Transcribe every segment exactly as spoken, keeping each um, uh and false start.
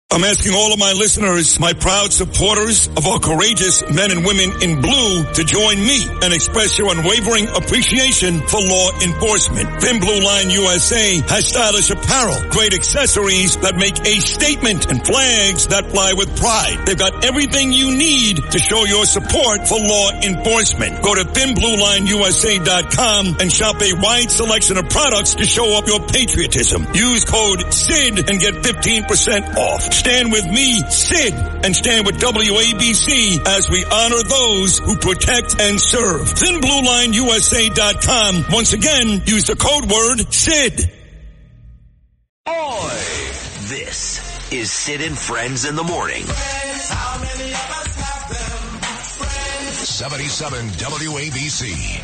I'm asking all of my listeners, my proud supporters of our courageous men and women in blue, to join me and express your unwavering appreciation for law enforcement. Thin Blue Line U S A has stylish apparel, great accessories that make a statement, and flags that fly with pride. They've got everything you need to show your support for law enforcement. Go to thin blue line U S A dot com and shop a wide selection of products to show up your patriotism. Use code S I D and get fifteen percent off. Stand with me, Sid, and stand with W A B C as we honor those who protect and serve. thin blue line U S A dot com. Once again, use the code word S I D. Oi! This is Sid and Friends in the Morning. seventy-seven W A B C.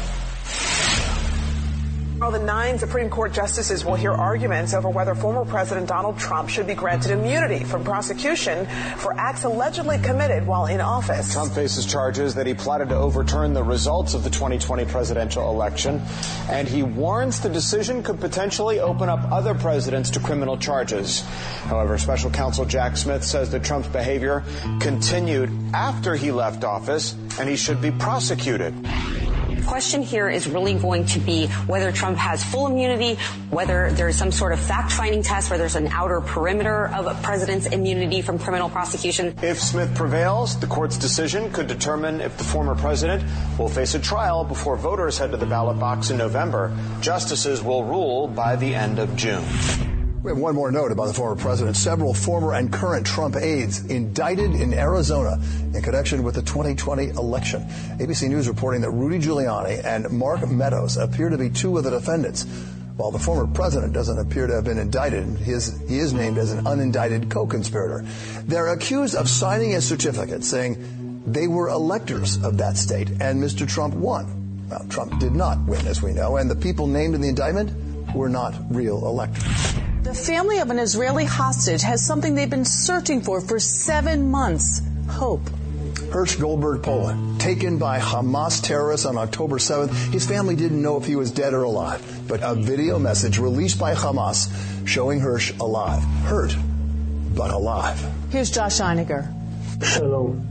Well, the nine Supreme Court justices will hear arguments over whether former President Donald Trump should be granted immunity from prosecution for acts allegedly committed while in office. Trump faces charges that he plotted to overturn the results of the twenty twenty presidential election, and he warns the decision could potentially open up other presidents to criminal charges. However, special counsel Jack Smith says that Trump's behavior continued after he left office, and he should be prosecuted. The question here is really going to be whether Trump has full immunity, whether there's some sort of fact-finding test, where there's an outer perimeter of a president's immunity from criminal prosecution. If Smith prevails, the court's decision could determine if the former president will face a trial before voters head to the ballot box in November. Justices will rule by the end of June. We have one more note about the former president. Several former and current Trump aides indicted in Arizona in connection with the twenty twenty election. A B C News reporting that Rudy Giuliani and Mark Meadows appear to be two of the defendants. While the former president doesn't appear to have been indicted, his, he is named as an unindicted co-conspirator. They're accused of signing a certificate saying they were electors of that state, and Mister Trump won. Well, Trump did not win, as we know, and the people named in the indictment were not real electors. The family of an Israeli hostage has something they've been searching for for seven months. Hope. Hersh Goldberg Poland, taken by Hamas terrorists on October seventh. His family didn't know if he was dead or alive, but a video message released by Hamas showing Hersh alive. Hurt, but alive. Here's Josh Einiger. Shalom.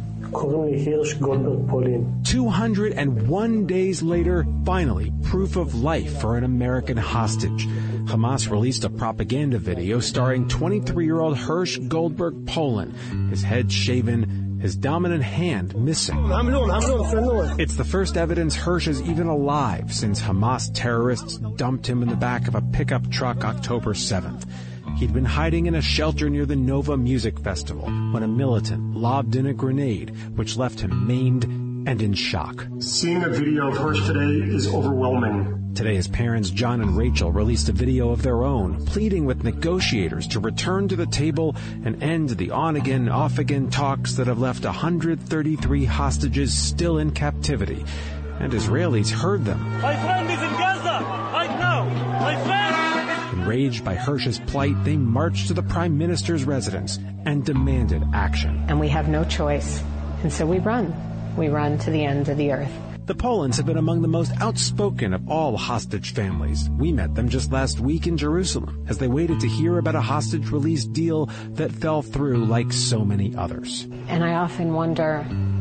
two hundred one days later, finally, proof of life for an American hostage. Hamas released a propaganda video starring twenty-three-year-old Hersh Goldberg Poland, his head shaven, his dominant hand missing. It's the first evidence Hersh is even alive since Hamas terrorists dumped him in the back of a pickup truck October seventh. He'd been hiding in a shelter near the Nova Music Festival when a militant lobbed in a grenade, which left him maimed and in shock. Seeing a video of Hersh today is overwhelming. Today, his parents, John and Rachel, released a video of their own, pleading with negotiators to return to the table and end the on-again, off-again talks that have left one hundred thirty-three hostages still in captivity. And Israelis heard them. My friend is in Gaza right now. My friend! Enraged by Hersh's plight, they marched to the Prime Minister's residence and demanded action. And we have no choice. And so we run. We run to the end of the earth. The Polands have been among the most outspoken of all hostage families. We met them just last week in Jerusalem as they waited to hear about a hostage release deal that fell through like so many others. And I often wonder,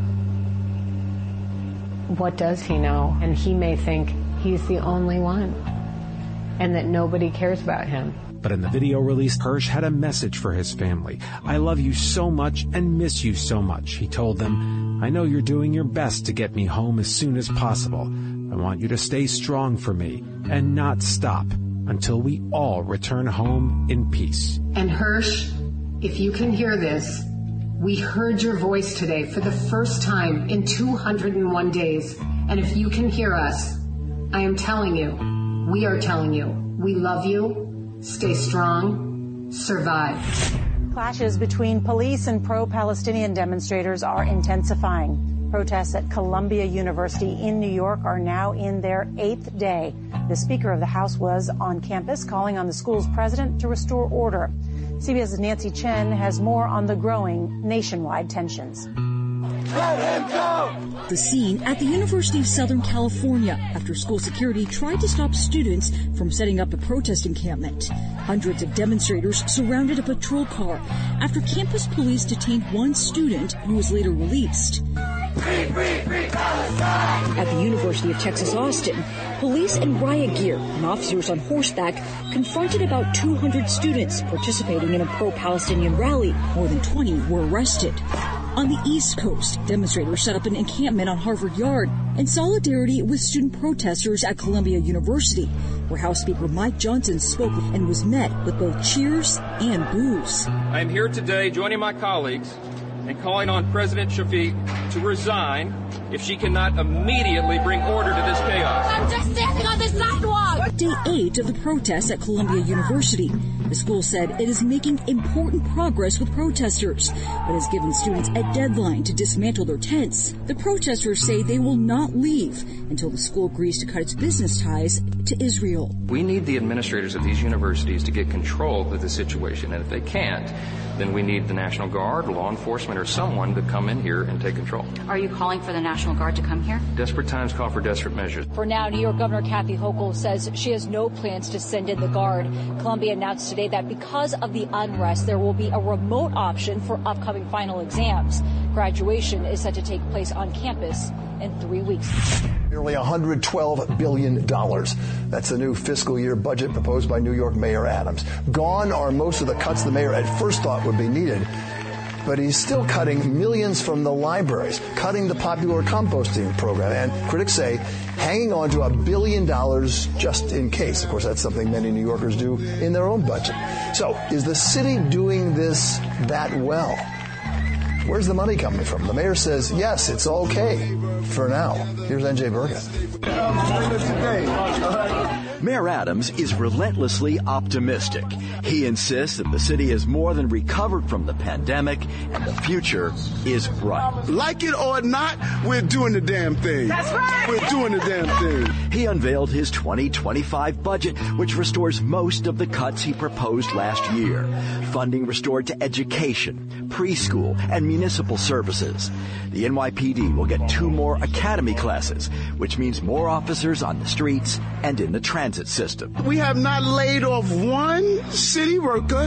what does he know? And he may think he's the only one and that nobody cares about him. But in the video release, Hersh had a message for his family. I love you so much and miss you so much, he told them. I know you're doing your best to get me home as soon as possible. I want you to stay strong for me and not stop until we all return home in peace. And Hersh, if you can hear this, we heard your voice today for the first time in two hundred one days. And if you can hear us, I am telling you, we are telling you, we love you, stay strong, survive. Clashes between police and pro-Palestinian demonstrators are intensifying. Protests at Columbia University in New York are now in their eighth day. The Speaker of the House was on campus calling on the school's president to restore order. CBS's Nancy Chen has more on the growing nationwide tensions. Let him go! The scene at the University of Southern California after school security tried to stop students from setting up a protest encampment. Hundreds of demonstrators surrounded a patrol car after campus police detained one student who was later released. Free, free, free Palestine! At the University of Texas, Austin, police in riot gear and officers on horseback confronted about two hundred students participating in a pro-Palestinian rally. More than twenty were arrested. On the East Coast, demonstrators set up an encampment on Harvard Yard in solidarity with student protesters at Columbia University, where House Speaker Mike Johnson spoke and was met with both cheers and boos. I am here today joining my colleagues and calling on President Shafiq to resign if she cannot immediately bring order to this chaos. I'm just standing on the sidewalk! Day eight of the protests at Columbia University. The school said it is making important progress with protesters, but has given students a deadline to dismantle their tents. The protesters say they will not leave until the school agrees to cut its business ties to Israel. We need the administrators of these universities to get control of the situation, and if they can't, then we need the National Guard, law enforcement, or someone to come in here and take control. Are you calling for the National Guard to come here? Desperate times call for desperate measures. For now, New York Governor Kathy Hochul says she has no plans to send in the Guard. Columbia announced today that because of the unrest, there will be a remote option for upcoming final exams. Graduation is set to take place on campus in three weeks. Nearly one hundred twelve billion dollars. That's the new fiscal year budget proposed by New York Mayor Adams. Gone are most of the cuts the mayor at first thought would be needed. But he's still cutting millions from the libraries, cutting the popular composting program, and critics say hanging on to a billion dollars just in case. Of course, that's something many New Yorkers do in their own budget. So, is the city doing this that well? Where's the money coming from? The mayor says, yes, it's okay for now. Here's N J Burgess. Mayor Adams is relentlessly optimistic. He insists that the city has more than recovered from the pandemic and the future is bright. Like it or not, we're doing the damn thing. That's right. We're doing the damn thing. He unveiled his twenty twenty-five budget, which restores most of the cuts he proposed last year. Funding restored to education, preschool, and municipal services. The N Y P D will get two more academy classes, which means more officers on the streets and in the transit system. We have not laid off one city worker.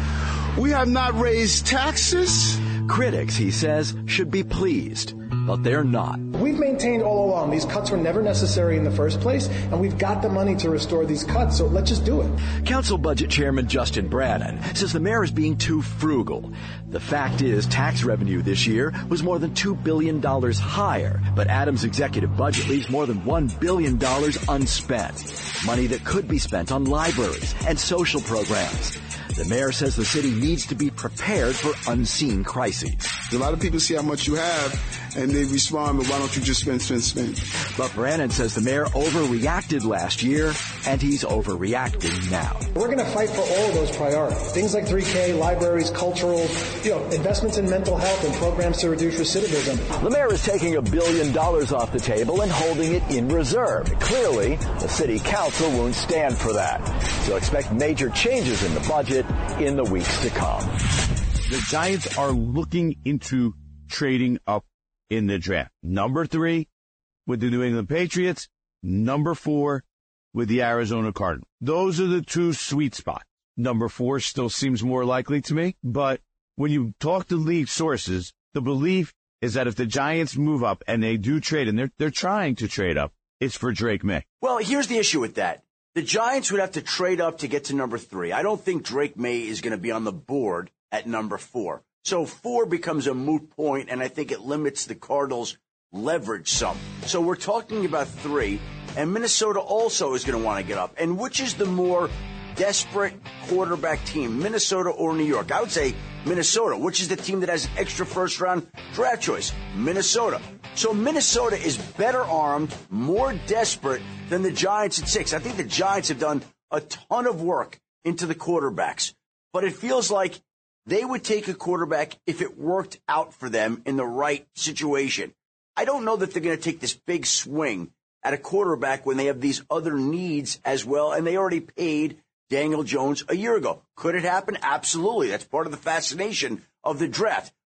We have not raised taxes. Critics, he says, should be pleased, but they're not. We've maintained all along these cuts were never necessary in the first place, and we've got the money to restore these cuts, so let's just do it. Council Budget Chairman Justin Brannan says the mayor is being too frugal. The fact is, tax revenue this year was more than two billion dollars higher, but Adams' executive budget leaves more than one billion dollars unspent. Money that could be spent on libraries and social programs. The mayor says the city needs to be prepared for unseen crises. A lot of people see how much you have, and they respond, but why don't you just spend, spend, spend? But Brannan says the mayor overreacted last year, and he's overreacting now. We're going to fight for all of those priorities. Things like three K, libraries, cultural, you know, investments in mental health and programs to reduce recidivism. The mayor is taking a billion dollars off the table and holding it in reserve. Clearly, the city council won't stand for that. So expect major changes in the budget in the weeks to come. The Giants are looking into trading up in the draft. Number three with the New England Patriots. Number four with the Arizona Cardinals. Those are the two sweet spots. Number four still seems more likely to me, but when you talk to league sources, the belief is that if the Giants move up and they do trade, and they're, they're trying to trade up, it's for Drake May. Well, here's the issue with that. The Giants would have to trade up to get to number three. I don't think Drake May is going to be on the board at number four. So four becomes a moot point, and I think it limits the Cardinals' leverage some. So we're talking about three, and Minnesota also is going to want to get up. And which is the more desperate quarterback team, Minnesota or New York? I would say Minnesota. Which is the team that has extra first-round draft choice? Minnesota. So Minnesota is better armed, more desperate than the Giants at six. I think the Giants have done a ton of work into the quarterbacks, but it feels like they would take a quarterback if it worked out for them in the right situation. I don't know that they're going to take this big swing at a quarterback when they have these other needs as well, and they already paid Daniel Jones a year ago. Could it happen? Absolutely. That's part of the fascination of the draft.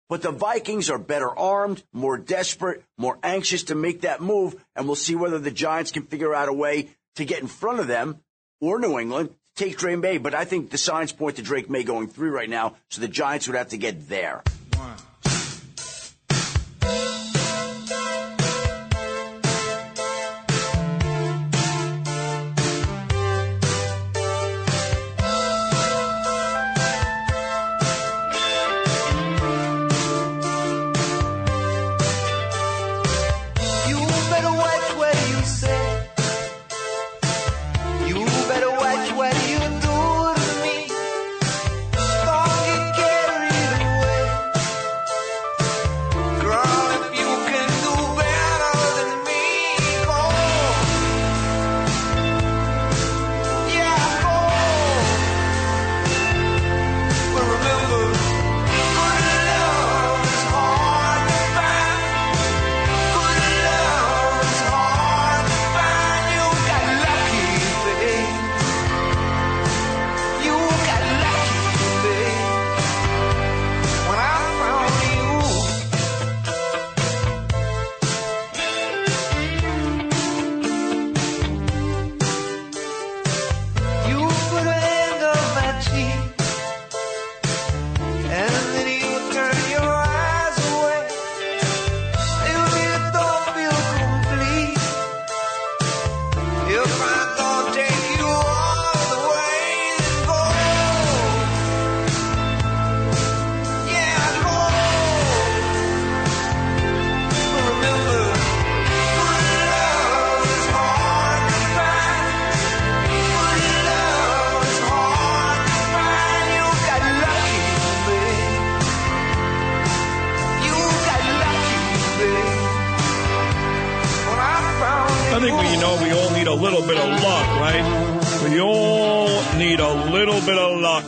But the Vikings are better armed, more desperate, more anxious to make that move, and we'll see whether the Giants can figure out a way to get in front of them or New England, take Drake May. But I think the signs point to Drake May going three right now, so the Giants would have to get there. One. I think we know we all need a little bit of luck, right? We all need a little bit of luck.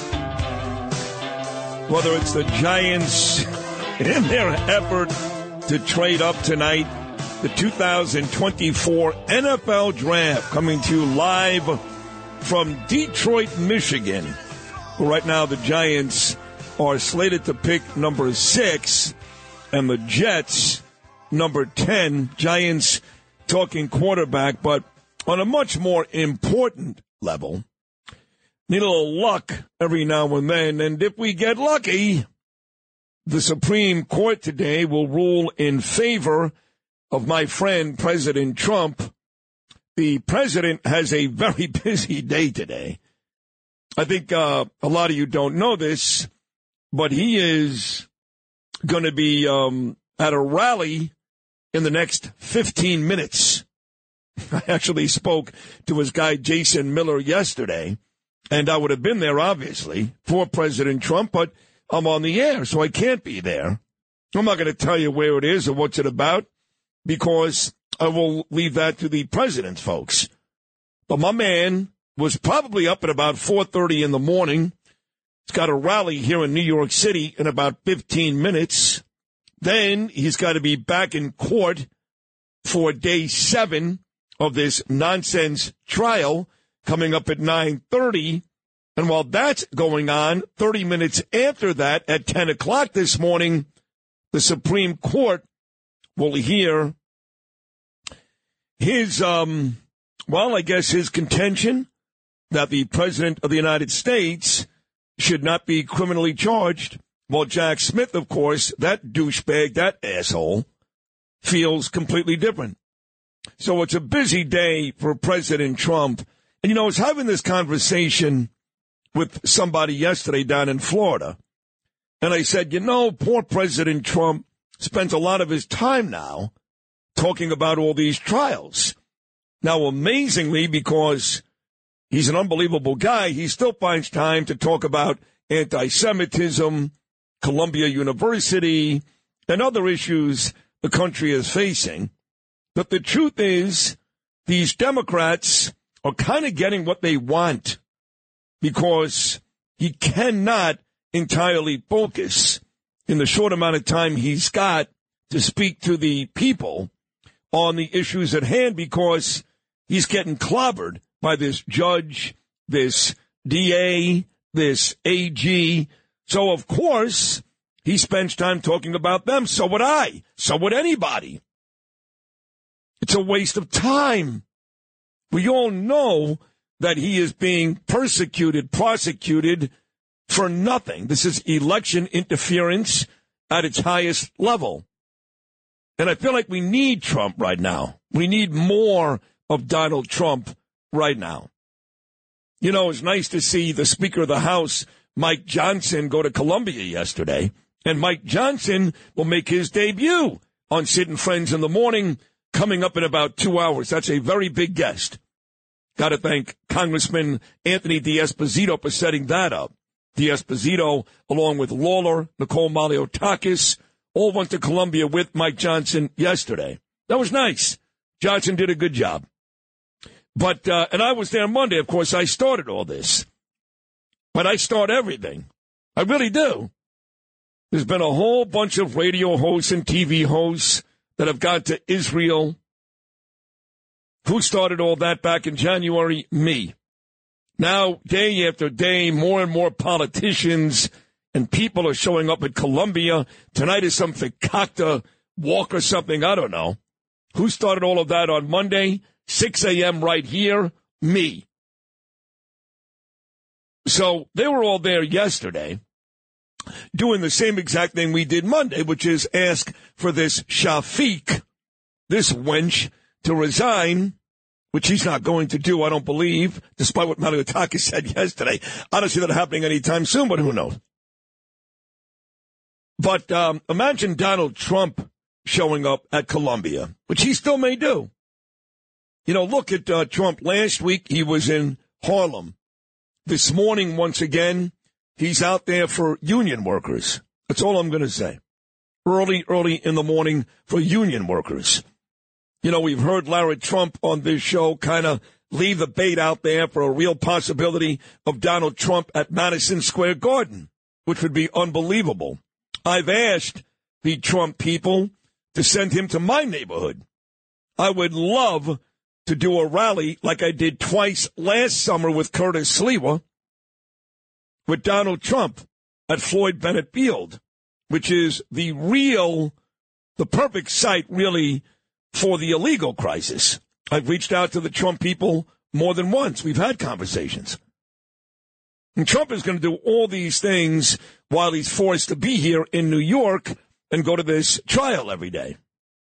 Whether it's the Giants in their effort to trade up tonight, the two thousand twenty-four N F L Draft coming to you live from Detroit, Michigan. Well, right now the Giants are slated to pick number six and the Jets number ten. Giants talking quarterback, but on a much more important level, need a little luck every now and then. And if we get lucky, the Supreme Court today will rule in favor of my friend President Trump. The president has a very busy day today. I think uh, a lot of you don't know this, but he is going to be um, at a rally in the next fifteen minutes. I actually spoke to his guy Jason Miller yesterday, and I would have been there, obviously, for President Trump, but I'm on the air, so I can't be there. I'm not going to tell you where it is or what's it about, because I will leave that to the president's folks. But my man was probably up at about four thirty in the morning. He's got a rally here in New York City in about fifteen minutes. Then he's got to be back in court for day seven of this nonsense trial coming up at nine thirty. And while that's going on, thirty minutes after that, at ten o'clock this morning, the Supreme Court will hear his, um, well, I guess his contention that the President of the United States should not be criminally charged. Well, Jack Smith, of course, that douchebag, that asshole, feels completely different. So it's a busy day for President Trump. And, you know, I was having this conversation with somebody yesterday down in Florida. And I said, you know, poor President Trump spends a lot of his time now talking about all these trials. Now, amazingly, because he's an unbelievable guy, he still finds time to talk about anti-Semitism, Columbia University, and other issues the country is facing. But the truth is, these Democrats are kind of getting what they want, because he cannot entirely focus in the short amount of time he's got to speak to the people on the issues at hand, because he's getting clobbered by this judge, this D A, this A G. So, of course, he spends time talking about them. So would I. So would anybody. It's a waste of time. We all know that he is being persecuted, prosecuted for nothing. This is election interference at its highest level. And I feel like we need Trump right now. We need more of Donald Trump right now. You know, it's nice to see the Speaker of the House, Mike Johnson, go to Columbia yesterday. And Mike Johnson will make his debut on Sid and Friends in the Morning coming up in about two hours. That's a very big guest. Got to thank Congressman Anthony D'Esposito for setting that up. D'Esposito, along with Lawler, Nicole Maliotakis, all went to Columbia with Mike Johnson yesterday. That was nice. Johnson did a good job. But, uh, and I was there Monday. Of course, I started all this. But I start everything. I really do. There's been a whole bunch of radio hosts and T V hosts that have gone to Israel. Who started all that back in January? Me. Now, day after day, more and more politicians and people are showing up at Columbia. Tonight is some Fakakta walk or something. I don't know. Who started all of that on Monday? six a.m. right here? Me. So they were all there yesterday doing the same exact thing we did Monday, which is ask for this Shafiq, this wench, to resign, which he's not going to do, I don't believe, despite what Maliotakis said yesterday. I don't see that happening anytime soon, but who knows? But um, imagine Donald Trump showing up at Columbia, which he still may do. You know, look at uh, Trump. Last week he was in Harlem. This morning, once again, he's out there for union workers. That's all I'm going to say. Early, early in the morning for union workers. You know, we've heard Larry Trump on this show kind of leave the bait out there for a real possibility of Donald Trump at Madison Square Garden, which would be unbelievable. I've asked the Trump people to send him to my neighborhood. I would love to do a rally like I did twice last summer with Curtis Sliwa with Donald Trump at Floyd Bennett Field, which is the real, the perfect site, really, for the illegal crisis. I've reached out to the Trump people more than once. We've had conversations. And Trump is going to do all these things while he's forced to be here in New York and go to this trial every day.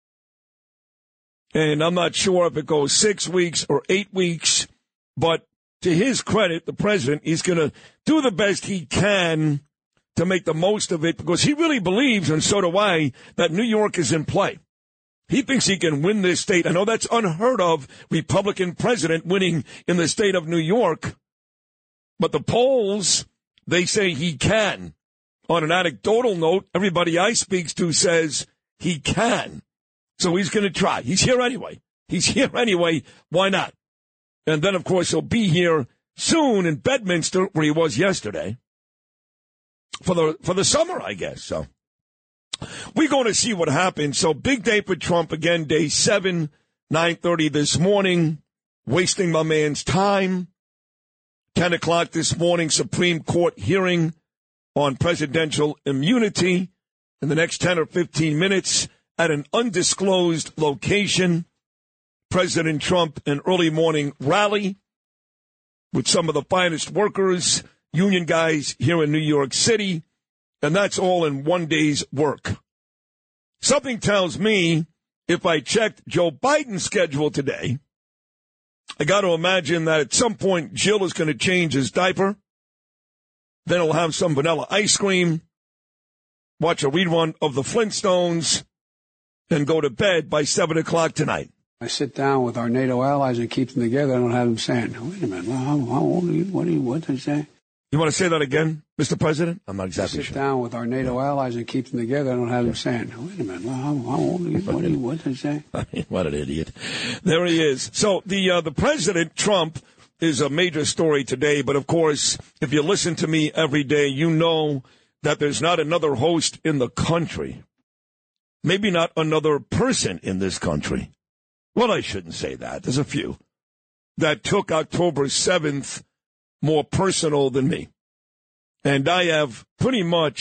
And I'm not sure if it goes six weeks or eight weeks, but to his credit, the president, he's going to do the best he can to make the most of it because he really believes, and so do I, that New York is in play. He thinks he can win this state. I know that's unheard of, Republican president winning in the state of New York, but the polls, they say he can. On an anecdotal note, everybody I speak to says he can. So he's going to try. He's here anyway. He's here anyway. Why not? And then, of course, he'll be here soon in Bedminster, where he was yesterday, for the for the summer, I guess. So we're going to see what happens. So big day for Trump again, day seven, nine thirty this morning, wasting my man's time. ten o'clock this morning, Supreme Court hearing on presidential immunity. In the next ten or fifteen minutes, at an undisclosed location, President Trump, an early morning rally with some of the finest workers, union guys here in New York City, and that's all in one day's work. Something tells me if I checked Joe Biden's schedule today, I got to imagine that at some point Jill is going to change his diaper, then he'll have some vanilla ice cream, watch a rerun of the Flintstones, and go to bed by seven o'clock tonight. I sit down with our NATO allies and keep them together. I don't have them saying, wait a minute, well, how, how old are you? What do you, what do you say? You want to say that again, Mister President? I'm not exactly I sit sure. Sit down with our NATO allies and keep them together. I don't have them saying, wait a minute, well, how, how old are you? What do you, what do you say? What an idiot. There he is. So the, uh, the President, Trump, is a major story today. But, of course, if you listen to me every day, you know that there's not another host in the country. Maybe not another person in this country. Well, I shouldn't say that. There's a few that took October seventh more personal than me. And I have pretty much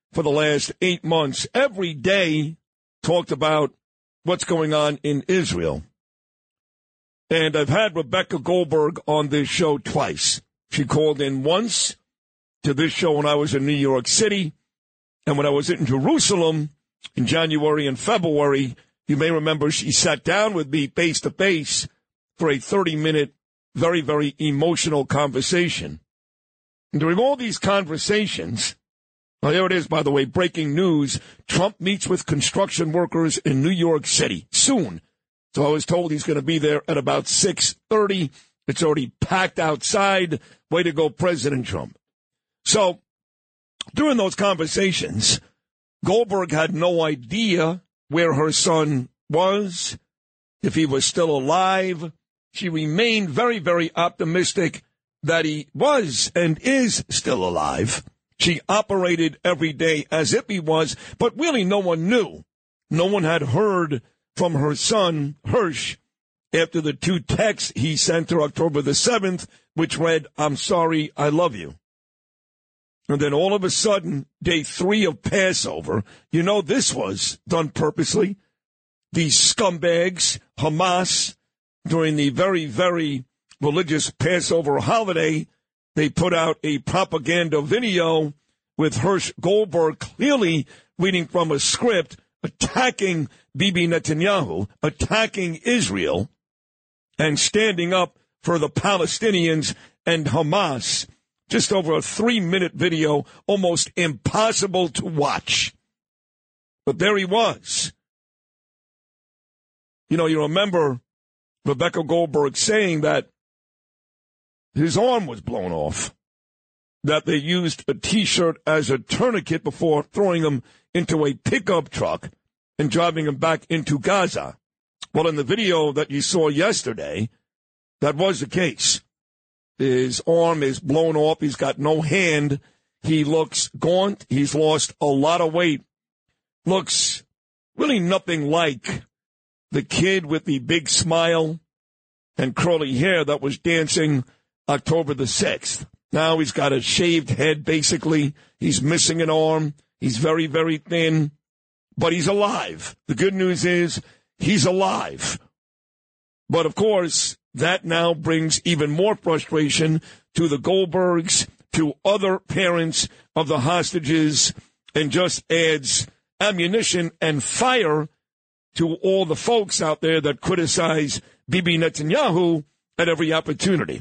for the last eight months, every day talked about what's going on in Israel. And I've had Rebecca Goldberg on this show twice. She called in once to this show when I was in New York City. And when I was in Jerusalem in January and February, you may remember she sat down with me face to face for a thirty-minute, very, very emotional conversation. And during all these conversations, well, here it is, by the way, breaking news. Trump meets with construction workers in New York City soon. So I was told he's going to be there at about six thirty. It's already packed outside. Way to go, President Trump. So during those conversations, Goldberg had no idea where her son was, if he was still alive. She remained very, very optimistic that he was and is still alive. She operated every day as if he was, but really no one knew. No one had heard from her son, Hirsch, after the two texts he sent her October the seventh, which read, "I'm sorry, I love you." And then all of a sudden, day three of Passover, you know this was done purposely. These scumbags, Hamas, during the very, very religious Passover holiday, they put out a propaganda video with Hirsch Goldberg clearly reading from a script, attacking Bibi Netanyahu, attacking Israel, and standing up for the Palestinians and Hamas. Just over a three-minute video, almost impossible to watch. But there he was. You know, you remember Rebecca Goldberg saying that his arm was blown off, that they used a T-shirt as a tourniquet before throwing him into a pickup truck and driving him back into Gaza. Well, in the video that you saw yesterday, that was the case. His arm is blown off. He's got no hand. He looks gaunt. He's lost a lot of weight. Looks really nothing like the kid with the big smile and curly hair that was dancing October the sixth. Now he's got a shaved head, basically. He's missing an arm. He's very, very thin. But he's alive. The good news is he's alive. But, of course, that now brings even more frustration to the Goldbergs, to other parents of the hostages, and just adds ammunition and fire to all the folks out there that criticize Bibi Netanyahu at every opportunity.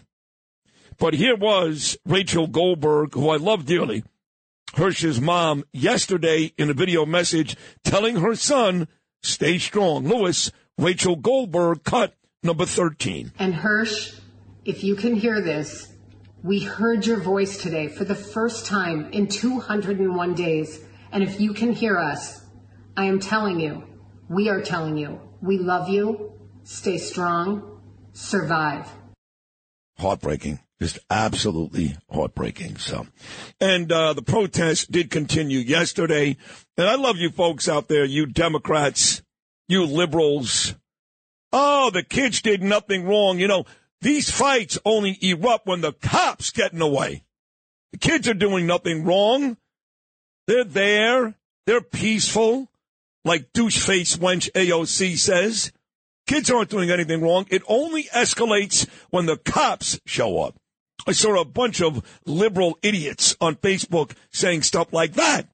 But here was Rachel Goldberg, who I love dearly, Hirsch's mom, yesterday in a video message telling her son, stay strong. Lewis, Rachel Goldberg, cut number thirteen. And Hirsch, if you can hear this, we heard your voice today for the first time in two hundred one days. And if you can hear us, I am telling you, we are telling you, we love you, stay strong, survive. Heartbreaking. Just absolutely heartbreaking. So, and uh, the protest did continue yesterday. And I love you folks out there, you Democrats, you liberals. Oh, the kids did nothing wrong. You know, these fights only erupt when the cops get in the way. The kids are doing nothing wrong. They're there. They're peaceful, like douche-face wench A O C says. Kids aren't doing anything wrong. It only escalates when the cops show up. I saw a bunch of liberal idiots on Facebook saying stuff like that.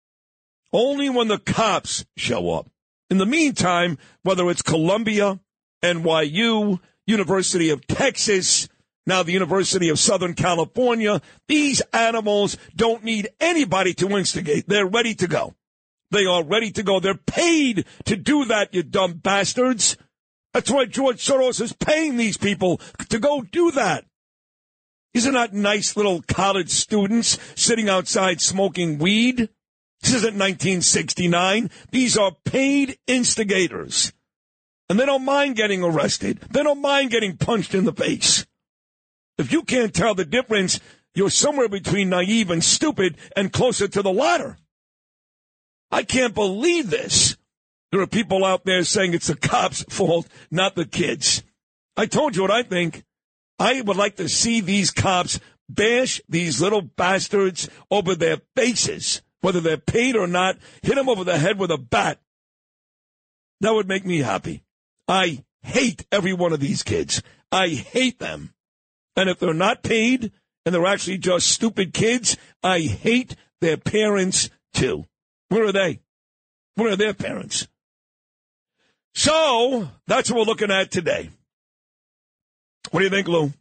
Only when the cops show up. In the meantime, whether it's Columbia, N Y U, University of Texas, now the University of Southern California, these animals don't need anybody to instigate. They're ready to go. They are ready to go. They're paid to do that, you dumb bastards. That's why George Soros is paying these people to go do that. These are not nice little college students sitting outside smoking weed. This isn't nineteen sixty-nine. These are paid instigators. And they don't mind getting arrested. They don't mind getting punched in the face. If you can't tell the difference, you're somewhere between naive and stupid and closer to the latter. I can't believe this. There are people out there saying it's the cops' fault, not the kids. I told you what I think. I would like to see these cops bash these little bastards over their faces. whether they're paid or not, hit them over the head with a bat. That would make me happy. I hate every one of these kids. I hate them. And if they're not paid and they're actually just stupid kids, I hate their parents too. Where are they? Where are their parents? So that's what we're looking at today. What do you think, Lou?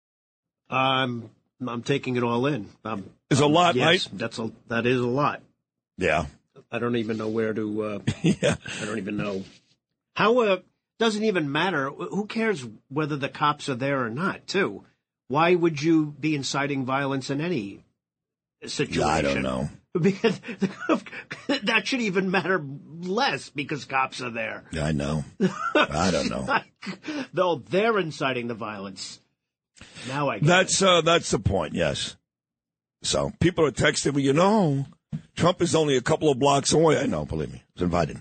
Um, I'm taking it all in. Um, It's a lot, yes, right? That's a that is a lot. Yeah. I don't even know where to. Uh, yeah. I don't even know how. Uh, doesn't even matter. Who cares whether the cops are there or not? Too. Why would you be inciting violence in any situation? Yeah, I don't know. Because that should even matter less because cops are there. Yeah, I know. I don't know. Though they're inciting the violence. Now I get That's uh, that's the point. Yes. So people are texting me. You know, Trump is only a couple of blocks away. I know. Believe me, I was invited.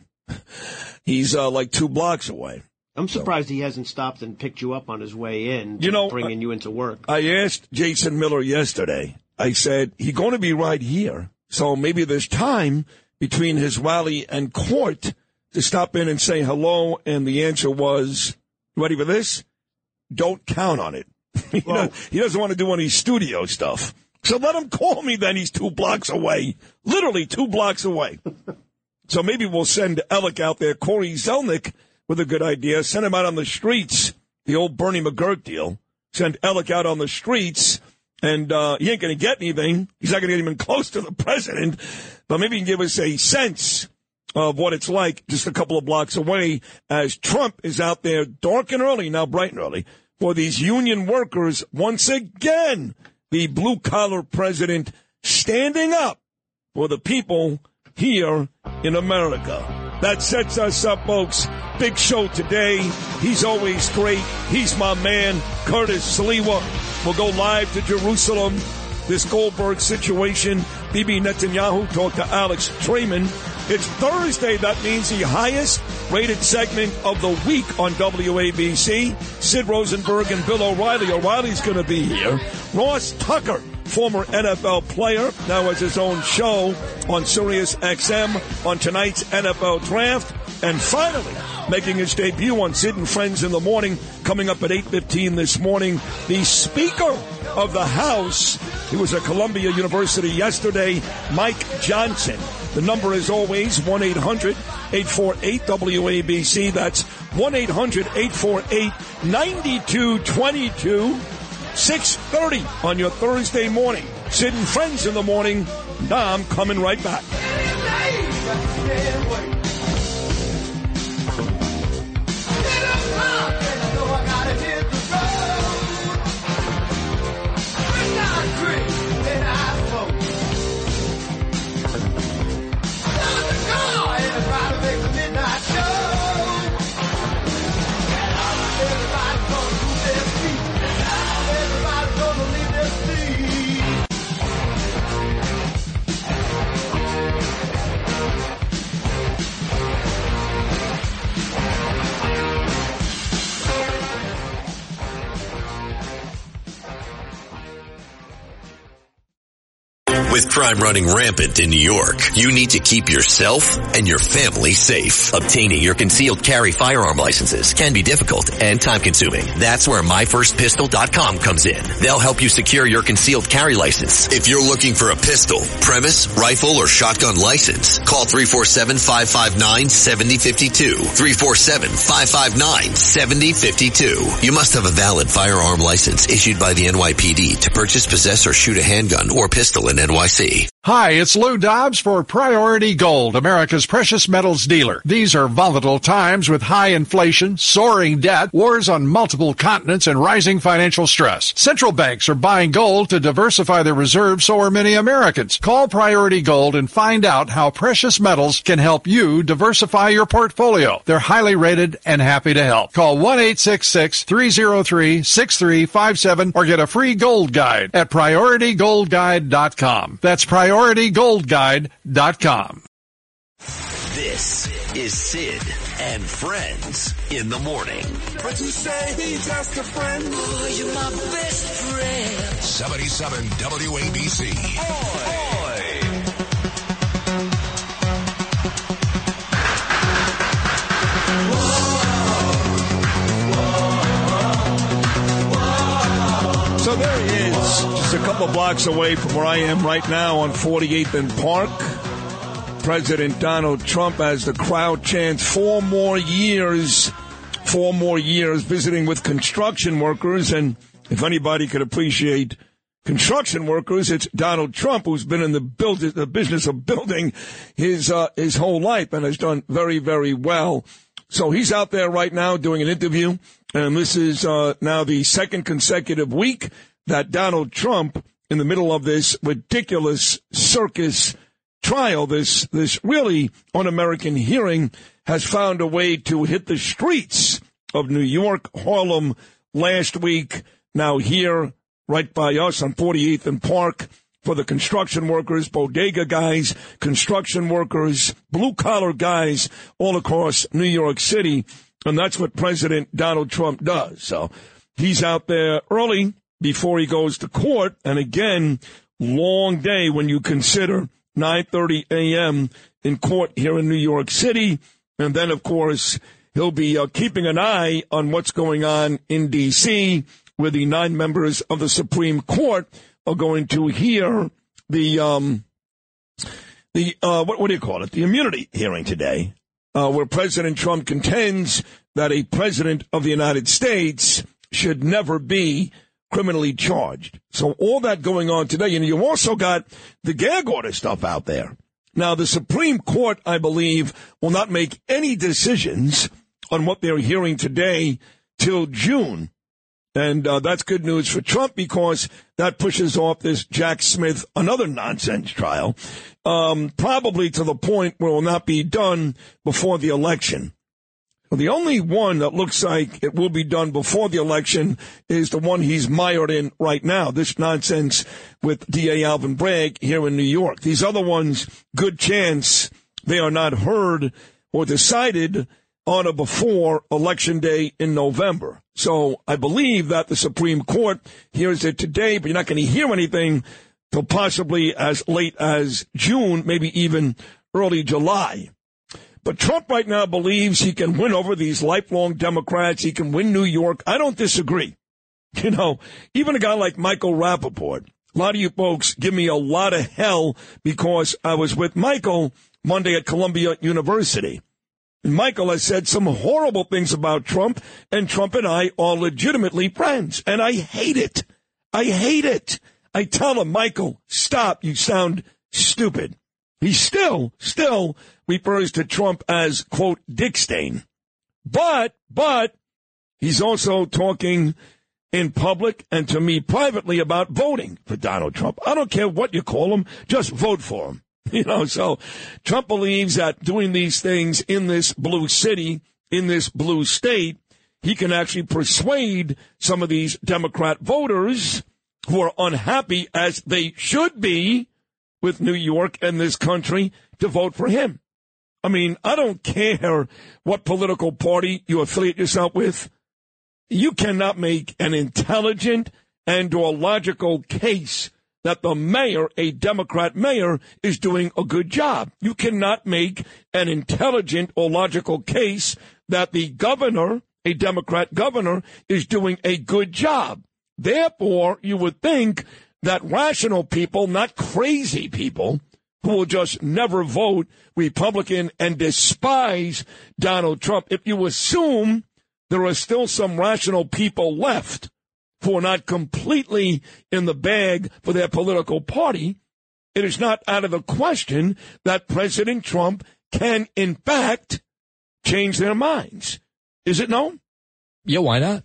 He's uh, like two blocks away. I'm surprised so. he hasn't stopped and picked you up on his way in. You know, bringing you into work. I asked Jason Miller yesterday. I said he's going to be right here. So maybe there's time between his rally and court to stop in and say hello. And the answer was, ready for this? Don't count on it. he, well, does, he doesn't want to do any studio stuff. So let him call me then. He's two blocks away. Literally two blocks away. So maybe we'll send Alec out there, Corey Zelnick, with a good idea. Send him out on the streets, the old Bernie McGurk deal. Send Alec out on the streets. And uh, he ain't going to get anything. He's not going to get even close to the president. But maybe he can give us a sense of what it's like just a couple of blocks away as Trump is out there dark and early, now bright and early, for these union workers. Once again, the blue-collar president standing up for the people here in America. That sets us up, folks. Big show today. He's always great. He's my man, Curtis Sliwa. We'll go live to Jerusalem. This Goldberg situation. Bibi Netanyahu talked to Alex Trayman. It's Thursday. That means the highest rated segment of the week on W A B C. Sid Rosenberg and Bill O'Reilly. O'Reilly's going to be here. Ross Tucker, former N F L player, now has his own show on Sirius X M on tonight's N F L Draft. And finally, making his debut on Sid and Friends in the Morning, coming up at eight fifteen this morning, the Speaker of the House. He was at Columbia University yesterday, Mike Johnson. The number is always one eight hundred eight four eight W A B C. That's one eight hundred eight four eight nine two two two. six thirty on your Thursday morning. Sid and Friends in the Morning. Now I'm coming right back. With crime running rampant in New York, you need to keep yourself and your family safe. Obtaining your concealed carry firearm licenses can be difficult and time-consuming. That's where my first pistol dot com comes in. They'll help you secure your concealed carry license. If you're looking for a pistol, premise, rifle, or shotgun license, call three four seven, five five nine, seven zero five two. three four seven, five five nine, seven zero five two. You must have a valid firearm license issued by the N Y P D to purchase, possess, or shoot a handgun or pistol in N Y C. Hi, it's Lou Dobbs for Priority Gold, America's precious metals dealer. These are volatile times with high inflation, soaring debt, wars on multiple continents, and rising financial stress. Central banks are buying gold to diversify their reserves, so are many Americans. Call Priority Gold and find out how precious metals can help you diversify your portfolio. They're highly rated and happy to help. Call one eight six six, three zero three, six three five seven or get a free gold guide at priority gold guide dot com. That's priority gold guide dot com. This is Sid and Friends in the Morning. But you say he's just a friend. Oh, you're my best friend. seventy-seven W A B C. Oi! Oi! There he is, just a couple of blocks away from where I am right now on forty-eighth and Park. President Donald Trump, as the crowd chants four more years, four more years, visiting with construction workers. And if anybody could appreciate construction workers, it's Donald Trump, who's been in the build, the business of building his uh, his whole life and has done very, very well. So he's out there right now doing an interview, and this is uh, now the second consecutive week that Donald Trump, in the middle of this ridiculous circus trial, this this really un-American hearing, has found a way to hit the streets of New York, Harlem last week. Now here, right by us on forty-eighth and Park, for the construction workers, bodega guys, construction workers, blue-collar guys all across New York City. And that's what President Donald Trump does. So he's out there early before he goes to court. And again, long day when you consider nine thirty a.m. in court here in New York City. And then, of course, he'll be uh, keeping an eye on what's going on in D C, where the nine members of the Supreme Court are going to hear the, um, the uh, what, what do you call it, the immunity hearing today, uh, where President Trump contends that a president of the United States should never be criminally charged. So all that going on today. And you also got the gag order stuff out there. Now, the Supreme Court, I believe, will not make any decisions on what they're hearing today till June. And uh, that's good news for Trump, because that pushes off this Jack Smith, another nonsense trial, um, probably to the point where it will not be done before the election. The only one that looks like it will be done before the election is the one he's mired in right now, this nonsense with D A Alvin Bragg here in New York. These other ones, good chance they are not heard or decided on or before Election Day in November. So I believe that the Supreme Court hears it today, but you're not going to hear anything till possibly as late as June, maybe even early July. But Trump right now believes he can win over these lifelong Democrats. He can win New York. I don't disagree. You know, even a guy like Michael Rappaport, a lot of you folks give me a lot of hell because I was with Michael Monday at Columbia University. And Michael has said some horrible things about Trump, and Trump and I are legitimately friends. And I hate it. I hate it. I tell him, Michael, stop. You sound stupid. He still, still refers to Trump as, quote, Dick Stain. But, but, he's also talking in public and to me privately about voting for Donald Trump. I don't care what you call him, just vote for him. You know, so Trump believes that doing these things in this blue city, in this blue state, he can actually persuade some of these Democrat voters who are unhappy, as they should be, with New York and this country, to vote for him. I mean, I don't care what political party you affiliate yourself with. You cannot make an intelligent and or logical case that the mayor, a Democrat mayor, is doing a good job. You cannot make an intelligent or logical case that the governor, a Democrat governor, is doing a good job. Therefore, you would think that rational people, not crazy people, who will just never vote Republican and despise Donald Trump, if you assume there are still some rational people left who are not completely in the bag for their political party, it is not out of the question that President Trump can, in fact, change their minds. Is it no? Yeah, why not?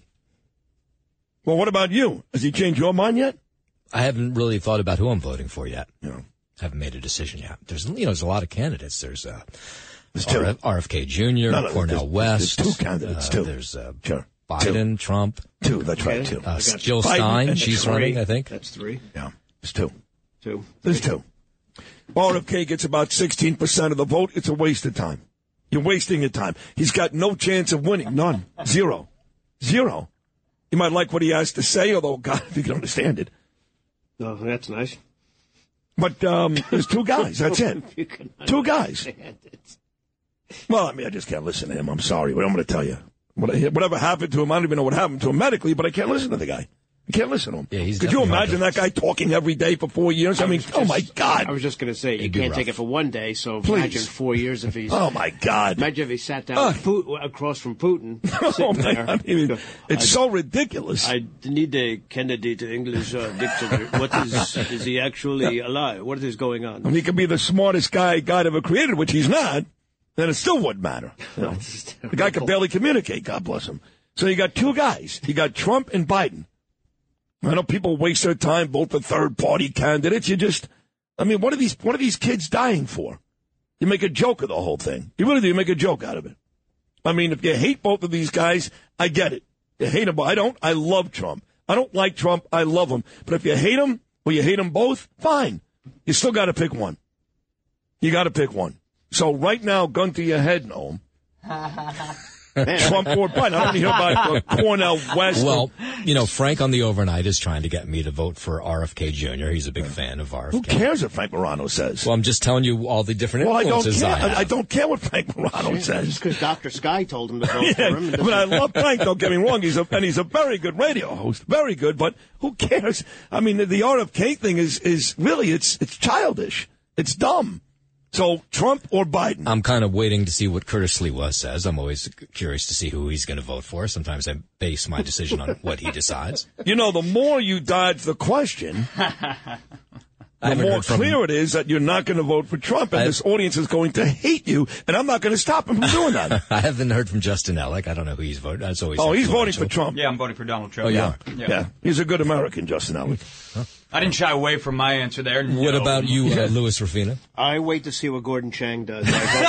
Well, what about you? Has he changed your mind yet? I haven't really thought about who I'm voting for yet. No. Haven't made a decision yet. There's, you know, there's a lot of candidates. There's, uh, there's two. R F, R F K Junior, no, no, Cornel there's, West. There's two candidates, uh, two. There's uh, sure. Biden, two. Trump. Two, that's right, two. Uh, Jill Stein, she's three. running, I think. That's three. Yeah, there's two. Two. There's two. R F K gets about sixteen percent of the vote. It's a waste of time. You're wasting your time. He's got no chance of winning. None. Zero. Zero. You might like what he has to say, although, God, if you can understand it. Oh, that's nice. But um, there's two guys. That's it. Two guys. Well, I mean, I just can't listen to him. I'm sorry, but I'm going to tell you. Whatever happened to him, I don't even know what happened to him medically, but I can't listen to the guy. I can't listen to him. Yeah, he's Could you definitely imagine hard that guy talking every day for four years? I, I mean, was oh, just- my God. I was just going to say, you It'd be can't rough. take it for one day, so Please. imagine four years if he's... Oh, my God. Imagine if he sat down Ugh. with Putin, across from Putin, Oh, sitting my there. God. I mean, it's I- so ridiculous. I need a Kennedy to English uh, dictionary. What is, is he actually alive? What is going on? I mean, he could be the smartest guy God ever created, which he's not, then it still wouldn't matter. You know? The guy could barely communicate, God bless him. So you got two guys. You got Trump and Biden. I know people waste their time, vote for third-party candidates. You just, I mean, what are these, what are these kids dying for? You make a joke of the whole thing. You really do. You make a joke out of it. I mean, if you hate both of these guys, I get it. You hate them. I don't. I love Trump. I don't like Trump. I love him. But if you hate him or you hate them both, fine. You still got to pick one. You got to pick one. So right now, gun to your head, Noam. Trump or Biden. I don't hear about uh, Cornell West. Well, you know, Frank on the overnight is trying to get me to vote for R F K Junior He's a big fan of R F K. Who cares what Frank Morano says? Well, I'm just telling you all the different Well, I don't influences care. I have. I, I don't care what Frank Morano says. Just because Doctor Sky told him to vote Yeah, for him. I mean, I love Frank. Don't get me wrong. He's a and he's a very good radio host, very good. But who cares? I mean, the, the R F K thing is is really it's it's childish. It's dumb. So Trump or Biden? I'm kind of waiting to see what Curtis Sliwa says. I'm always curious to see who he's going to vote for. Sometimes I base my decision on what he decides. You know, the more you dodge the question, the more clear it is that you're not going to vote for Trump, and I, this audience is going to hate you, and I'm not going to stop him from doing that. I haven't heard from Justin Ellick. I don't know who he's voting. That's always oh, he's voting influential. for Trump. Yeah, I'm voting for Donald Trump. Oh, yeah. you are? Yeah. Yeah, he's a good American, Justin Ellick. Huh? I didn't shy away from my answer there. What No. about you, uh, Louis Rufina? I wait to see what Gordon Chang does.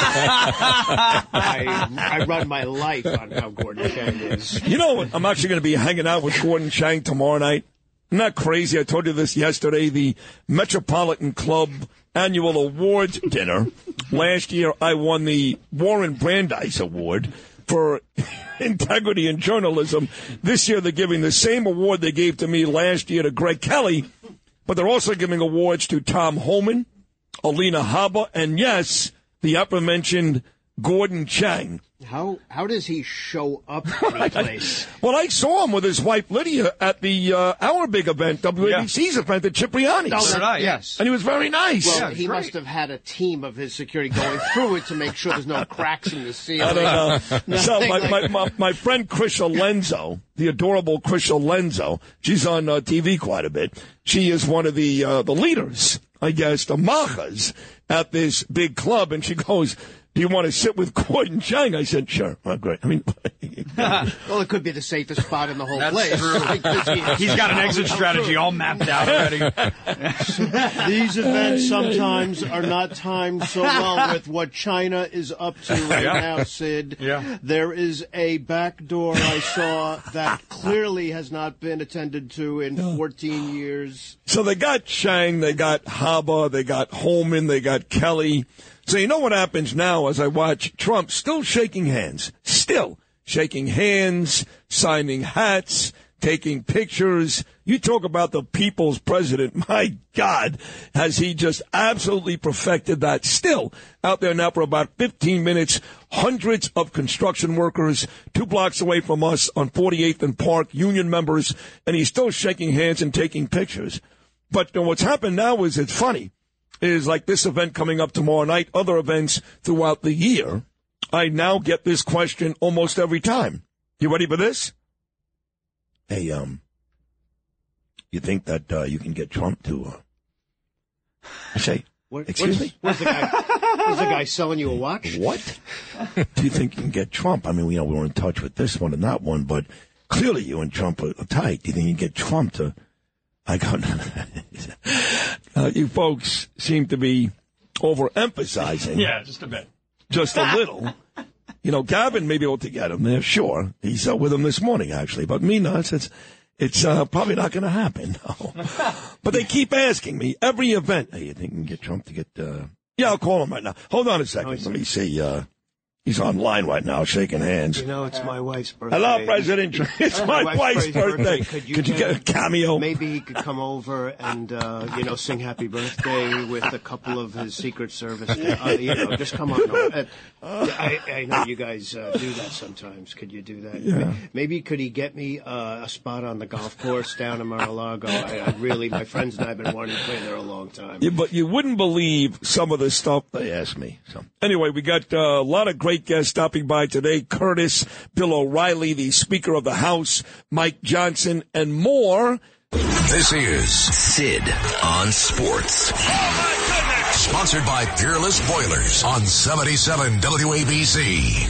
I, I, I run my life on how Gordon Chang is. You know what? I'm actually going to be hanging out with Gordon Chang tomorrow night. Isn't that crazy? I told you this yesterday. The Metropolitan Club annual awards dinner. Last year, I won the Warren Brandeis Award for integrity in journalism. This year, they're giving the same award they gave to me last year to Greg Kelly, but they're also giving awards to Tom Homan, Alina Habba, and yes, the aforementioned Gordon Chang. How how does he show up any place? Well, I saw him with his wife Lydia at the uh, Our Big event, W A B C's event at Cipriani's. Oh, So did I, yes. And he was very nice. Well, Yeah, he great. must have had a team of his security going through it to make sure there's no cracks in the ceiling. I don't know. So Nothing my, like my, my, my friend Krisha Lenzo, the adorable Krisha Lenzo, she's on uh, T V quite a bit. She is one of the uh, the leaders, I guess, the Machas at this big club, and she goes, "Do you want to sit with Gordon Chang?" I said, "Sure." Oh, great. I mean, Well, it could be the safest spot in the whole That's place. true. Because he- He's got an exit strategy all mapped out already. These events sometimes are not timed so well with what China is up to right Yeah. now, Sid. Yeah. There is a back door I saw that clearly has not been attended to in fourteen years. so they got Chang, they got Habba, they got Holman, they got Kelly. So you know what happens now as I watch Trump still shaking hands, still shaking hands, signing hats, taking pictures. You talk about the people's president. My God, has he just absolutely perfected that? Still out there now for about fifteen minutes, hundreds of construction workers two blocks away from us on forty-eighth and Park, union members, and he's still shaking hands and taking pictures. But you know, what's happened now is it's funny. Is like this event coming up tomorrow night, other events throughout the year. I now get this question almost every time. You ready for this? Hey, um, you think that uh, you can get Trump to, uh, I say, What, excuse what's, me? What's the guy? What's the guy selling you a watch? What? Do you think you can get Trump? I mean, you know, we were in touch with this one and that one, but clearly you and Trump are tight. Do you think you can get Trump to, I got, uh, you folks seem to be overemphasizing. Yeah, just a bit. Just a little. You know, Gavin may be able to get him there, sure. He's uh, with him this morning, actually. But me, no, it's, it's, it's uh, probably not going to happen. No. But they keep asking me every event, hey, you think you can get Trump to get, uh... yeah, I'll call him right now. Hold on a second. Let me see, uh, He's online right now, shaking hands. You know, it's my wife's birthday. Hello, President. It's my, my wife's, wife's birthday. birthday. Could you, Could you get a cameo? Maybe he could come over and, uh, you know, sing happy birthday with a couple of his Secret Service. Uh, you know, just come on over. Uh, I, I know you guys uh, do that sometimes. Could you do that? Yeah. Maybe could he get me uh, a spot on the golf course down in Mar-a-Lago? I, I really, my friends and I have been wanting to play there a long time. Yeah, but you wouldn't believe some of the stuff they asked me. So anyway, we got uh, a lot of great guests stopping by today. Curtis, Bill O'Reilly, the Speaker of the House, Mike Johnson, and more. This is Sid on Sports. Oh, my goodness! Sponsored by Peerless Boilers on seventy-seven W A B C.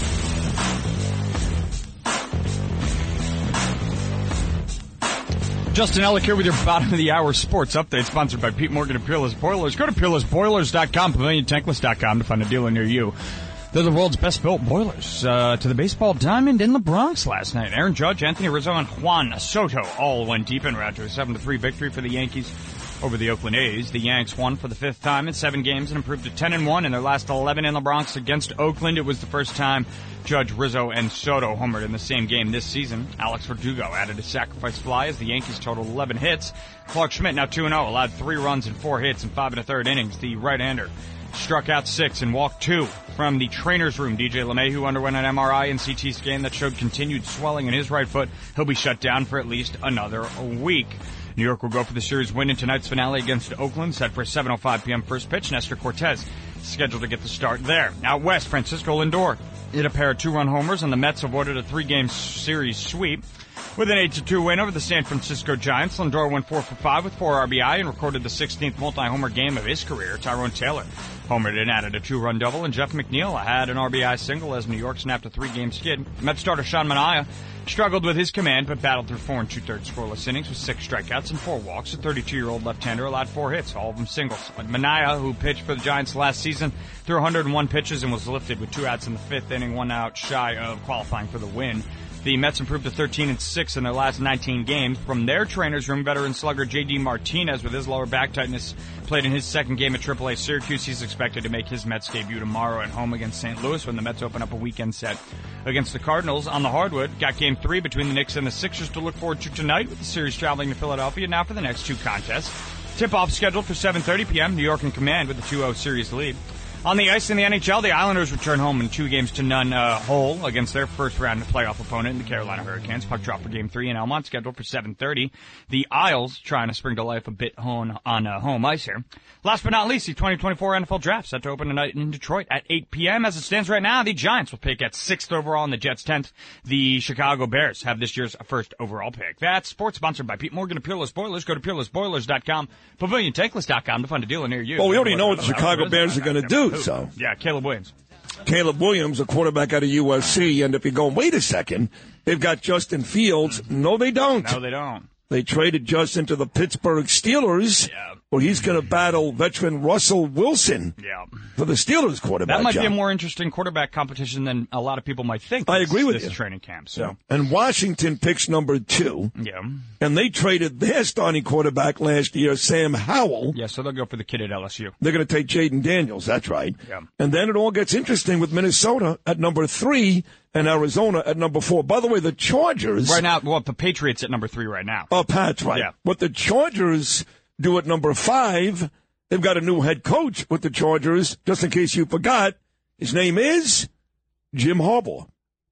Justin Ellick here with your bottom of the hour sports update, sponsored by Pete Morgan and Peerless Boilers. Go to peerless boilers dot com, pavilion tankless dot com to find a dealer near you. They're the world's best-built boilers. Uh, to the baseball diamond in the Bronx last night. Aaron Judge, Anthony Rizzo, and Juan Soto all went deep in route to a seven to three victory for the Yankees over the Oakland A's. The Yanks won for the fifth time in seven games and improved to ten and one in their last eleven in the Bronx against Oakland. It was the first time Judge, Rizzo, and Soto homered in the same game this season. Alex Verdugo added a sacrifice fly as the Yankees totaled eleven hits. Clark Schmidt, now two and oh, allowed three runs and four hits in five and a third innings. The right-hander struck out six and walked two. From the trainer's room, D J LeMahieu underwent an M R I and C T scan that showed continued swelling in his right foot. He'll be shut down for at least another week. New York will go for the series win in tonight's finale against Oakland, set for a seven oh five p.m. first pitch. Nestor Cortez scheduled to get the start there. Out west, Francisco Lindor hit a pair of two-run homers, and the Mets avoided a three-game series sweep. With an eight to two win over the San Francisco Giants, Lindor went four for five with four R B I and recorded the sixteenth multi-homer game of his career. Tyrone Taylor homered and added a two-run double, and Jeff McNeil had an R B I single as New York snapped a three-game skid. Mets starter Sean Manaea struggled with his command, but battled through four and two-thirds scoreless innings with six strikeouts and four walks. The thirty-two-year-old left-hander allowed four hits, all of them singles. Manaea, who pitched for the Giants last season, threw one hundred one pitches and was lifted with two outs in the fifth inning, one out shy of qualifying for the win. The Mets improved to thirteen and six in their last nineteen games. From their trainer's room, veteran slugger J D Martinez, with his lower back tightness, played in his second game at triple A Syracuse. He's expected to make his Mets debut tomorrow at home against Saint Louis when the Mets open up a weekend set against the Cardinals. On the hardwood, got game three between the Knicks and the Sixers to look forward to tonight, with the series traveling to Philadelphia. Now for the next two contests. Tip-off scheduled for seven thirty p.m. New York in command with a two oh series lead. On the ice in the N H L, the Islanders return home in two games to none uh, whole against their first-round playoff opponent, the Carolina Hurricanes. Puck drop for Game three in Elmont, scheduled for seven thirty. The Isles trying to spring to life a bit on, on uh, home ice here. Last but not least, the twenty twenty-four N F L Draft set to open tonight in Detroit at eight p.m. As it stands right now, the Giants will pick at sixth overall and the Jets tenth. The Chicago Bears have this year's first overall pick. That's sports sponsored by Pete Morgan of Peerless Boilers. Go to peerless boilers dot com, pavilion tankless dot com to find a dealer near you. Well, we already know what the Chicago Bears are going to do, so. Yeah, Caleb Williams. Caleb Williams, a quarterback out of U S C, and if you're going, wait a second, they've got Justin Fields. No, they don't. No, they don't. They traded Justin to the Pittsburgh Steelers, yeah. where he's going to battle veteran Russell Wilson yeah. for the Steelers quarterback That might job. be a more interesting quarterback competition than a lot of people might think. I this, agree with this you. training camp. So. Yeah. And Washington picks number two. Yeah. And they traded their starting quarterback last year, Sam Howell. Yeah, so they'll go for the kid at L S U. They're going to take Jaden Daniels. That's right. Yeah. And then it all gets interesting with Minnesota at number three and Arizona at number four. By the way, the Chargers... Right now, well, the Patriots at number three right now. Oh, Pat's right. Yeah. What the Chargers do at number five, they've got a new head coach with the Chargers. Just in case you forgot, his name is Jim Harbaugh.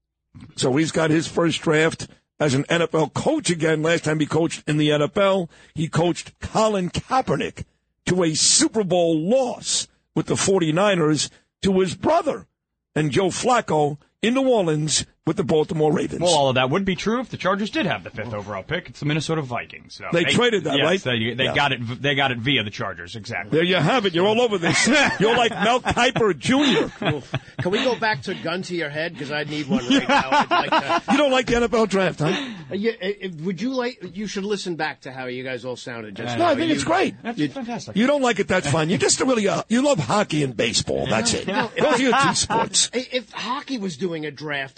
So he's got his first draft as an N F L coach again. Last time he coached in the N F L, he coached Colin Kaepernick to a Super Bowl loss with the forty-niners to his brother and Joe Flacco in New Orleans with the Baltimore Ravens. Well, all of that would be true if the Chargers did have the fifth overall pick. It's the Minnesota Vikings. So they, they traded that, yes, right? They, they yeah. got it. They got it via the Chargers. Exactly. There you have it. You're all over this. You're like Mel Kiper Junior Can we go back to gun to your head? Because I need one right now. I'd like to... You don't like the N F L draft, huh? Uh, you, uh, would you like? You should listen back to how you guys all sounded just no, now. I think you, it's great. That's you, fantastic. You don't like it, that's fine. You just really uh, you love hockey and baseball. That's it. No, Those are your two sports. If hockey was doing a draft, I would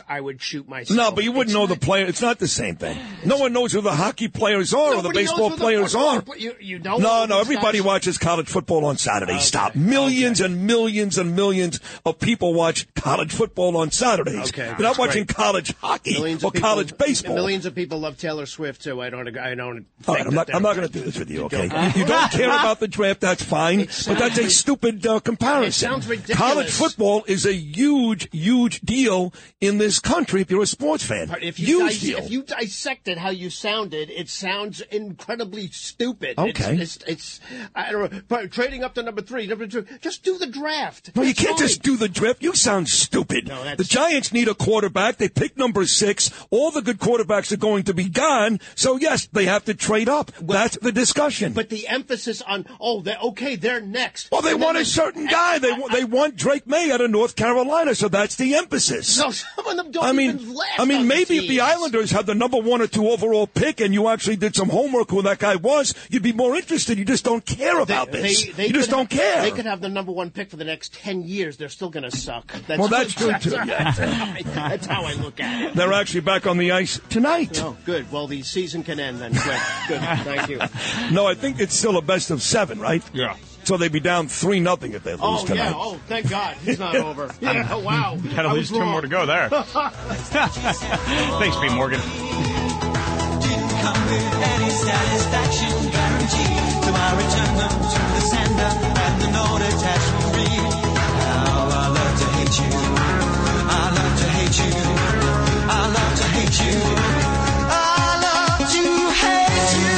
shoot myself. No, but you wouldn't it's know not, the player. It's not the same thing. No one knows who the hockey players are or the baseball knows who players the are. Play- you, you don't no, know no, everybody guys? watches college football on Saturday. Okay. Stop. Millions okay. and millions and millions of people watch college football on Saturdays. Okay, They're not watching great. college hockey Millions or of people, college baseball. Millions of people love Taylor Swift, too. I don't, I don't All think right, I'm not, that I'm not they're- going to do this with you, okay? You don't care about the draft, that's fine, but that's a stupid uh, comparison. It sounds ridiculous. College football is a huge, huge deal in this country if you're a sports fan. If you, huge dis- deal. if you dissected how you sounded, it sounds incredibly stupid. Okay. It's, it's, it's I don't know, but trading up to number three, number two, just do the draft. No, you That's can't fine. just do the draft. You sound stupid. No, that's- The Giants need a quarterback. They pick number six. All the good quarterbacks are going to be gone. So, yes, they have to trade up. That's the discussion. But the emphasis on, oh, they're, okay, they're next. Well, they And want then a certain guy. They wa- they want Drake May out of North Carolina, so that's the emphasis. No, some of them don't I mean, even last I mean, on the maybe if the teams. Islanders had the number one or two overall pick, and you actually did some homework who that guy was, you'd be more interested. You just don't care about They- this. they- they you just could don't have- care. They could have the number one pick for the next ten years. They're still going to suck. That's Well, that's true, that's, too, That's, yeah. that's how I look at it. They're actually back on the ice tonight. Oh, good. Well, the season can end then. Good. Good. Thank you. No, I think it's still a best of seven, right? Yeah. So they'd be down three nothing if they lose Oh, tonight. yeah. Oh, thank God. He's not over. Yeah, oh, wow. Got I at was least two wrong. more to go there. Thanks, Pete Morgan. Come with any satisfaction guaranteed. So I return them to the sender and the note attached will read. How I love to hate you. I love to hate you. I love to hate you. I love to hate you.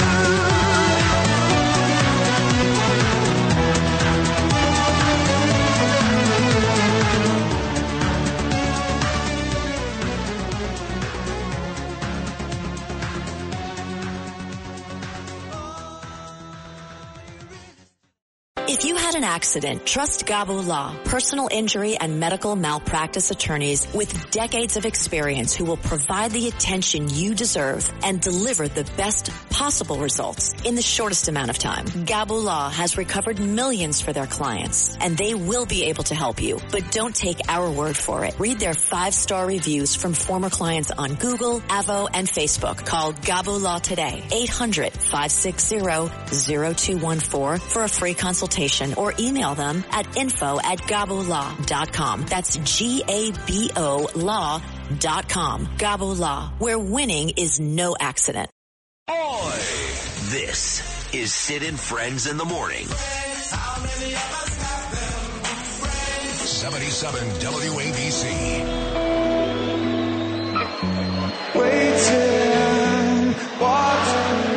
If you had an accident, trust Gabo Law, personal injury and medical malpractice attorneys with decades of experience who will provide the attention you deserve and deliver the best possible results in the shortest amount of time. Gabo Law has recovered millions for their clients, and they will be able to help you. But don't take our word for it. Read their five-star reviews from former clients on Google, Avo, and Facebook. Call Gabo Law today, eight hundred, five six zero, zero two one four for a free consultation, or email them at info at gabolaw dot com. That's G A B O law dot com. Gabo Law, where winning is no accident. This is Sid and Friends in the Morning. seventy-seven W A B C. Waiting, watching.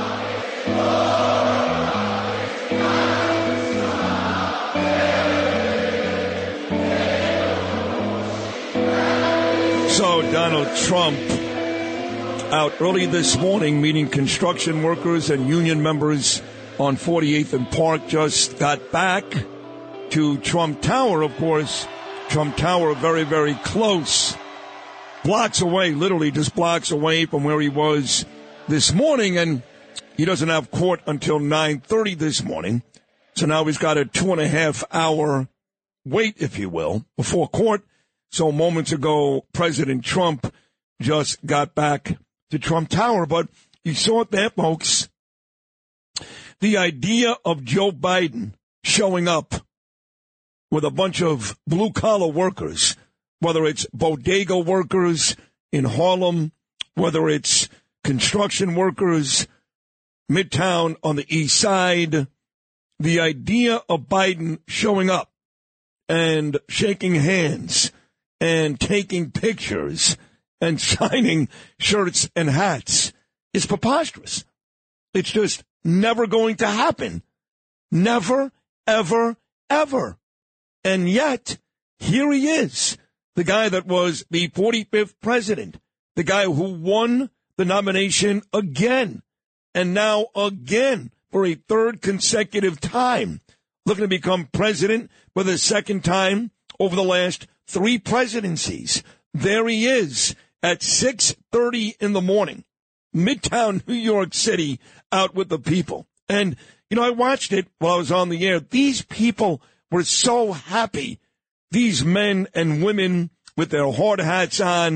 So Donald Trump out early this morning meeting construction workers and union members on forty-eighth and Park, just got back to Trump Tower, of course. Trump Tower very, very close, blocks away, literally just blocks away from where he was this morning. And he doesn't have court until nine thirty this morning. So now he's got a two and a half hour wait, if you will, before court. So moments ago, President Trump just got back to Trump Tower. But you saw it there, folks. The idea of Joe Biden showing up with a bunch of blue-collar workers, whether it's bodega workers in Harlem, whether it's construction workers, Midtown on the east side, the idea of Biden showing up and shaking hands and taking pictures and signing shirts and hats is preposterous. It's just never going to happen. Never, ever, ever. And yet, here he is, the guy that was the forty-fifth president, the guy who won the nomination again, and now again for a third consecutive time, looking to become president for the second time over the last three presidencies. There he is at six thirty in the morning, Midtown New York City, out with the people. And, you know, I watched it while I was on the air. These people were so happy. These men and women with their hard hats on,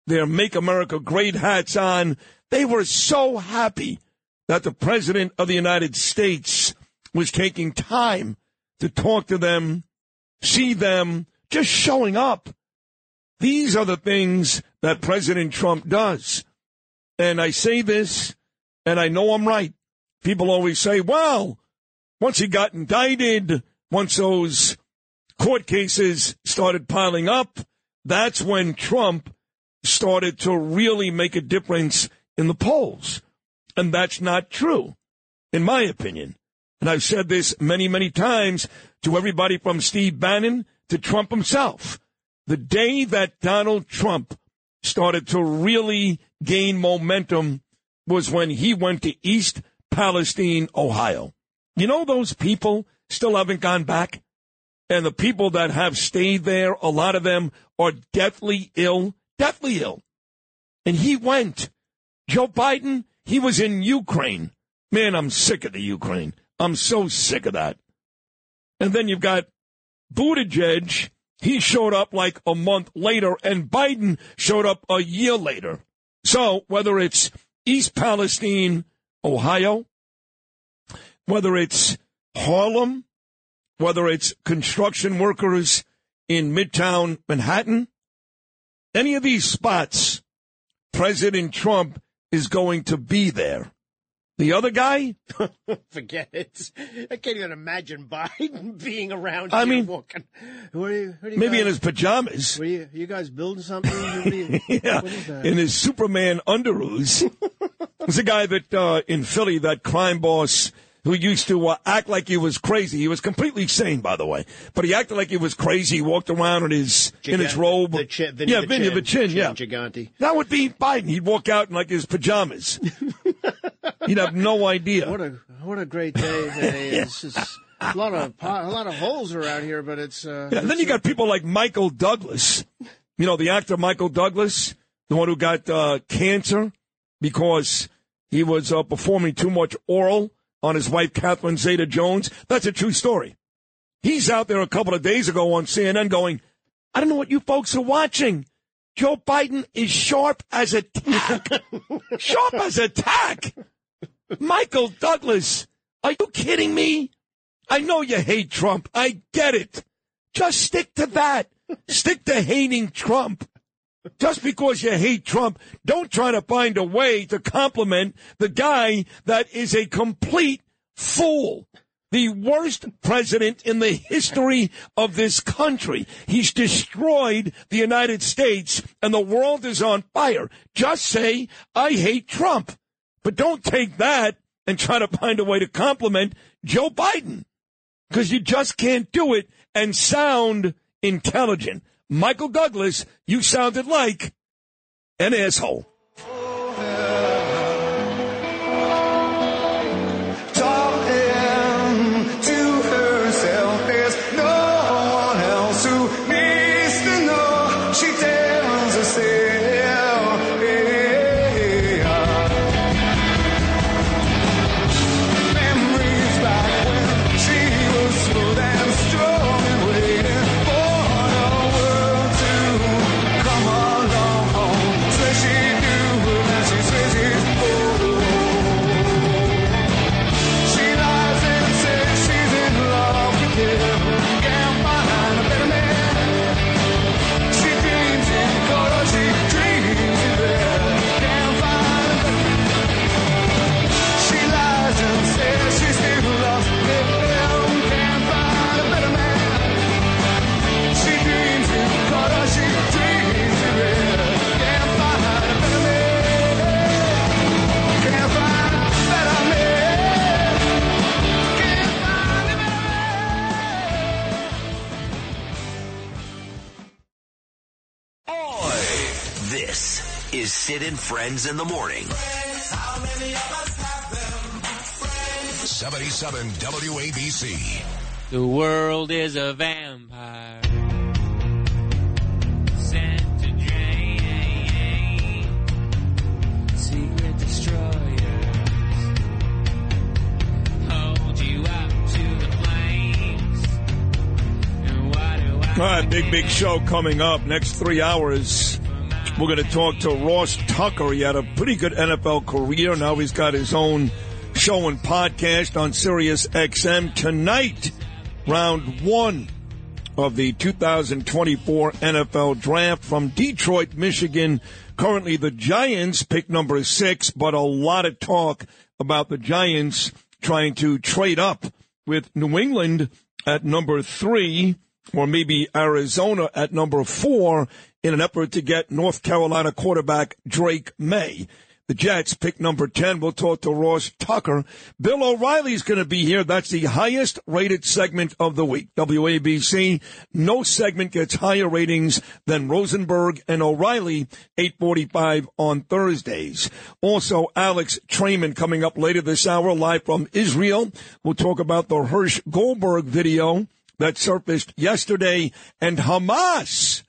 their Make America Great hats on. They were so happy that the President of the United States was taking time to talk to them, see them, just showing up. These are the things that President Trump does. And I say this, and I know I'm right. People always say, well, once he got indicted, once those court cases started piling up, that's when Trump started to really make a difference in the polls. And that's not true, in my opinion. And I've said this many, many times to everybody from Steve Bannon to Trump himself. The day that Donald Trump started to really gain momentum was when he went to East Palestine, Ohio. You know, those people still haven't gone back? And the people that have stayed there, a lot of them are deathly ill, deathly ill. And he went. Joe Biden, he was in Ukraine. Man, I'm sick of the Ukraine. I'm so sick of that. And then you've got Buttigieg. He showed up like a month later, and Biden showed up a year later. So whether it's East Palestine, Ohio, whether it's Harlem, whether it's construction workers in Midtown Manhattan, any of these spots, President Trump is going to be there. The other guy? Forget it. I can't even imagine Biden being around I here mean, walking. What are you, what are you maybe guys, in his pajamas. What are you, you guys building something? What are you, Yeah, what is that? in his Superman underoos. There's a guy that uh, in Philly, that crime boss who used to uh, act like he was crazy. He was completely sane, by the way, but he acted like he was crazy. He walked around in his in his robe. The chi- Vinny yeah, the Vinny Chin, the Chin, Chin yeah. Gigante. That would be Biden. He'd walk out in like his pajamas. He'd have no idea. What a what a great day today is. It's a lot of a lot of holes are out here, but it's. Uh, Yeah, and then you got people like Michael Douglas. You know, the actor Michael Douglas, the one who got uh, cancer because he was uh, performing too much oral on his wife, Catherine Zeta-Jones. That's a true story. He's out there a couple of days ago on C N N going, I don't know what you folks are watching. Joe Biden is sharp as a tack. Sharp as a tack. Michael Douglas, are you kidding me? I know you hate Trump. I get it. Just stick to that. Stick to hating Trump. Just because you hate Trump, don't try to find a way to compliment the guy that is a complete fool. The worst president in the history of this country. He's destroyed the United States, and the world is on fire. Just say, I hate Trump. But don't take that and try to find a way to compliment Joe Biden, because you just can't do it and sound intelligent. Michael Douglas, you sounded like an asshole. Sid and Friends in the morning. seventy-seven W A B C. The world is a vampire. Sent to drain. Secret destroyers. Hold you up to the flames. And what do I All right, big, big show coming up. Next three hours. We're going to talk to Ross Tucker. He had a pretty good N F L career. Now he's got his own show and podcast on Sirius X M. Tonight, round one of the two thousand twenty-four N F L Draft from Detroit, Michigan. Currently the Giants pick number six, but a lot of talk about the Giants trying to trade up with New England at number three, or maybe Arizona at number four, in an effort to get North Carolina quarterback Drake May. The Jets pick number ten. We'll talk to Ross Tucker. Bill O'Reilly's going to be here. That's the highest rated segment of the week. W A B C, no segment gets higher ratings than Rosenberg and O'Reilly, eight forty-five on Thursdays. Also, Alex Trayman coming up later this hour, live from Israel. We'll talk about the Hirsch Goldberg video that surfaced yesterday. And Hamas,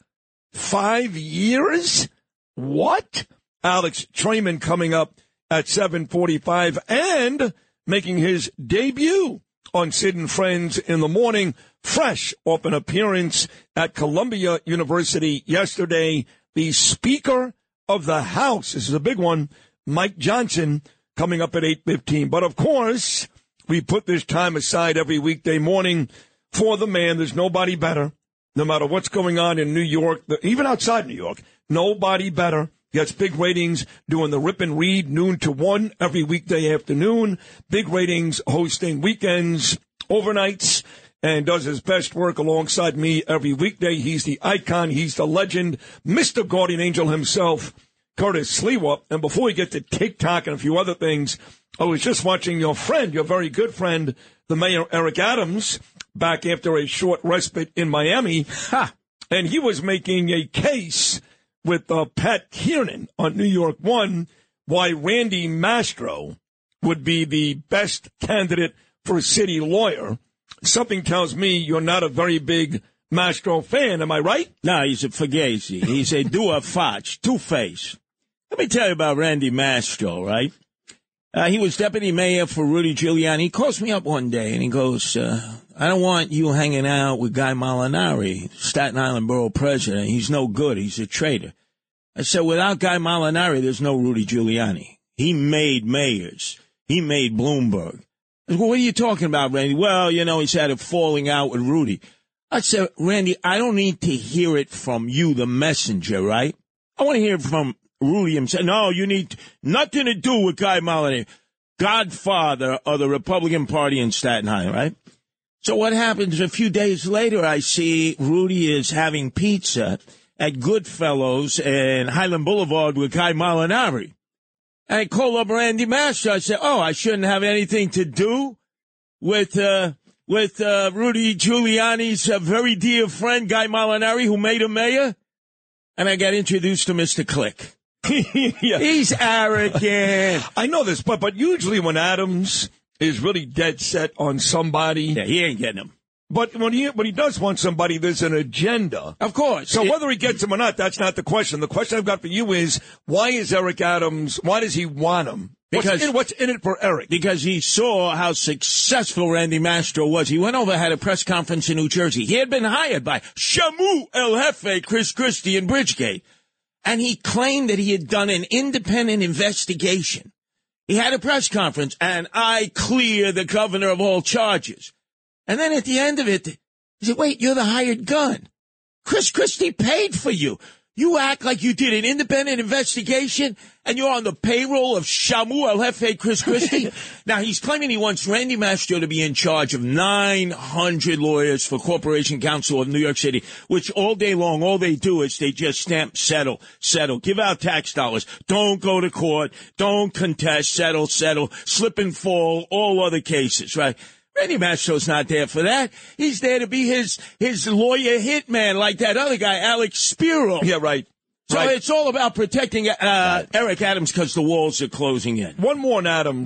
five years? What? Alex Trayman coming up at seven forty-five, and making his debut on Sid and Friends in the morning, fresh off an appearance at Columbia University yesterday, the Speaker of the House. This is a big one, Mike Johnson, coming up at eight fifteen. But, of course, we put this time aside every weekday morning for the man. There's nobody better, no matter what's going on in New York, even outside New York, nobody better. Gets big ratings doing the Rip and Read noon to one every weekday afternoon. Big ratings hosting weekends, overnights, and does his best work alongside me every weekday. He's the icon. He's the legend. Mister Guardian Angel himself, Curtis Sliwa. And before we get to TikTok and a few other things, I was just watching your friend, your very good friend, the Mayor Eric Adams, back after a short respite in Miami. Ha! And he was making a case with uh, Pat Kiernan on New York One, why Randy Mastro would be the best candidate for a city lawyer. Something tells me you're not a very big Mastro fan. Am I right? No, he's a fugazi. He's a dua fach, two-face. Let me tell you about Randy Mastro, right? Uh, he was deputy mayor for Rudy Giuliani. He calls me up one day and he goes, uh, I don't want you hanging out with Guy Molinari, Staten Island borough president. He's no good. He's a traitor. I said, without Guy Molinari, there's no Rudy Giuliani. He made mayors. He made Bloomberg. I said, well, what are you talking about, Randy? Well, you know, he's had a falling out with Rudy. I said, Randy, I don't need to hear it from you, the messenger, right? I want to hear it from Rudy himself. No, you need nothing to do with Guy Molinari, godfather of the Republican Party in Staten Island, right? So what happens a few days later, I see Rudy is having pizza at Goodfellows and Highland Boulevard with Guy Molinari. And I call up Randy Mastro. I said, oh, I shouldn't have anything to do with uh, with uh, Rudy Giuliani's uh, very dear friend, Guy Molinari, who made him mayor. And I got introduced to Mister Click. Yeah. He's arrogant. I know this, but but usually when Adams is really dead set on somebody, yeah, he ain't getting him. But when he when he does want somebody, there's an agenda. Of course. So it, whether he gets him or not, that's not the question. The question I've got for you is, why is Eric Adams, why does he want him? Because, what's, in, what's in it for Eric? Because he saw how successful Randy Mastro was. He went over, had a press conference in New Jersey. He had been hired by Shamu El Jefe, Chris Christie in Bridgegate. And he claimed that he had done an independent investigation. He had a press conference, and I clear the governor of all charges. And then at the end of it, he said, wait, you're the hired gun. Chris Christie paid for you. You act like you did an independent investigation, and you're on the payroll of Shamu El Jefe, Chris Christie. Now, he's claiming he wants Randy Mastro to be in charge of nine hundred lawyers for Corporation Counsel of New York City, which all day long, all they do is they just stamp, settle, settle, give out tax dollars, don't go to court, don't contest, settle, settle, slip and fall, all other cases, right? Randy Mastro's not there for that. He's there to be his his lawyer hitman like that other guy, Alex Spiro. Yeah, right. So right. It's all about protecting uh, right. Eric Adams because the walls are closing in. One more on Adams.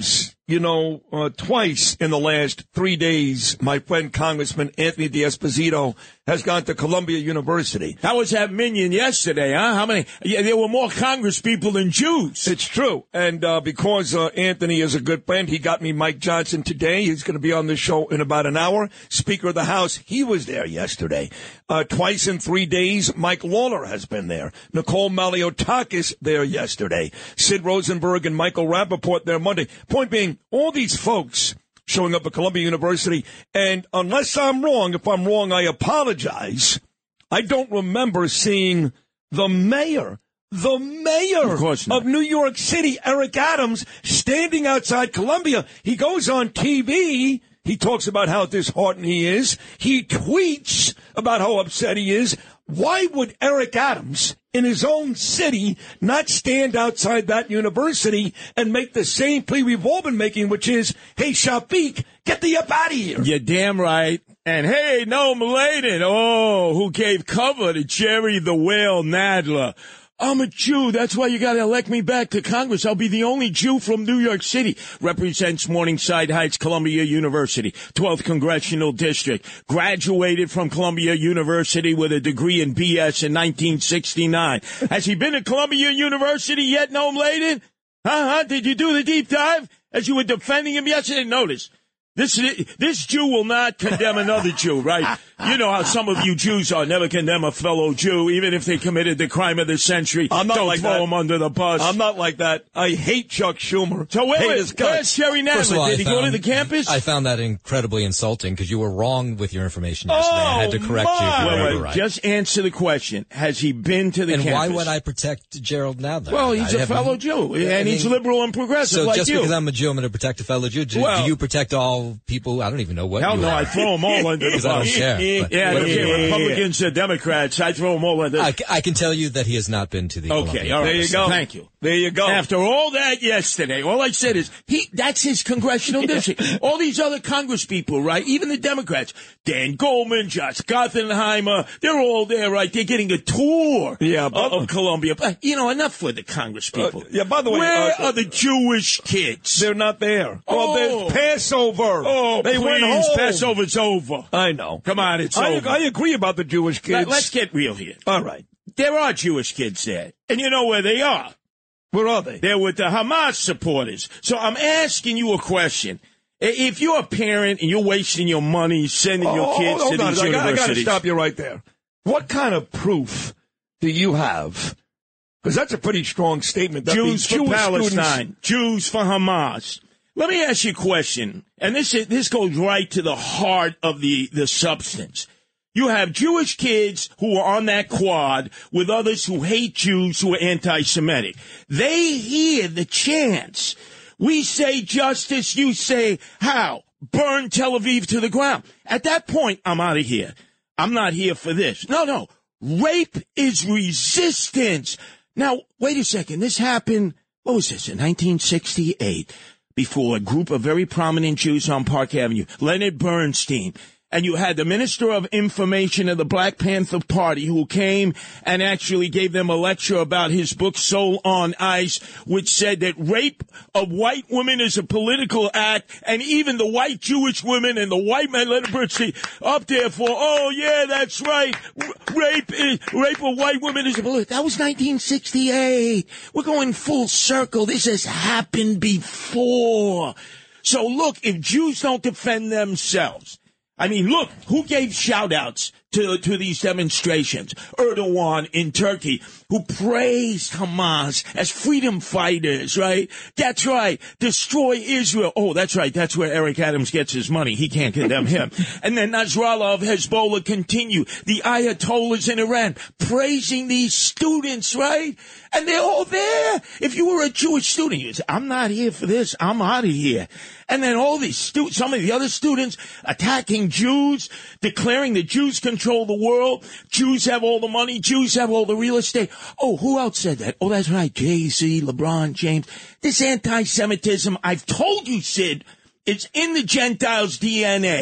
You know, uh, twice in the last three days, my friend Congressman Anthony D'Esposito has gone to Columbia University. How was that minion yesterday, huh? How many? Yeah, there were more Congress people than Jews. It's true. And uh, because uh, Anthony is a good friend, he got me Mike Johnson today. He's going to be on the show in about an hour. Speaker of the House, he was there yesterday. Uh, twice in three days, Mike Lawler has been there. Nicole Maliotakis there yesterday. Sid Rosenberg and Michael Rappaport there Monday. Point being, all these folks showing up at Columbia University, and unless I'm wrong, if I'm wrong, I apologize. I don't remember seeing the mayor, the mayor of, of New York City, Eric Adams, standing outside Columbia. He goes on T V. He talks about how disheartened he is. He tweets about how upset he is. Why would Eric Adams, in his own city, not stand outside that university and make the same plea we've all been making, which is, hey, Shafiq, get the up out of here. You're damn right. And hey, Noam Laden, oh, who gave cover to Jerry the Whale Nadler. I'm a Jew. That's why you got to elect me back to Congress. I'll be the only Jew from New York City. Represents Morningside Heights, Columbia University, twelfth Congressional District. Graduated from Columbia University with a degree in B S in nineteen sixty-nine. Has he been to Columbia University yet, Noam Laden? Huh? Did you do the deep dive as you were defending him yesterday? Notice. This this Jew will not condemn another Jew, right? You know how some of you Jews are. Never condemn a fellow Jew, even if they committed the crime of the century. I'm not Don't like throw that. him under the bus. I'm not like that. I hate Chuck Schumer. So wait, hate wait, his guts. where's Jerry First of all, Nadler? Did I he found, go to the campus? I found that incredibly insulting because you were wrong with your information yesterday. I had to correct you if you Wait, were wait, right. Just answer the question. Has he been to the and campus? why would I protect Gerald Nadler? Well, he's I a haven't- fellow Jew, Yeah, I and he's mean, liberal and progressive So like just you. because I'm a Jew, I'm going to protect a fellow Jew. Do, Well- do you protect all people? I don't even know what Hell you no, are. I throw them all under the Because I don't bus. care. But Yeah, I don't what- care. Republicans or Democrats, I throw them all under. I, I can tell you that he has not been to the Okay, Columbia all right. There you go. Thank you. There you go. After all that yesterday, all I said is, he that's his congressional district. All these other Congress people, right, even the Democrats, Dan Goldman, Josh Gothenheimer, they're all there, right? They're getting a tour Yeah, of, but- of Columbia. But, you know, enough with the Congress people. Uh, yeah, by the way, Where uh, are the Jewish kids? They're not there. Oh. Well, there's Passover. Oh, they please, went home. Passover's over. I know. Come on, it's I, over. I agree about the Jewish kids. Let, let's get real here. All right. There are Jewish kids there. And you know where they are. Where are they? They're with the Hamas supporters. So I'm asking you a question. If you're a parent and you're wasting your money sending your Oh, kids hold to on. these I got, I got to universities. stop you right there. What kind of proof do you have? Because that's a pretty strong statement. That Jews these for Jewish Palestine, students- Jews for Hamas. Let me ask you a question, and this is, this goes right to the heart of the, the substance. You have Jewish kids who are on that quad with others who hate Jews who are anti-Semitic. They hear the chants. We say justice, you say how? Burn Tel Aviv to the ground. At that point, I'm out of here. I'm not here for this. No, no. Rape is resistance. Now, wait a second. This happened, what was this, in nineteen sixty-eight, before a group of very prominent Jews on Park Avenue, Leonard Bernstein. And you had the Minister of Information of the Black Panther Party who came and actually gave them a lecture about his book, Soul on Ice, which said that rape of white women is a political act, and even the white Jewish women and the white men, Leonard Bernstein, up there for, oh, yeah, that's right, R- rape is, rape of white women is a political. That was nineteen sixty-eight. We're going full circle. This has happened before. So, look, if Jews don't defend themselves, I mean, look, who gave shout-outs to, to these demonstrations? Erdogan in Turkey, who praised Hamas as freedom fighters, right? That's right. Destroy Israel. Oh, that's right. That's where Eric Adams gets his money. He can't condemn him. And then Nasrallah of Hezbollah continue. The Ayatollahs in Iran praising these students, right? And they're all there. If you were a Jewish student, you'd say, I'm not here for this. I'm out of here. And then all these stu- some of the other students attacking Jews, declaring that Jews control the world. Jews have all the money. Jews have all the real estate. Oh, who else said that? Oh, that's right. Jay-Z, LeBron James. This anti-Semitism, I've told you, Sid, it's in the Gentiles' D N A.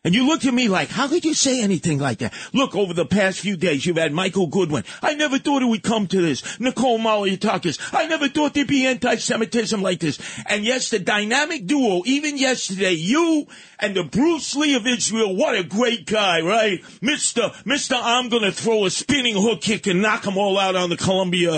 And you looked at me like, how could you say anything like that? Look, over the past few days, you've had Michael Goodwin. I never thought it would come to this. Nicole Malliotakis. I never thought there'd be anti-Semitism like this. And yes, the dynamic duo, even yesterday, you and the Bruce Lee of Israel, what a great guy, right? Mister Mister I'm going to throw a spinning hook kick and knock them all out on the Columbia.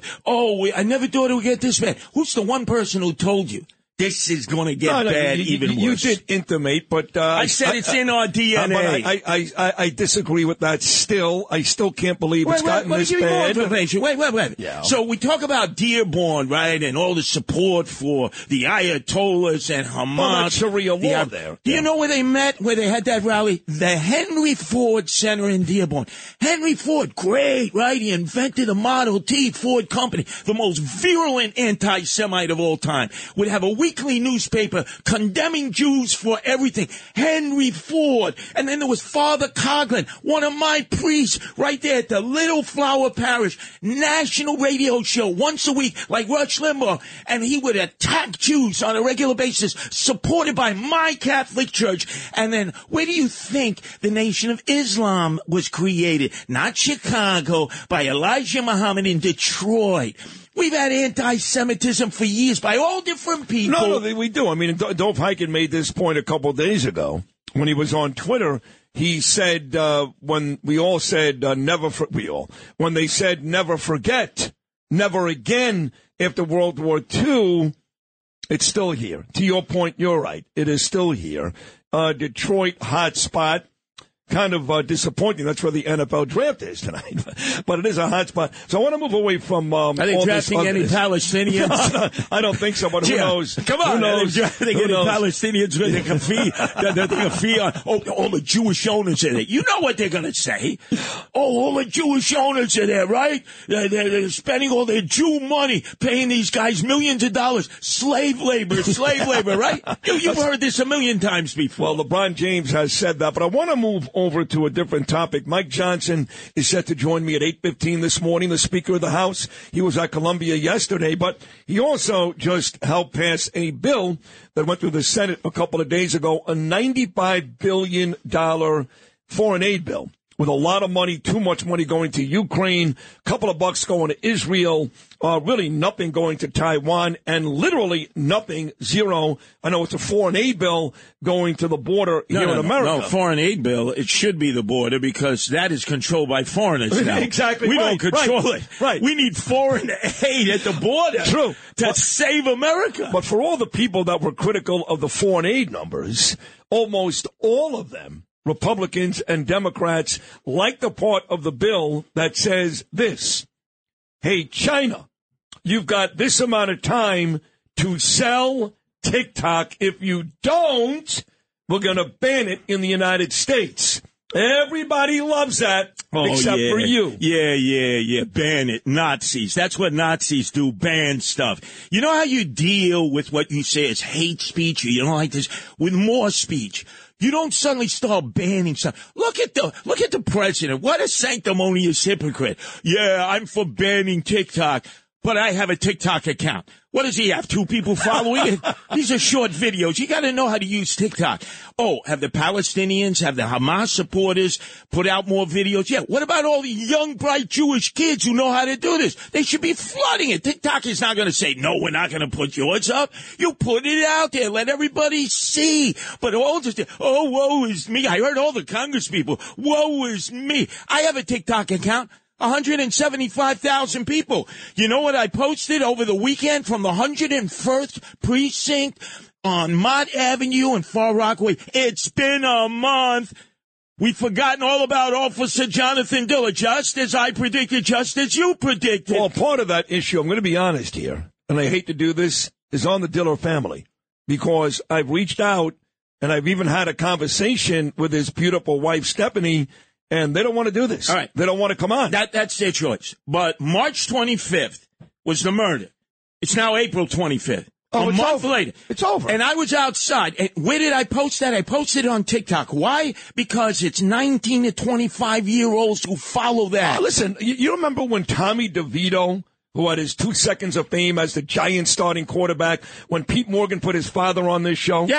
Oh, I never thought it would get this bad. Who's the one person who told you? This is going to get no, no, bad, you, even you, worse. You did intimate, but... Uh, I said it's I, in our D N A. Uh, I, I, I, I disagree with that still. I still can't believe it's wait, gotten wait, this wait, bad. Wait, wait, wait, wait. Yeah. So we talk about Dearborn, right, and all the support for the Ayatollahs and Hamas. Well, that's Sharia law the, there. Do yeah. you know where they met, where they had that rally? The Henry Ford Center in Dearborn. Henry Ford, great, right? He invented a Model T Ford company, the most virulent anti-Semite of all time. Would have a weekly newspaper condemning Jews for everything. Henry Ford. And then there was Father Coughlin, one of my priests, right there at the Little Flower Parish national radio show once a week, like Rush Limbaugh. And he would attack Jews on a regular basis, supported by my Catholic Church. And then where do you think the Nation of Islam was created? Not Chicago, by Elijah Muhammad in Detroit. We've had anti-Semitism for years by all different people. No, no, we do. I mean, Dov Hikind made this point a couple of days ago when he was on Twitter. He said, uh, when we all said, uh, never, for- we all, when they said never forget, never again after World War Two, it's still here. To your point, you're right. It is still here. Uh, Detroit hot spot. Kind of uh, disappointing. That's where the N F L draft is tonight. But it is a hot spot. So I want to move away from um, Are they all drafting this, any this. Palestinians? No, no, I don't think so, but who yeah. knows? Come on. Who knows? Are they drafting who any knows? Palestinians with a fee? They're taking a fee on oh, all the Jewish owners in it. You know what they're going to say. Oh, all the Jewish owners are there, right? They're, they're, they're spending all their Jew money, paying these guys millions of dollars. Slave labor, slave labor, right? You, you've heard this a million times before. Well, LeBron James has said that, but I want to move over to a different topic. Mike Johnson is set to join me at eight fifteen this morning, the Speaker of the House. He was at Columbia yesterday, but he also just helped pass a bill that went through the Senate a couple of days ago, a ninety-five billion dollars foreign aid bill with a lot of money, too much money going to Ukraine, a couple of bucks going to Israel, uh, really nothing going to Taiwan, and literally nothing, zero. I know it's a foreign aid bill going to the border no, here no, in America. No, foreign aid bill, it should be the border because that is controlled by foreigners now. Exactly. We right, don't control right, it. Right. We need foreign aid at the border. True. To but, save America. But for all the people that were critical of the foreign aid numbers, almost all of them, Republicans and Democrats, like the part of the bill that says this: hey, China, you've got this amount of time to sell TikTok. If you don't, we're going to ban it in the United States. Everybody loves that, oh, except yeah. for you. Yeah, yeah, yeah. Ban it. Nazis. That's what Nazis do. Ban stuff. You know how you deal with what you say is hate speech, or you don't like this, with more speech. You don't suddenly start banning stuff. Look at the look at the president. What a sanctimonious hypocrite. Yeah, I'm for banning TikTok, but I have a TikTok account. What does he have? Two people following it? These are short videos. You got to know how to use TikTok. Oh, have the Palestinians, have the Hamas supporters put out more videos? Yeah. What about all the young, bright Jewish kids who know how to do this? They should be flooding it. TikTok is not going to say, no, we're not going to put yours up. You put it out there. Let everybody see. But all just, oh, woe is me. I heard all the Congress people. Woe is me. I have a TikTok account. one hundred seventy-five thousand people. You know what I posted over the weekend from the one hundred first precinct on Mott Avenue in Far Rockaway? It's been a month. We've forgotten all about Officer Jonathan Diller, just as I predicted, just as you predicted. Well, part of that issue, I'm going to be honest here, and I hate to do this, is on the Diller family, because I've reached out and I've even had a conversation with his beautiful wife, Stephanie, and they don't want to do this. All right. They don't want to come on. That That's their choice. But March twenty-fifth was the murder. It's now April twenty-fifth. Oh, a it's month over. later. It's over. And I was outside. And where did I post that? I posted it on TikTok. Why? Because it's nineteen to twenty-five-year-olds who follow that. Oh, listen, you, you remember when Tommy DeVito, who had his two seconds of fame as the Giants starting quarterback, when Pete Morgan put his father on this show? Yes.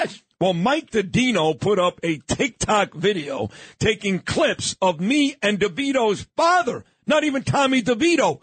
Well, Mike DeDino put up a TikTok video taking clips of me and DeVito's father, not even Tommy DeVito,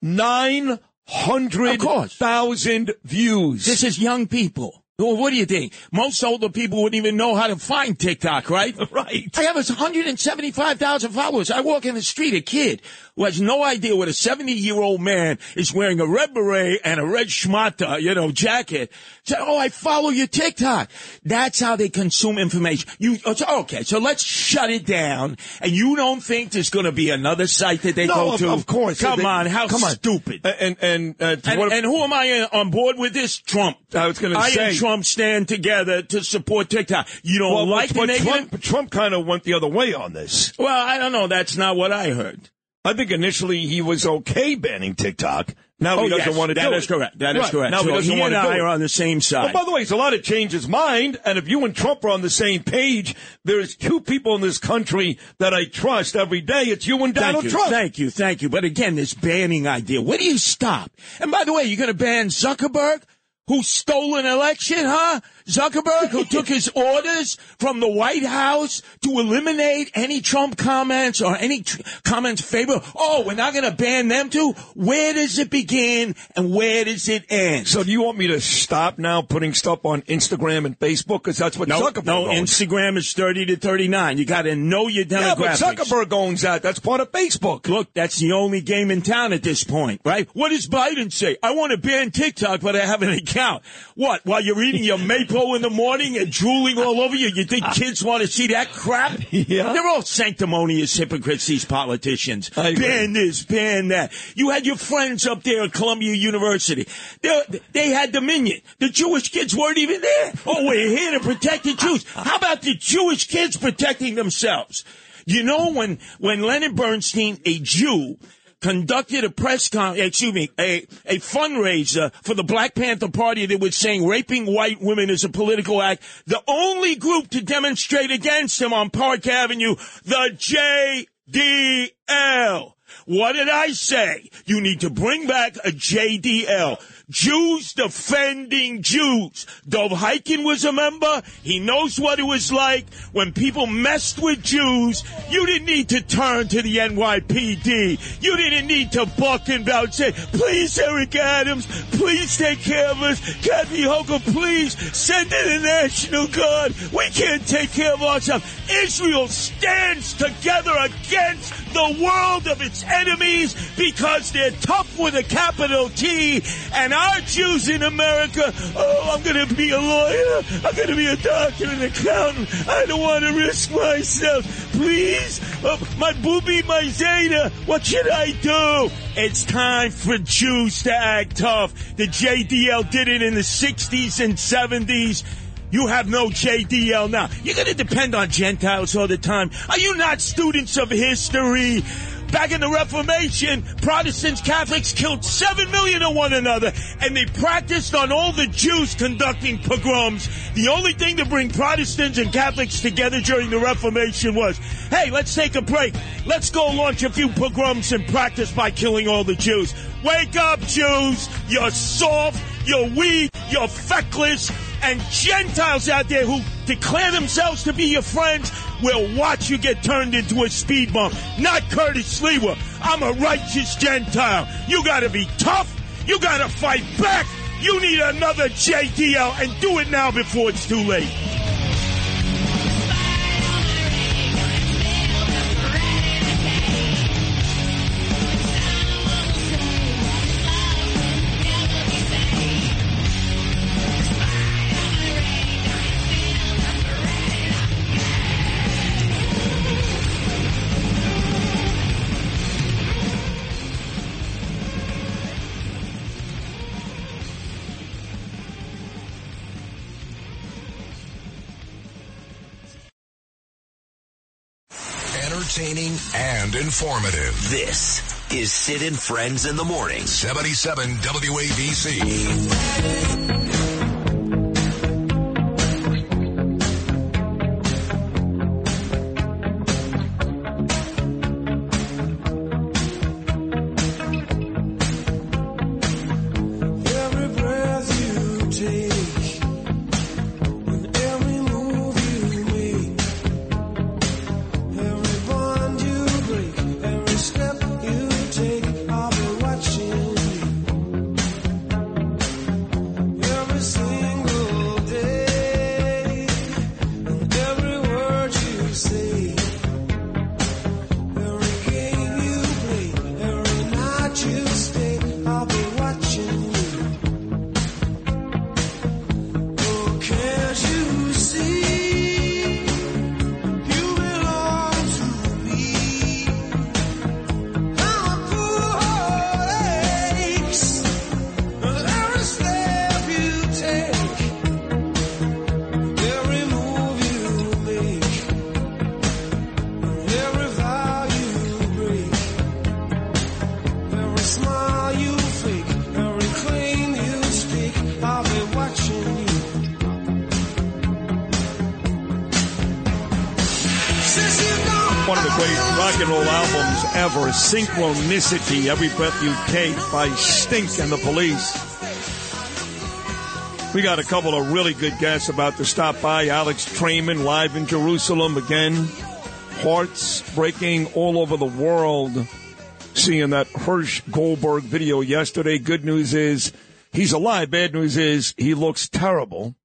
nine hundred thousand views. This is young people. Well, what do you think? Most older people wouldn't even know how to find TikTok, right? Right. I have one hundred seventy-five thousand followers. I walk in the street, a kid who has no idea what a seventy-year-old man is wearing a red beret and a red schmata, you know, jacket. Say, oh, I follow your TikTok. That's how they consume information. You okay? So let's shut it down. And you don't think there's going to be another site that they no, go of, to? Of course. Come they, on, how come on. stupid. And and uh, and, what, and who am I on board with this? Trump. I was going to I say. and Trump stand together to support TikTok. You don't well, like but the negative? Trump, Trump kind of went the other way on this. Well, I don't know. That's not what I heard. I think initially he was okay banning TikTok. Now oh, he doesn't yes, want to that do is it. correct. That is right. correct. Now so he doesn't he want and to do I it. are on the same side. Well, by the way, it's a lot to change his mind. And if you and Trump are on the same page, there's two people in this country that I trust every day. It's you and Donald thank you, Trump. Thank you, thank you. But again, this banning idea, where do you stop? And by the way, you're going to ban Zuckerberg, who stole an election, huh? Zuckerberg, who took his orders from the White House to eliminate any Trump comments or any tr- comments favor. Oh, we're not going to ban them too? Where does it begin and where does it end? So do you want me to stop now putting stuff on Instagram and Facebook? Because that's what no, Zuckerberg No, owns. Instagram is thirty to thirty-nine. You got to know your demographics. Yeah, but Zuckerberg owns that. That's part of Facebook. Look, that's the only game in town at this point, right? What does Biden say? I want to ban TikTok, but I have an account. What, while you're eating your maple in the morning and drooling all over you, you think kids want to see that crap? Yeah. They're all sanctimonious hypocrites, these politicians. I agree. Ban this, ban that. You had your friends up there at Columbia University. They, they had Dominion. The Jewish kids weren't even there. Oh, we're here to protect the Jews. How about the Jewish kids protecting themselves? You know, when, when Leonard Bernstein, a Jew, conducted a press con, excuse me, a, a fundraiser for the Black Panther Party that was saying raping white women is a political act. The only group to demonstrate against him on Park Avenue, the J D L. What did I say? You need to bring back a J D L. Jews defending Jews. Dov Hikind was a member. He knows what it was like when people messed with Jews. You didn't need to turn to the N Y P D. You didn't need to buck and bow and say, please, Eric Adams, please take care of us. Kathy Hochul, please send in the National Guard. We can't take care of ourselves. Israel stands together against the world of its enemies because they're tough with a capital T, and our Jews in America, oh, I'm going to be a lawyer, I'm going to be a doctor, an accountant, I don't want to risk myself, please, oh, my booby, my Zeta, what should I do? It's time for Jews to act tough. The J D L did it in the sixties and seventies. You have no J D L now. You're going to depend on Gentiles all the time. Are you not students of history? Back in the Reformation, Protestants, Catholics killed seven million of one another, and they practiced on all the Jews conducting pogroms. The only thing to bring Protestants and Catholics together during the Reformation was, hey, let's take a break. Let's go launch a few pogroms and practice by killing all the Jews. Wake up, Jews! You're soft, you're weak, you're feckless, and Gentiles out there who declare themselves to be your friends will watch you get turned into a speed bump. Not Curtis Lewa. I'm a righteous Gentile. You gotta be tough. You gotta fight back. You need another J D L, and do it now before it's too late. Entertaining and informative. This is Sid and Friends in the Morning. seventy-seven W A B C. Every breath you take, and every move I'll be watching you. Oh, can't you see? You belong to me. Now my poor heart aches with every step you take, every move you make, every vow you break, every smile you fake, every claim you speak. I'll be watching you. Since you've gone, One of the great rock and roll albums ever, Synchronicity, Every Breath You Take by Stink and the Police. We got a couple of really good guests about to stop by. Alex Trayman live in Jerusalem again. Hearts breaking all over the world. Seeing that Hirsch Goldberg video yesterday. Good news is he's alive. Bad news is he looks terrible.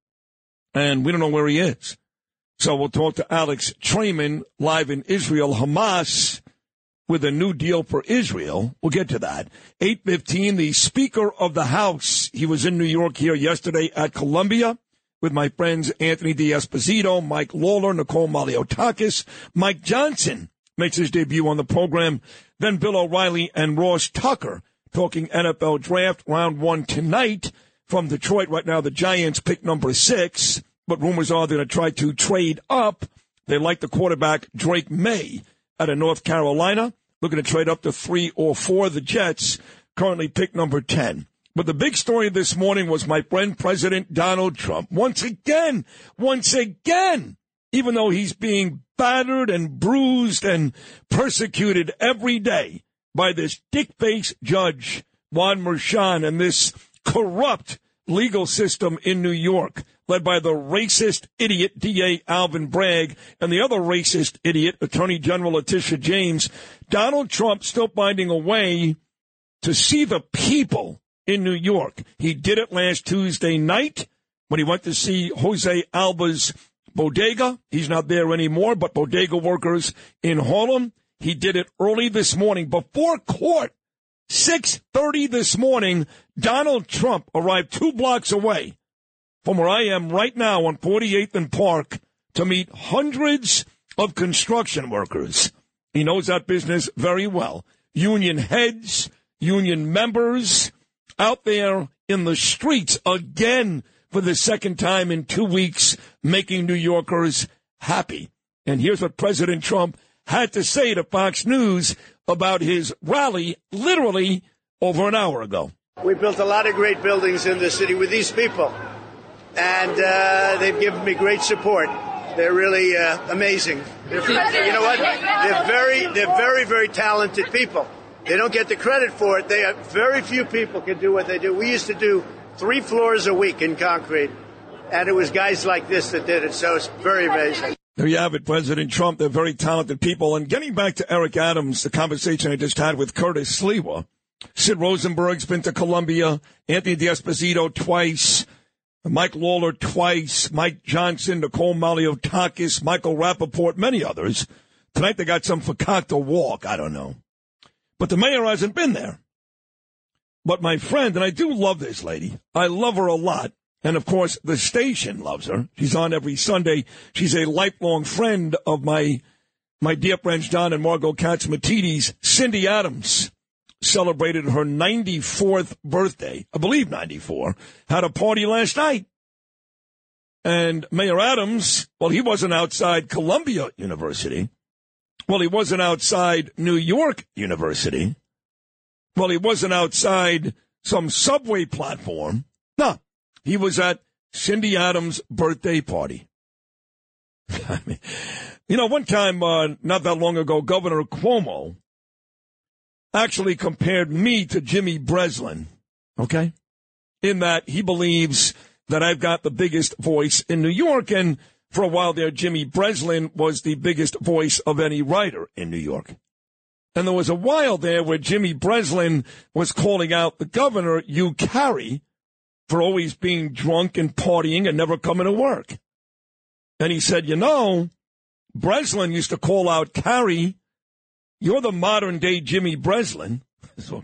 And we don't know where he is. So we'll talk to Alex Trayman live in Israel. Hamas with a new deal for Israel. We'll get to that. eight fifteen, the Speaker of the House. He was in New York here yesterday at Columbia with my friends Anthony D'Esposito, Mike Lawler, Nicole Maliotakis. Mike Johnson makes his debut on the program. Then Bill O'Reilly and Ross Tucker talking N F L draft round one tonight from Detroit. Right now the Giants pick number six, but rumors are they're going to try to trade up. They like the quarterback Drake May out of North Carolina. Looking to trade up to three or four. The Jets currently pick number ten. But the big story this morning was my friend President Donald Trump. Once again, once again, even though he's being battered and bruised and persecuted every day by this dick-faced judge, Juan Merchan, and this corrupt legal system in New York, led by the racist idiot D A Alvin Bragg and the other racist idiot, Attorney General Letitia James, Donald Trump still finding a way to see the people in New York. He did it last Tuesday night when he went to see Jose Alba's bodega. He's not there anymore, but bodega workers in Harlem. He did it early this morning before court. six thirty this morning, Donald Trump arrived two blocks away from where I am right now on forty-eighth and Park to meet hundreds of construction workers. He knows that business very well. Union heads, union members out there in the streets again for the second time in two weeks, making New Yorkers happy. And here's what President Trump had to say to Fox News about his rally literally over an hour ago. We built a lot of great buildings in the city with these people, and uh, they've given me great support. They're really uh, amazing. They're, you know what? They're very, they're very, very talented people. They don't get the credit for it. They are, very few people can do what they do. We used to do three floors a week in concrete, and it was guys like this that did it. So it's very amazing. There you have it, President Trump. They're very talented people. And getting back to Eric Adams, the conversation I just had with Curtis Sliwa, Sid Rosenberg's been to Columbia, Anthony D'Esposito twice, Mike Lawler twice, Mike Johnson, Nicole Maliotakis, Michael Rappaport, many others. Tonight they got some fakakta walk, I don't know. But the mayor hasn't been there. But my friend, and I do love this lady, I love her a lot. And, of course, the station loves her. She's on every Sunday. She's a lifelong friend of my my dear friends John and Margot Katzmatidis. Cindy Adams celebrated her ninety-fourth birthday, I believe ninety-four, had a party last night. And Mayor Adams, well, he wasn't outside Columbia University. Well, he wasn't outside New York University. Well, he wasn't outside some subway platform. No. He was at Cindy Adams' birthday party. I mean, you know, one time, uh, not that long ago, Governor Cuomo actually compared me to Jimmy Breslin, okay, in that he believes that I've got the biggest voice in New York. And for a while there, Jimmy Breslin was the biggest voice of any writer in New York. And there was a while there where Jimmy Breslin was calling out the governor, you carry, for always being drunk and partying and never coming to work. And he said, you know, Breslin used to call out Carrie, you're the modern-day Jimmy Breslin.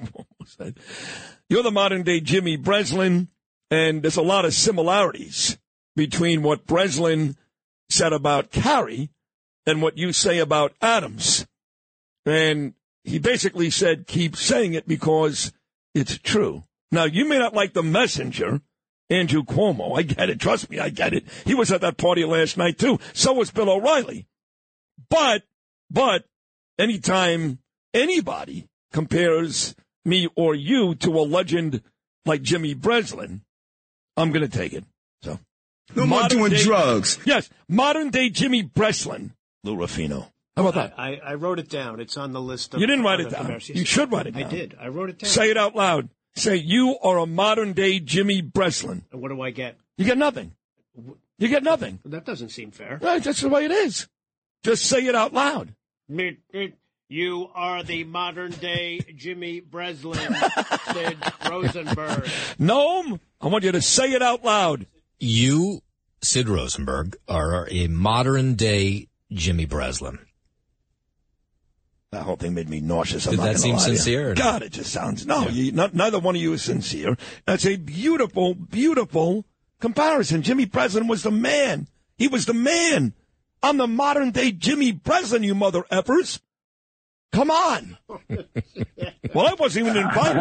said. You're the modern-day Jimmy Breslin, and there's a lot of similarities between what Breslin said about Carey and what you say about Adams. And he basically said, keep saying it because it's true. Now, you may not like the messenger, Andrew Cuomo. I get it. Trust me, I get it. He was at that party last night, too. So was Bill O'Reilly. But, but, anytime anybody compares me or you to a legend like Jimmy Breslin, I'm going to take it. So, no more doing day, drugs. Yes, modern-day Jimmy Breslin, Lou Ruffino. How about that? I, I wrote it down. It's on the list of... You didn't write it down. You should write it down. I did. I wrote it down. Say it out loud. Say, you are a modern-day Jimmy Breslin. And what do I get? You get nothing. You get nothing. That doesn't seem fair. Right, that's the way it is. Just say it out loud. You are the modern-day Jimmy Breslin, Sid Rosenberg. No, I want you to say it out loud. You, Sid Rosenberg, are a modern-day Jimmy Breslin. That whole thing made me nauseous. Did that seem sincere? God, it just sounds... No, yeah. you, not, neither one of you is sincere. That's a beautiful, beautiful comparison. Jimmy Breslin was the man. He was the man. I'm the modern-day Jimmy Breslin, you mother effers. Come on. Well, I wasn't even invited.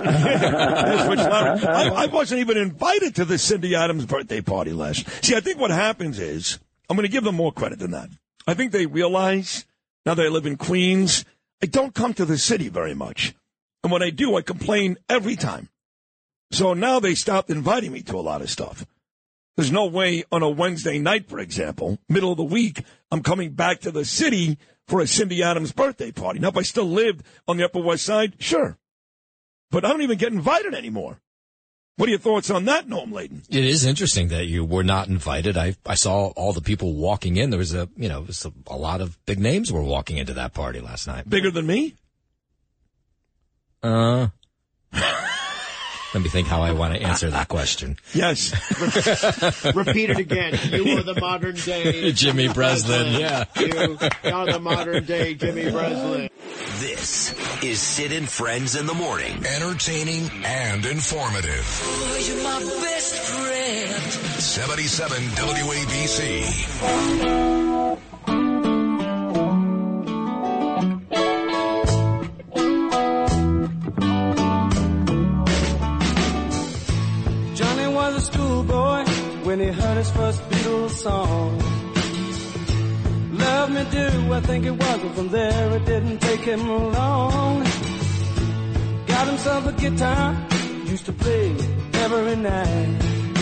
I, I wasn't even invited to the Cindy Adams birthday party last. See, I think what happens is, I'm going to give them more credit than that. I think they realize, now that I live in Queens, I don't come to the city very much. And when I do, I complain every time. So now they stopped inviting me to a lot of stuff. There's no way on a Wednesday night, for example, middle of the week, I'm coming back to the city for a Cindy Adams birthday party. Now, if I still lived on the Upper West Side, sure. But I don't even get invited anymore. What are your thoughts on that, Noam Layden? It is interesting that you were not invited. I I saw all the people walking in. There was a, you know, was a, a lot of big names were walking into that party last night. Bigger than me? Uh... Let me think how I want to answer that question. Yes. Repeat it again. You are the modern day Jimmy Breslin. Yeah. You are the modern day Jimmy Breslin. This is Sid and Friends in the Morning. Entertaining and informative. Oh, you're my best friend. seventy-seven W A B C. When he heard his first Beatles song, love me do, I think it was, but from there it didn't take him long. Got himself a guitar, used to play every night.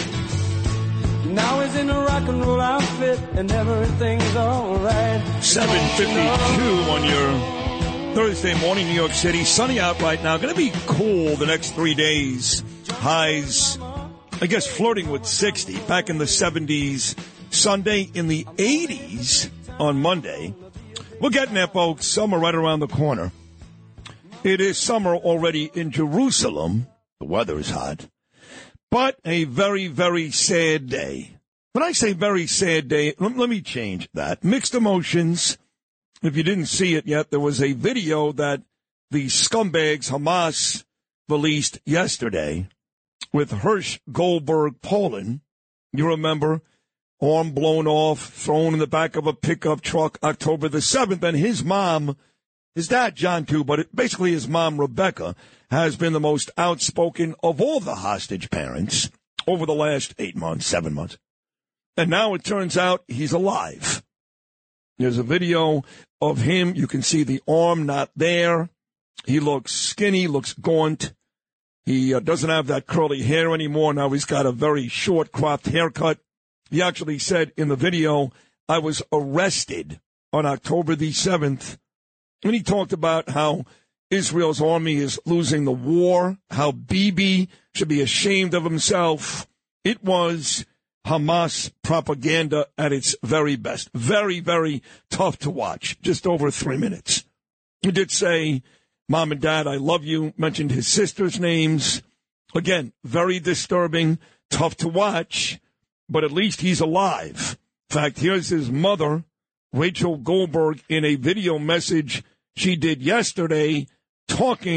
Now he's in a rock and roll outfit and everything's alright. seven fifty-two on your Thursday morning, New York City. Sunny out right now. Going to be cool the next three days. Highs, I guess, flirting with sixty. Back in the seventies. Sunday in the eighties on Monday. We're getting there, folks. Summer right around the corner. It is summer already in Jerusalem. The weather is hot. But a very, very sad day. When I say very sad day, let, let me change that. Mixed emotions. If you didn't see it yet, there was a video that the scumbags Hamas released yesterday with Hirsch Goldberg Poland. You remember, arm blown off, thrown in the back of a pickup truck October the seventh, and his mom, his dad, John, too, but it, basically his mom, Rebecca, has been the most outspoken of all the hostage parents over the last eight months, seven months. And now it turns out he's alive. There's a video of him. You can see the arm not there. He looks skinny, looks gaunt. He uh, doesn't have that curly hair anymore. Now he's got a very short, cropped haircut. He actually said in the video, I was arrested on October the seventh. And he talked about how Israel's army is losing the war, how Bibi should be ashamed of himself. It was Hamas propaganda at its very best. Very, very tough to watch. Just over three minutes. He did say, Mom and Dad, I love you. Mentioned his sister's names. Again, very disturbing, tough to watch, but at least he's alive. In fact, here's his mother, Rachel Goldberg, in a video message she did yesterday, talking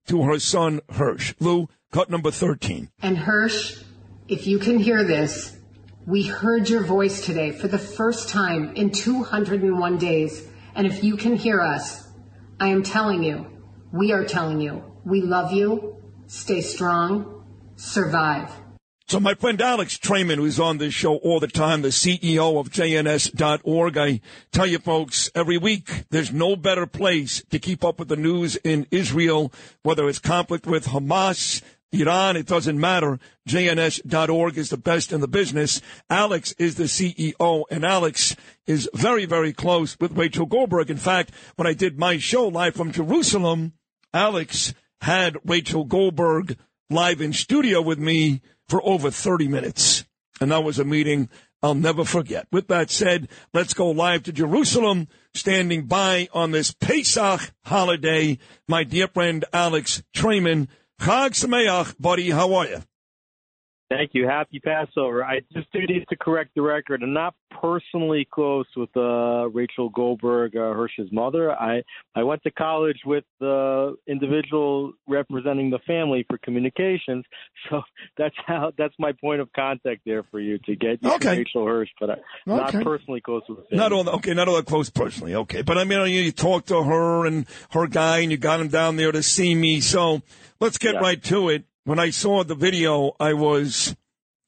to her son, Hirsch. Lou, cut number thirteen. And Hirsch, if you can hear this, we heard your voice today for the first time in two hundred one days. And if you can hear us, I am telling you, we are telling you, we love you, stay strong, survive. So my friend Alex Trayman, who's on this show all the time, the C E O of J N S dot org, I tell you folks, every week there's no better place to keep up with the news in Israel, whether it's conflict with Hamas, Iran, it doesn't matter. J N S dot org is the best in the business. Alex is the C E O, and Alex is very, very close with Rachel Goldberg. In fact, when I did my show live from Jerusalem, Alex had Rachel Goldberg live in studio with me for over thirty minutes. And that was a meeting I'll never forget. With that said, let's go live to Jerusalem. Standing by on this Pesach holiday, my dear friend Alex Trayman. Chag Sameach, buddy. How are you? Thank you. Happy Passover. I just do need to correct the record. I'm not personally close with uh, Rachel Goldberg, uh, Hirsch's mother. I, I went to college with the individual representing the family for communications, so that's how that's my point of contact there for you to get you okay. Rachel Hirsch, but I'm okay. not personally close with the family. Not all okay, not all that close personally. Okay, but I mean, you, you talked to her and her guy, and you got him down there to see me. So let's get yeah. right to it. When I saw the video, I was,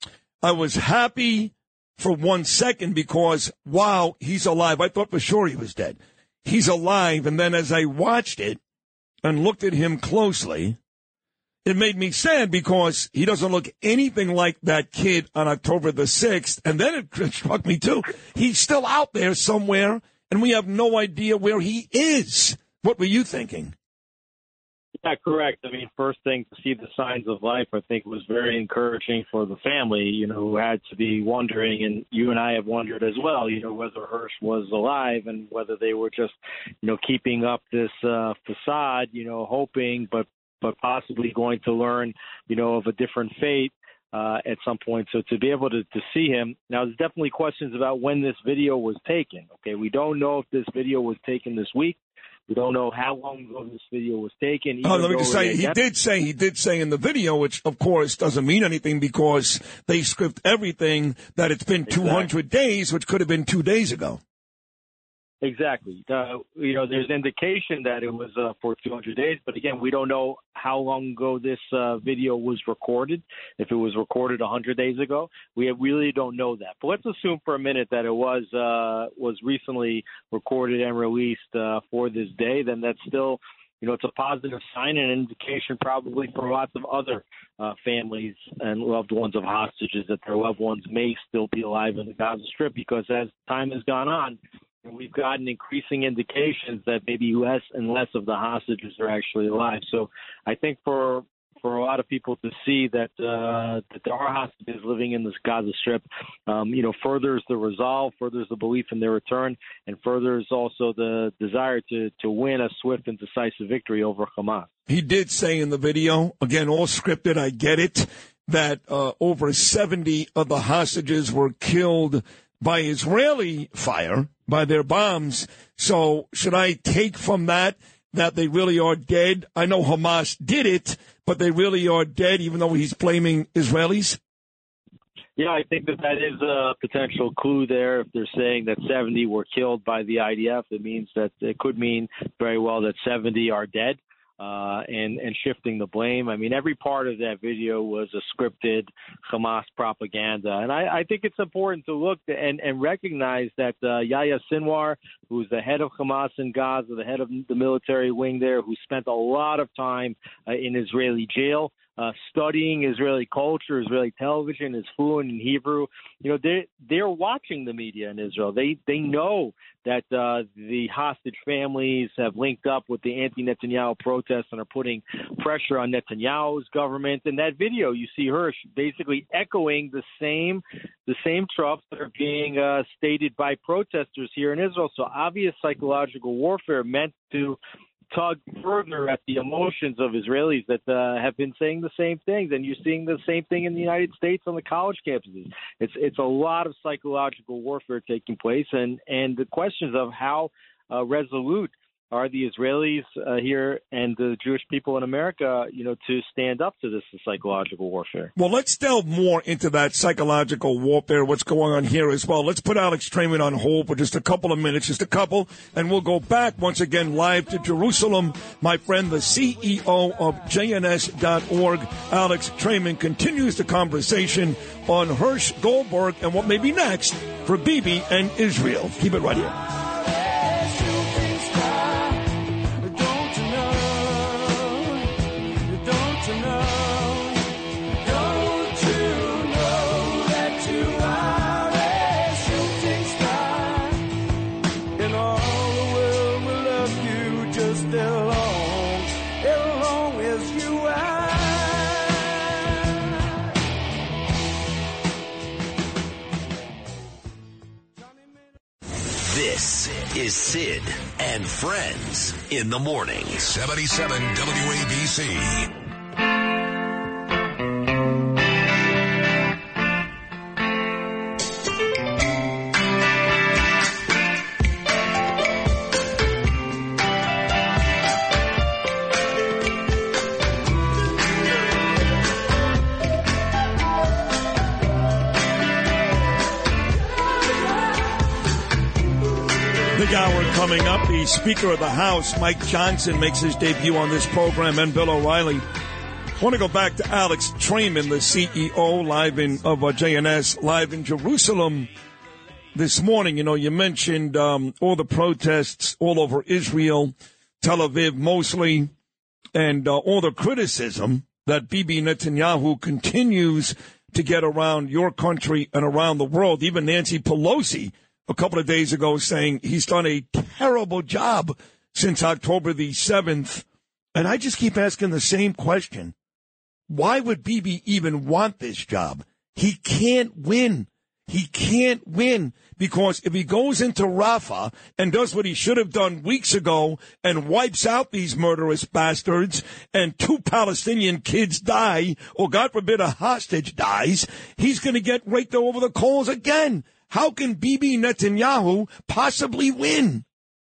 I was happy for one second because, wow, he's alive. I thought for sure he was dead. He's alive. And then as I watched it and looked at him closely, it made me sad because he doesn't look anything like that kid on October the sixth. And then it struck me, too. He's still out there somewhere, and we have no idea where he is. What were you thinking? Yeah, correct. I mean, first thing, to see the signs of life, I think was very encouraging for the family, you know, who had to be wondering, and you and I have wondered as well, you know, whether Hirsch was alive and whether they were just, you know, keeping up this uh, facade, you know, hoping, but, but possibly going to learn, you know, of a different fate uh, at some point. So to be able to, to see him, now there's definitely questions about when this video was taken. Okay, we don't know if this video was taken this week. We don't know how long ago this video was taken. Oh, let me just say, he did say, he did say in the video, which of course doesn't mean anything because they script everything, that it's been two hundred exactly. days, which could have been two days ago. Exactly. Uh, you know, there's indication that it was uh, for two hundred days, but again, we don't know how long ago this uh, video was recorded. If it was recorded one hundred days ago, we really don't know that. But let's assume for a minute that it was uh, was recently recorded and released uh, for this day. Then that's still, you know, it's a positive sign and an indication probably for lots of other uh, families and loved ones of hostages that their loved ones may still be alive in the Gaza Strip, because as time has gone on, we've gotten increasing indications that maybe less and less of the hostages are actually alive. So I think for for a lot of people to see that uh, that there are hostages living in this Gaza Strip, um, you know, furthers the resolve, furthers the belief in their return, and furthers also the desire to, to win a swift and decisive victory over Hamas. He did say in the video, again, all scripted, I get it, that uh, over seventy of the hostages were killed by Israeli fire, by their bombs. So should I take from that that they really are dead? I know Hamas did it, but they really are dead, even though he's blaming Israelis? Yeah, I think that that is a potential clue there. If they're saying that seventy were killed by the I D F, it means that it could mean very well that seventy are dead. Uh, and, and shifting the blame. I mean, every part of that video was a scripted Hamas propaganda. And I, I think it's important to look and, and recognize that uh, Yahya Sinwar, who's the head of Hamas in Gaza, the head of the military wing there, who spent a lot of time uh, in Israeli jail, uh, studying Israeli culture, Israeli television, is fluent in Hebrew. You know, they they're watching the media in Israel. They they know that uh, the hostage families have linked up with the anti-Netanyahu protests and are putting pressure on Netanyahu's government. In that video, you see Hirsch basically echoing the same the same tropes that are being uh, stated by protesters here in Israel. So obvious psychological warfare meant to tug further at the emotions of Israelis that uh, have been saying the same things, and you're seeing the same thing in the United States on the college campuses. It's it's a lot of psychological warfare taking place, and and the questions of how uh, resolute are the Israelis uh, here and the Jewish people in America, you know, to stand up to this psychological warfare? Well, let's delve more into that psychological warfare, what's going on here as well. Let's put Alex Traiman on hold for just a couple of minutes, just a couple, and we'll go back once again live to Jerusalem. My friend, the C E O of J N S dot org, Alex Traiman, continues the conversation on Hersh Goldberg and what may be next for Bibi and Israel. Keep it right here. This is Sid and Friends in the morning. seventy-seven W A B C. Hour coming up. The Speaker of the House, Mike Johnson, makes his debut on this program, and Bill O'Reilly. I want to go back to Alex Traiman, the C E O live in of uh, J N S, live in Jerusalem this morning. You know, you mentioned um, all the protests all over Israel, Tel Aviv mostly, and uh, all the criticism that Bibi Netanyahu continues to get around your country and around the world. Even Nancy Pelosi a couple of days ago saying he's done a terrible job since October the seventh. And I just keep asking the same question. Why would Bibi even want this job? He can't win. He can't win because if he goes into Rafah and does what he should have done weeks ago and wipes out these murderous bastards and two Palestinian kids die, or God forbid a hostage dies, he's going to get raked over the coals again. How can Bibi Netanyahu possibly win?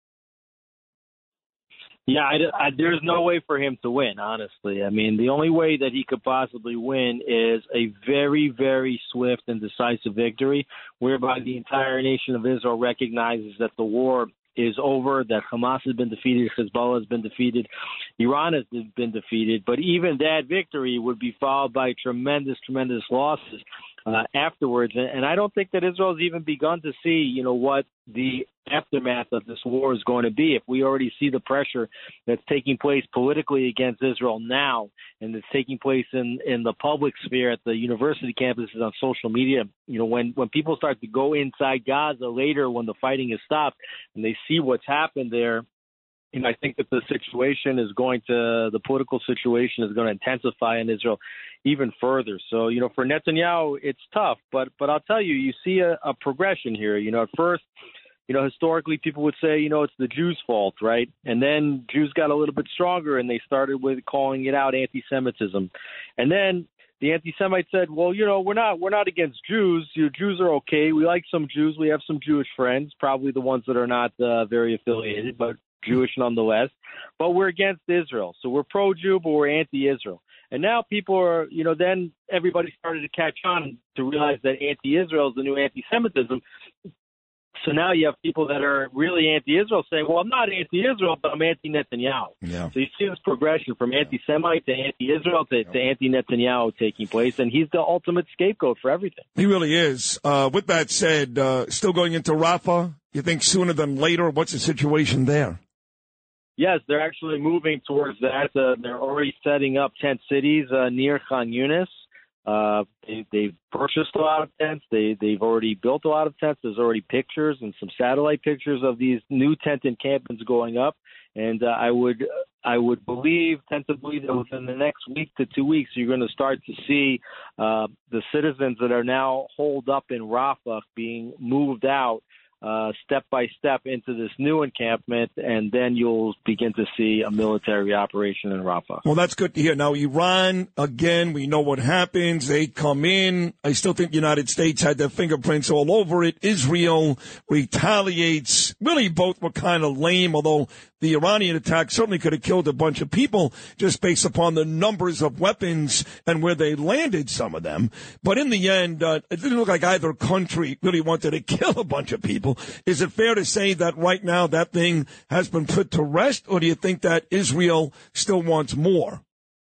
Yeah, I, I, there's no way for him to win, honestly. I mean, the only way that he could possibly win is a very, very swift and decisive victory, whereby the entire nation of Israel recognizes that the war is over, that Hamas has been defeated, Hezbollah has been defeated, Iran has been defeated. But even that victory would be followed by tremendous, tremendous losses uh, afterwards. And, and I don't think that Israel has even begun to see, you know, what the aftermath of this war is going to be. If we already see the pressure that's taking place politically against Israel now, and it's taking place in, in the public sphere at the university campuses on social media, you know, when, when people start to go inside Gaza later when the fighting is stopped and they see what's happened there, you know, I think that the situation is going to, the political situation is going to intensify in Israel even further. So, you know, for Netanyahu, it's tough, but, but I'll tell you, you see a, a progression here. You know, at first, you know, historically people would say, you know, it's the Jews' fault, right? And then Jews got a little bit stronger and they started with calling it out anti-Semitism. And then the anti-Semites said, well, you know, we're not we're not against Jews. You know, Jews are okay. We like some Jews. We have some Jewish friends, probably the ones that are not uh, very affiliated, but Jewish nonetheless. But we're against Israel. So we're pro-Jew, but we're anti-Israel. And now people are, you know, then everybody started to catch on to realize that anti-Israel is the new anti-Semitism. So now you have people that are really anti-Israel saying, well, I'm not anti-Israel, but I'm anti-Netanyahu. Yeah. So you see this progression from anti-Semite to anti-Israel to, to anti-Netanyahu taking place, and he's the ultimate scapegoat for everything. He really is. Uh, with that said, uh, still going into Rafah, you think sooner than later? What's the situation there? Yes, they're actually moving towards that. Uh, they're already setting up tent cities uh, near Khan Yunis. Uh, they, they've purchased a lot of tents. They, they've already built a lot of tents. There's already pictures and some satellite pictures of these new tent encampments going up. And uh, I would I would believe, tentatively, that within the next week to two weeks, you're going to start to see uh, the citizens that are now holed up in Rafah being moved out Uh, step by step into this new encampment, and then you'll begin to see a military operation in Rafah. Well, that's good to hear. Now, Iran, again, we know what happens. They come in. I still think the United States had their fingerprints all over it. Israel retaliates. Really, both were kind of lame, although the Iranian attack certainly could have killed a bunch of people just based upon the numbers of weapons and where they landed some of them. But in the end, uh, it didn't look like either country really wanted to kill a bunch of people. Is it fair to say that right now that thing has been put to rest, or do you think that Israel still wants more?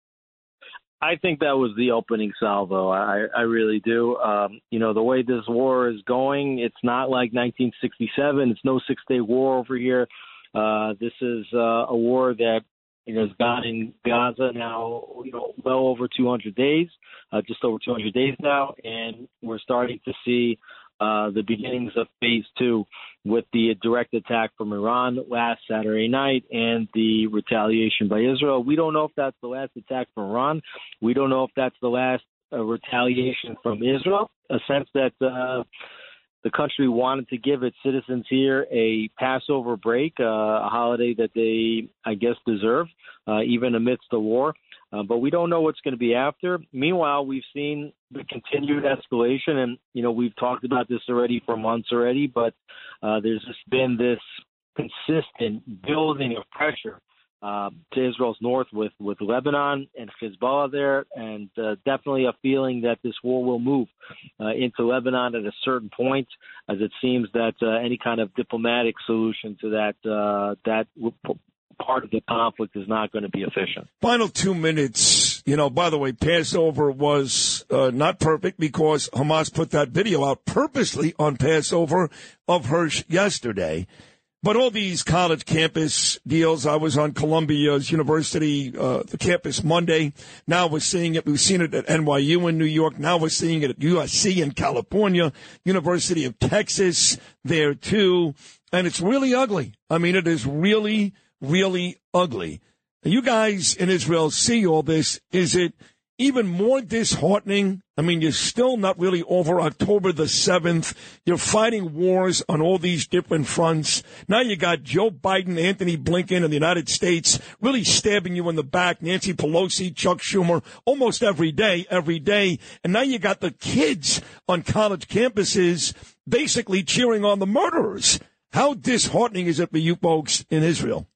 I think that was the opening salvo. I, I really do. Um, you know, the way this war is going, it's not like nineteen sixty-seven. It's no six-day war over here. Uh, this is uh, a war that you know, has gone in Gaza now, you know, well over two hundred days, uh, just over two hundred days now, and we're starting to see uh, the beginnings of phase two with the direct attack from Iran last Saturday night and the retaliation by Israel. We don't know if that's the last attack from Iran. We don't know if that's the last uh, retaliation from Israel, a sense that uh, the country wanted to give its citizens here a Passover break, uh, a holiday that they, I guess, deserve, uh, even amidst the war. Uh, but we don't know what's going to be after. Meanwhile, we've seen the continued escalation, and, you know, we've talked about this already for months already, but uh, there's just been this consistent building of pressure uh, to Israel's north with, with Lebanon and Hezbollah there, and uh, definitely a feeling that this war will move uh, into Lebanon at a certain point, as it seems that uh, any kind of diplomatic solution to that uh, that part of the conflict is not going to be efficient. Final two minutes. You know, by the way, Passover was uh, not perfect because Hamas put that video out purposely on Passover of Hirsch yesterday. But all these college campus deals, I was on Columbia's University, uh, the campus Monday. Now we're seeing it. We've seen it at N Y U in New York. Now we're seeing it at U S C in California, University of Texas there too. And it's really ugly. I mean, it is really, really ugly. You guys in Israel see all this. Is it even more disheartening? I mean, you're still not really over October the seventh. You're fighting wars on all these different fronts. Now you got Joe Biden, Anthony Blinken, and the United States really stabbing you in the back. Nancy Pelosi, Chuck Schumer, almost every day, every day. And now you got the kids on college campuses basically cheering on the murderers. How disheartening is it for you folks in Israel?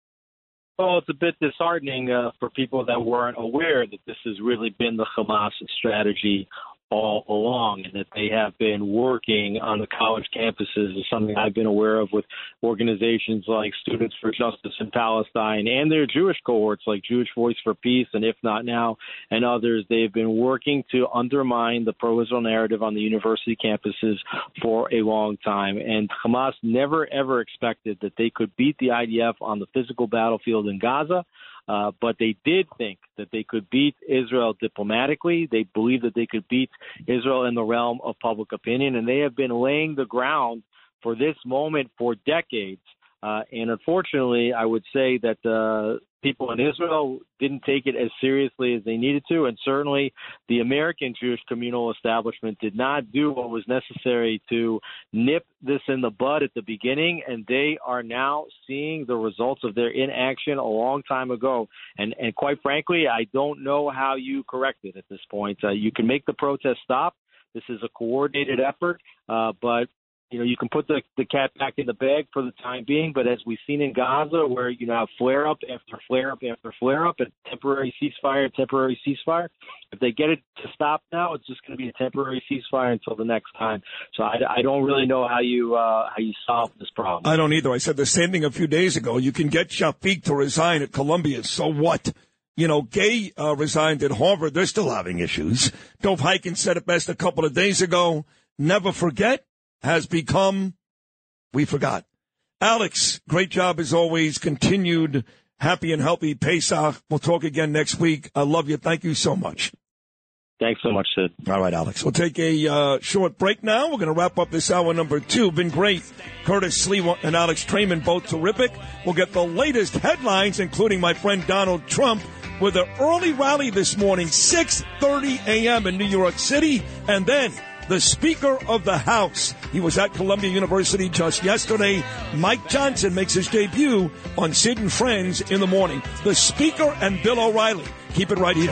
Well, it's a bit disheartening uh, for people that weren't aware that this has really been the Hamas strategy all along, and that they have been working on the college campuses is something I've been aware of with organizations like Students for Justice in Palestine and their Jewish cohorts like Jewish Voice for Peace and If Not Now and others. They've been working to undermine the pro-Israel narrative on the university campuses for a long time. And Hamas never, ever expected that they could beat the I D F on the physical battlefield in Gaza. Uh, but they did think that they could beat Israel diplomatically. They believed that they could beat Israel in the realm of public opinion, and they have been laying the ground for this moment for decades. Uh, and unfortunately, I would say that uh, people in Israel didn't take it as seriously as they needed to, and certainly the American Jewish communal establishment did not do what was necessary to nip this in the bud at the beginning, and they are now seeing the results of their inaction a long time ago. And, and quite frankly, I don't know how you correct it at this point. Uh, you can make the protest stop. This is a coordinated effort, uh, but you know, you can put the, the cat back in the bag for the time being, but as we've seen in Gaza, where you know flare-up after flare-up after flare-up, and temporary ceasefire, temporary ceasefire, if they get it to stop now, it's just going to be a temporary ceasefire until the next time. So I, I don't really know how you uh, how you solve this problem. I don't either. I said the same thing a few days ago. You can get Shafiq to resign at Columbia, so what? You know, Gay uh, resigned at Harvard. They're still having issues. Dov Hikind said it best a couple of days ago. Never forget has become, we forgot. Alex, great job as always. Continued happy and healthy Pesach. We'll talk again next week. I love you. Thank you so much. Thanks so much, Sid. All right, Alex. We'll take a uh, short break now. We're going to wrap up this hour number two. Been great. Curtis Sliwa and Alex Trayman, both terrific. We'll get the latest headlines, including my friend Donald Trump, with an early rally this morning, six thirty a.m. in New York City. And then the Speaker of the House. He was at Columbia University just yesterday. Mike Johnson makes his debut on Sid and Friends in the morning. The Speaker and Bill O'Reilly. Keep it right here.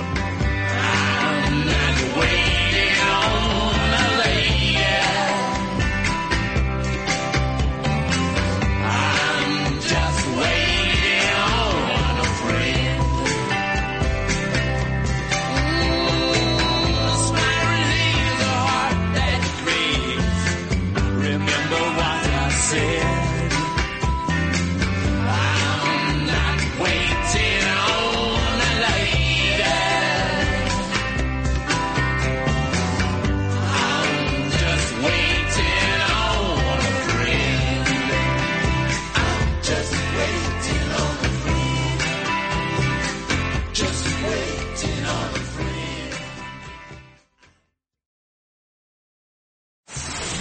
I'm just waiting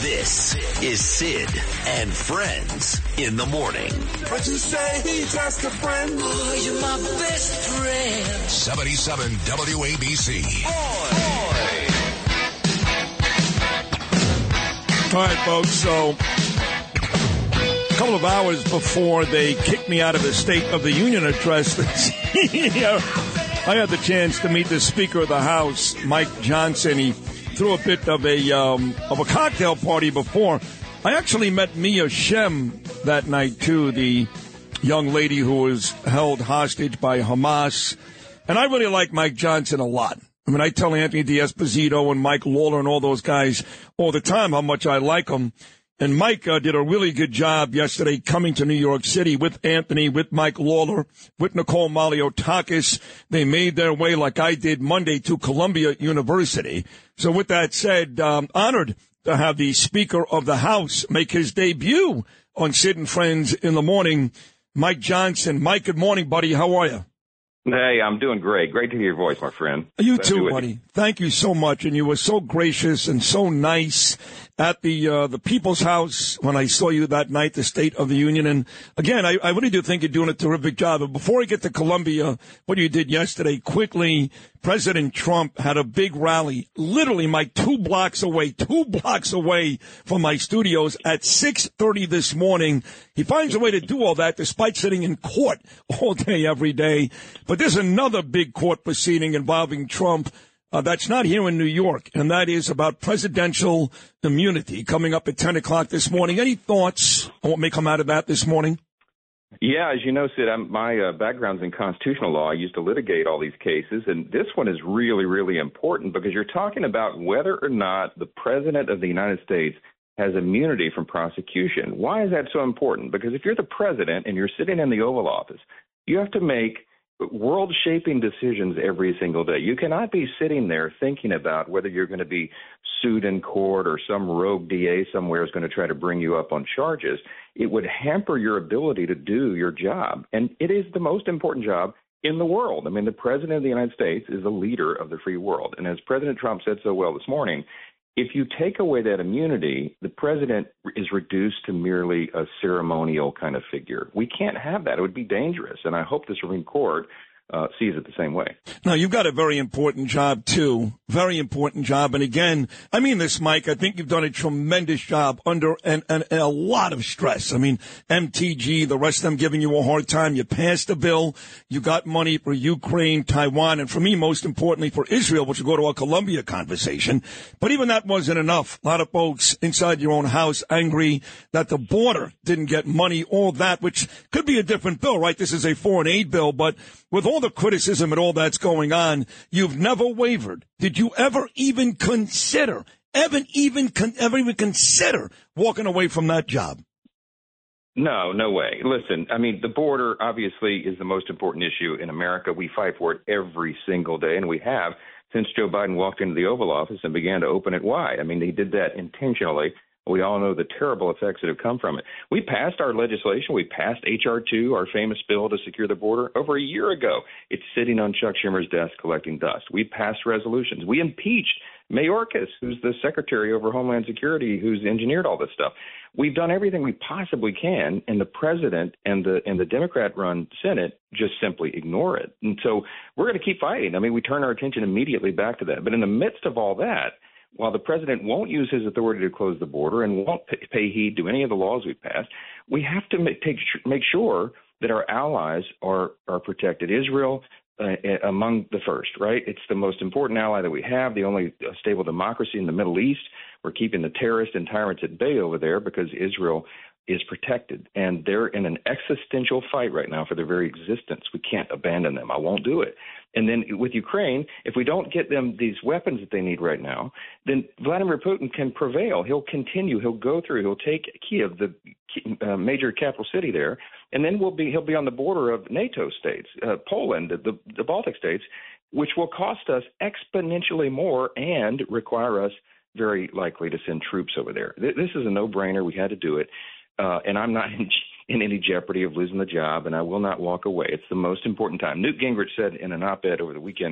This is Sid and Friends in the morning. But you say he's just a friend. Oh, you're my best friend. seventy-seven W A B C. All right, folks, so a couple of hours before they kicked me out of the State of the Union address, I had the chance to meet the Speaker of the House, Mike Johnson. He threw a bit of a um, of a cocktail party before. I actually met Mia Shem that night, too, the young lady who was held hostage by Hamas. And I really like Mike Johnson a lot. I mean, I tell Anthony D'Esposito and Mike Lawler and all those guys all the time how much I like them. And Mike uh, did a really good job yesterday coming to New York City with Anthony, with Mike Lawler, with Nicole Maliotakis. They made their way, like I did Monday, to Columbia University. So with that said, um, honored to have the Speaker of the House make his debut on Sid and Friends in the morning, Mike Johnson. Mike, good morning, buddy. How are you? Hey, I'm doing great. Great to hear your voice, my friend. You Glad too, buddy. Thank you so much. And you were so gracious and so nice at the uh, the People's House when I saw you that night, the State of the Union. And again, I, I really do think you're doing a terrific job. But before I get to Columbia, what you did yesterday, quickly, President Trump had a big rally, literally, Mike, two blocks away, two blocks away from my studios at six thirty this morning. He finds a way to do all that despite sitting in court all day, every day. But there's another big court proceeding involving Trump uh, that's not here in New York, and that is about presidential immunity coming up at ten o'clock this morning. Any thoughts on what may come out of that this morning? Yeah, as you know, Sid, I'm, my uh, background's in constitutional law. I used to litigate all these cases, and this one is really, really important because you're talking about whether or not the President of the United States has immunity from prosecution. Why is that so important? Because if you're the president and you're sitting in the Oval Office, you have to make world-shaping decisions every single day. You cannot be sitting there thinking about whether you're going to be sued in court or some rogue D A somewhere is going to try to bring you up on charges. It would hamper your ability to do your job. And it is the most important job in the world. I mean, the President of the United States is the leader of the free world. And as President Trump said so well this morning, if you take away that immunity, the president is reduced to merely a ceremonial kind of figure. We can't have that. It would be dangerous. And I hope the Supreme Court uh, sees it the same way. Now, you've got a very important job, too. Very important job. And again, I mean this, Mike, I think you've done a tremendous job under an, an, a lot of stress. I mean, M T G, the rest of them giving you a hard time. You passed a bill. You got money for Ukraine, Taiwan, and for me, most importantly, for Israel, which will go to our Columbia conversation. But even that wasn't enough. A lot of folks inside your own house angry that the border didn't get money, all that, which could be a different bill, right? This is a foreign aid bill, but with all the criticism and all that's going on, you've never wavered. Did you ever even consider, ever even, con- ever even consider walking away from that job? No, no way. Listen, I mean, the border obviously is the most important issue in America. We fight for it every single day, and we have since Joe Biden walked into the Oval Office and began to open it wide. I mean, he did that intentionally. We all know the terrible effects that have come from it. We passed our legislation. We passed H R two, our famous bill to secure the border, over a year ago. It's sitting on Chuck Schumer's desk collecting dust. We passed resolutions. We impeached Mayorkas, who's the secretary over Homeland Security, who's engineered all this stuff. We've done everything we possibly can, and the president and the and the Democrat-run Senate just simply ignore it. And so we're going to keep fighting. I mean, we turn our attention immediately back to that. But in the midst of all that, while the president won't use his authority to close the border and won't pay heed to any of the laws we've passed, we have to make, take, make sure that our allies are, are protected. Israel, uh, among the first, right? It's the most important ally that we have, the only stable democracy in the Middle East. We're keeping the terrorists and tyrants at bay over there because Israel is protected. And they're in an existential fight right now for their very existence. We can't abandon them. I won't do it. And then with Ukraine, if we don't get them these weapons that they need right now, then Vladimir Putin can prevail. He'll continue. He'll go through. He'll take Kiev, the uh, major capital city there, and then we'll be he'll be on the border of NATO states, uh, Poland, the, the Baltic states, which will cost us exponentially more and require us very likely to send troops over there. This is a no-brainer. We had to do it. Uh, and I'm not in, in any jeopardy of losing the job, and I will not walk away. It's the most important time. Newt Gingrich said in an op-ed over the weekend,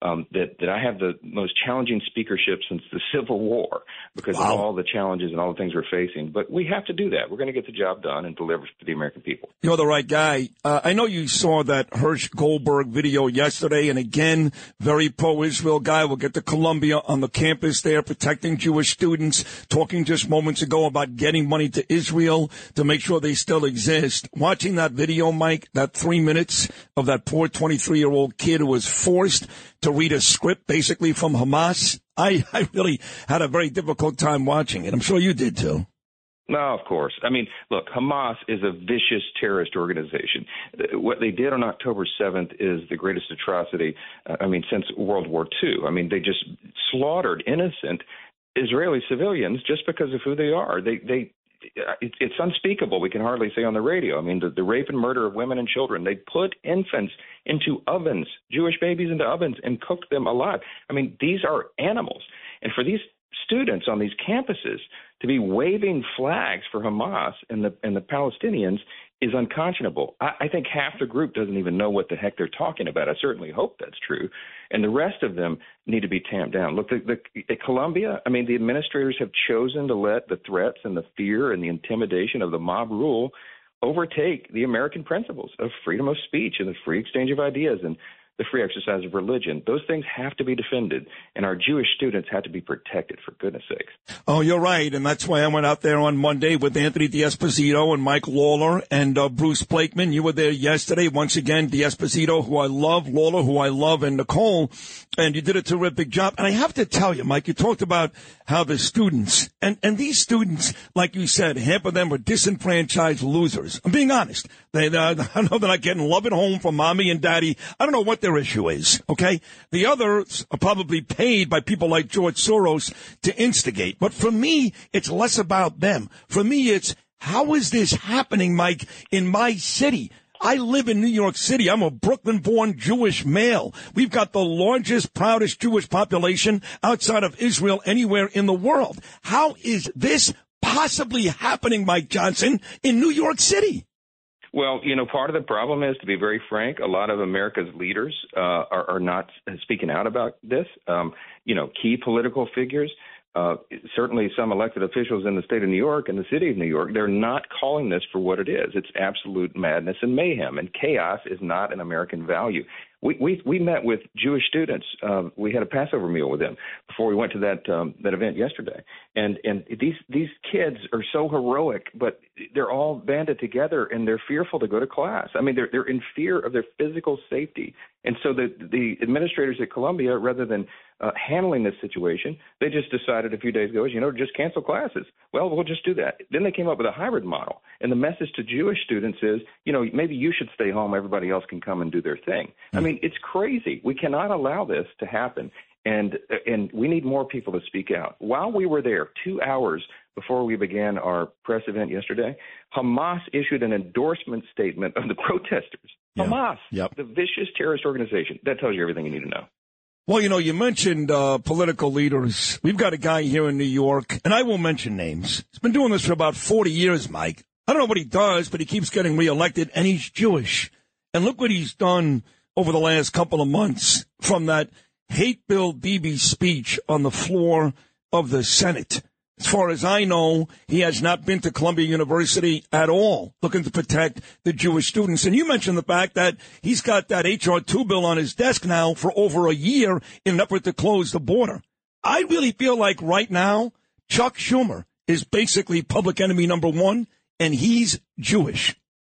um, that, that I have the most challenging speakership since the Civil War because Wow. of all the challenges and all the things we're facing. But we have to do that. We're going to get the job done and deliver to the American people. You're the right guy. Uh, I know you saw that Hirsch Goldberg video yesterday, and again, very pro-Israel guy. We'll get to Columbia on the campus there, protecting Jewish students, talking just moments ago about getting money to Israel to make sure they still exist. Watching that video, Mike, that three minutes of that poor twenty-three-year-old kid who was forced to read a script basically from Hamas, I, I really had a very difficult time watching it. I'm sure you did too. No, of course. I mean, look, Hamas is a vicious terrorist organization. What they did on October seventh is the greatest atrocity, uh, I mean, since World War Two. I mean, they just slaughtered innocent Israeli civilians just because of who they are. They, they, it, it's unspeakable. We can hardly say on the radio. I mean, the, the rape and murder of women and children. They put infants into ovens, Jewish babies into ovens, and cooked them alive. I mean, these are animals. And for these students on these campuses to be waving flags for Hamas and the and the Palestinians is unconscionable. I, I think half the group doesn't even know what the heck they're talking about. I certainly hope that's true. And the rest of them need to be tamped down. Look, the, the, at Columbia, I mean, the administrators have chosen to let the threats and the fear and the intimidation of the mob rule overtake the American principles of freedom of speech and the free exchange of ideas and the free exercise of religion. Those things have to be defended, and our Jewish students have to be protected, for goodness sakes. Oh, you're right, and that's why I went out there on Monday with Anthony D'Esposito and Mike Lawler and uh, Bruce Blakeman. You were there yesterday. Once again, D'Esposito, who I love, Lawler, who I love, and Nicole, and you did a terrific job. And I have to tell you, Mike, you talked about how the students, and, and these students, like you said, half of them are disenfranchised losers. I'm being honest. They, uh, I know they're not getting love at home from mommy and daddy. I don't know what their issue is, okay? The others are probably paid by people like George Soros to instigate. But for me, it's less about them. For me, it's how is this happening, Mike, in my city? I live in New York City. I'm a Brooklyn-born Jewish male. We've got the largest, proudest Jewish population outside of Israel anywhere in the world. How is this possibly happening, Mike Johnson, in New York City? Well, you know, part of the problem is, to be very frank, a lot of America's leaders uh, are, are not speaking out about this. Um, you know, key political figures, uh, certainly some elected officials in the state of New York and the city of New York, they're not calling this for what it is. It's absolute madness and mayhem, and chaos is not an American value. We we, we met with Jewish students. Um, we had a Passover meal with them before we went to that um, that event yesterday. And and these these kids are so heroic, but they're all banded together and they're fearful to go to class. I mean, they're they're in fear of their physical safety. And so the the administrators at Columbia, rather than uh, handling this situation, they just decided a few days ago, you know, to just cancel classes. Well, we'll just do that. Then they came up with a hybrid model. And the message to Jewish students is, you know, maybe you should stay home. Everybody else can come and do their thing. I mean, it's crazy. We cannot allow this to happen. And and we need more people to speak out. While we were there, two hours before we began our press event yesterday, Hamas issued an endorsement statement of the protesters. Yeah. Hamas, yep. The vicious terrorist organization. That tells you everything you need to know. Well, you know, you mentioned uh, political leaders. We've got a guy here in New York, and I won't mention names. He's been doing this for about forty years, Mike. I don't know what he does, but he keeps getting reelected, and he's Jewish. And look what he's done over the last couple of months from that hate Bill Bibi speech on the floor of the Senate. As far as I know, he has not been to Columbia University at all, looking to protect the Jewish students. And you mentioned the fact that he's got that H R two bill on his desk now for over a year in an effort to close the border. I really feel like right now, Chuck Schumer is basically public enemy number one, and he's Jewish.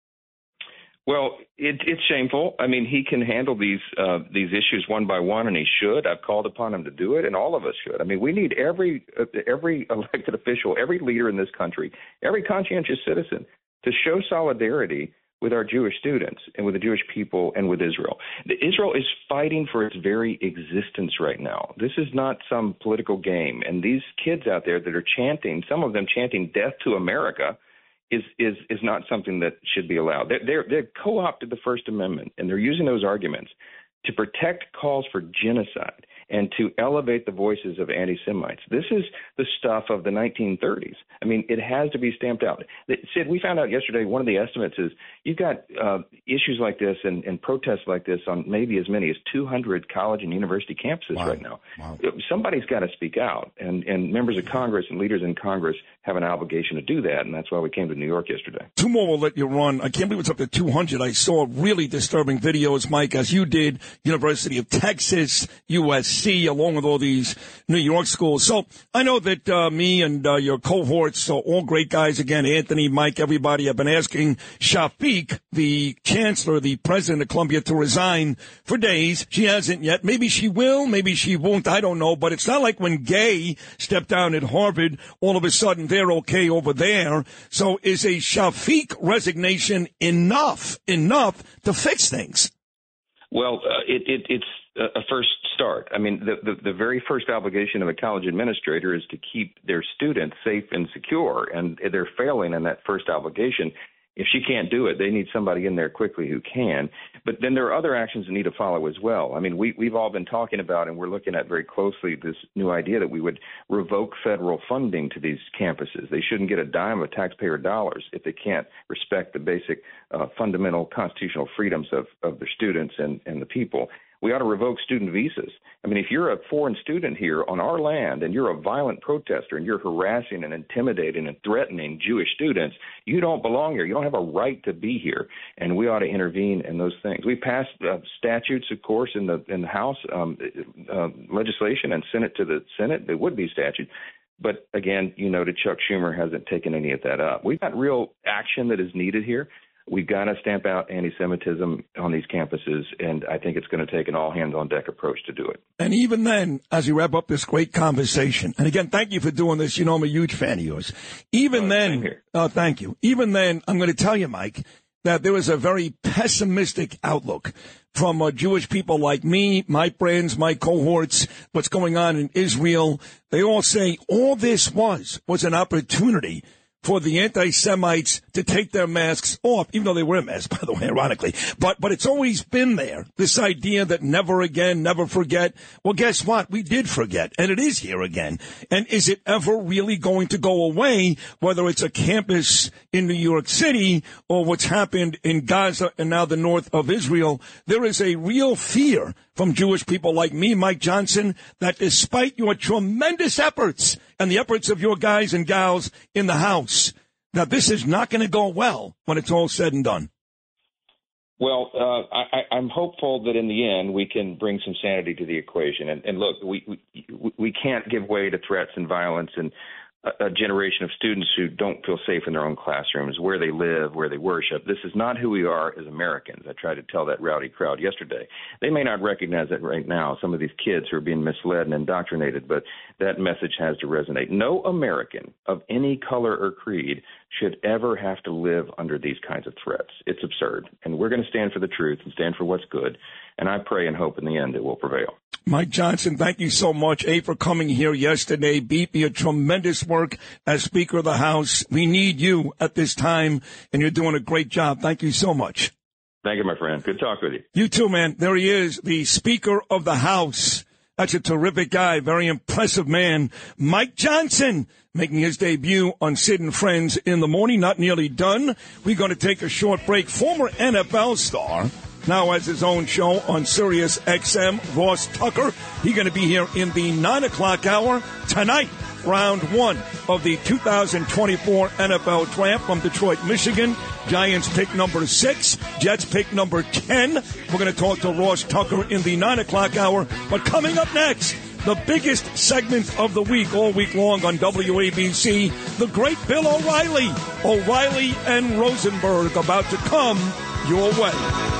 Well, it, it's shameful. I mean, he can handle these uh, these issues one by one, and he should. I've called upon him to do it, and all of us should. I mean, we need every uh, every elected official, every leader in this country, every conscientious citizen to show solidarity with our Jewish students and with the Jewish people and with Israel. Israel is fighting for its very existence right now. This is not some political game. And these kids out there that are chanting, some of them chanting death to America, is is is not something that should be allowed. They're, they're, they've co-opted the First Amendment, and they're using those arguments to protect calls for genocide and to elevate the voices of anti-Semites. This is the stuff of the nineteen thirties. I mean, it has to be stamped out. Sid, we found out yesterday, one of the estimates is you've got uh, issues like this and, and protests like this on maybe as many as two hundred college and university campuses wow. right now. Wow. Somebody's got to speak out, and, and members of Congress and leaders in Congress have an obligation to do that, and that's why we came to New York yesterday. Two more will let you run. I can't believe it's up to two hundred. I saw really disturbing videos, Mike, as you did, University of Texas, U S C, along with all these New York schools. So I know that uh, me and uh, your cohorts are all great guys. Again, Anthony, Mike, everybody have been asking Shafiq, the chancellor, the president of Columbia, to resign for days. She hasn't yet. Maybe she will, maybe she won't. I don't know. But it's not like when Gay stepped down at Harvard, all of a sudden they're okay over there. So is a Shafiq resignation enough, enough to fix things? Well, uh, it, it, it's a first start. I mean, the, the, the very first obligation of a college administrator is to keep their students safe and secure, and they're failing in that first obligation. If she can't do it, they need somebody in there quickly who can. But then there are other actions that need to follow as well. I mean, we, we've all been talking about, and we're looking at very closely, this new idea that we would revoke federal funding to these campuses. They shouldn't get a dime of taxpayer dollars if they can't respect the basic uh, fundamental constitutional freedoms of, of their students and, and the people. We ought to revoke student visas. I mean, if you're a foreign student here on our land and you're a violent protester and you're harassing and intimidating and threatening Jewish students, you don't belong here. You don't have a right to be here, and we ought to intervene in those things. We passed uh, statutes, of course, in the in the House um, uh, legislation and sent it to the Senate. It would be statute. But again, you noted Chuck Schumer hasn't taken any of that up. We've got real action that is needed here. We've got to stamp out anti-Semitism on these campuses, and I think it's going to take an all-hands-on-deck approach to do it. And even then, as we wrap up this great conversation, and again, thank you for doing this. You know I'm a huge fan of yours. Even oh, then, uh, thank you. Even then, I'm going to tell you, Mike, that there is a very pessimistic outlook from uh, Jewish people like me, my friends, my cohorts, what's going on in Israel. They all say all this was was an opportunity for the anti-Semites to take their masks off, even though they wear masks, by the way, ironically. But but it's always been there, this idea that never again, never forget. Well, guess what? We did forget, and it is here again. And is it ever really going to go away, whether it's a campus in New York City or what's happened in Gaza and now the north of Israel? There is a real fear from Jewish people like me, Mike Johnson, that despite your tremendous efforts and the efforts of your guys and gals in the House, that this is not going to go well when it's all said and done. Well, uh, I, I'm hopeful that in the end we can bring some sanity to the equation. And, and look, we, we we can't give way to threats and violence and a, a generation of students who don't feel safe in their own classrooms, where they live, where they worship. This is not who we are as Americans. I tried to tell that rowdy crowd yesterday. They may not recognize that right now, some of these kids who are being misled and indoctrinated, but that message has to resonate. No American of any color or creed should ever have to live under these kinds of threats. It's absurd. And we're going to stand for the truth and stand for what's good. And I pray and hope in the end it will prevail. Mike Johnson, thank you so much, A, for coming here yesterday. B, for your tremendous work as Speaker of the House. We need you at this time, and you're doing a great job. Thank you so much. Thank you, my friend. Good talk with you. You too, man. There he is, the Speaker of the House. That's a terrific guy, very impressive man. Mike Johnson making his debut on Sid and Friends in the morning. Not nearly done. We're going to take a short break. Former N F L star now has his own show on Sirius X M, Ross Tucker. He's going to be here in the nine o'clock hour tonight. Round one of the two thousand twenty-four N F L Draft from Detroit, Michigan. Giants pick number six, Jets pick number ten. We're going to talk to Ross Tucker in the nine o'clock hour. But coming up next, the biggest segment of the week, all week long on W A B C, the great Bill O'Reilly. O'Reilly and Rosenberg about to come your way.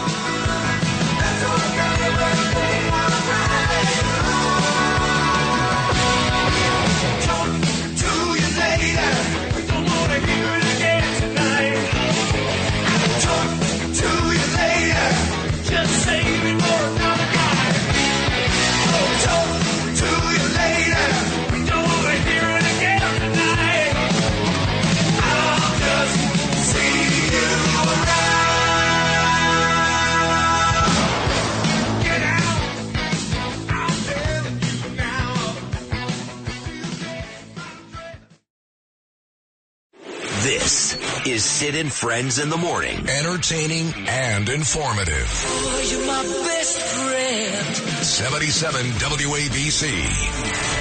This is Sid and Friends in the Morning. Entertaining and informative. Oh, you're my best friend. seventy-seven W A B C.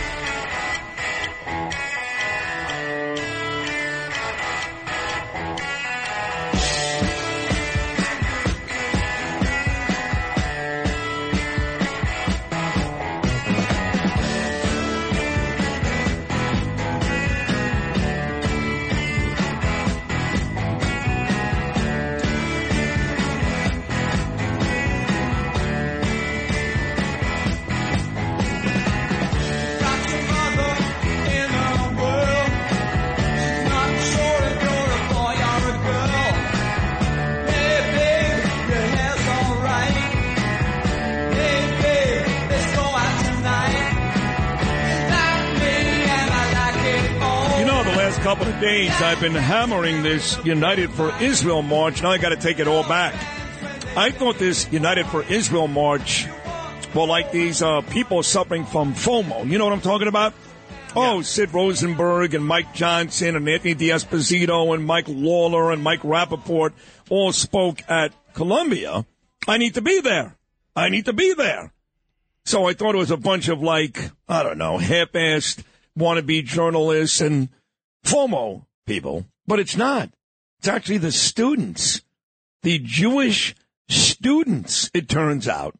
Couple of days I've been hammering this United for Israel march. Now I got to take it all back. I thought this United for Israel march were like these uh, people suffering from FOMO. You know what I'm talking about? Oh, yeah. Sid Rosenberg and Mike Johnson and Anthony D'Esposito and Mike Lawler and Mike Rappaport all spoke at Columbia. I need to be there. I need to be there. So I thought it was a bunch of like, I don't know, half-assed wannabe journalists and FOMO people, but it's not. It's actually the students, the Jewish students, it turns out,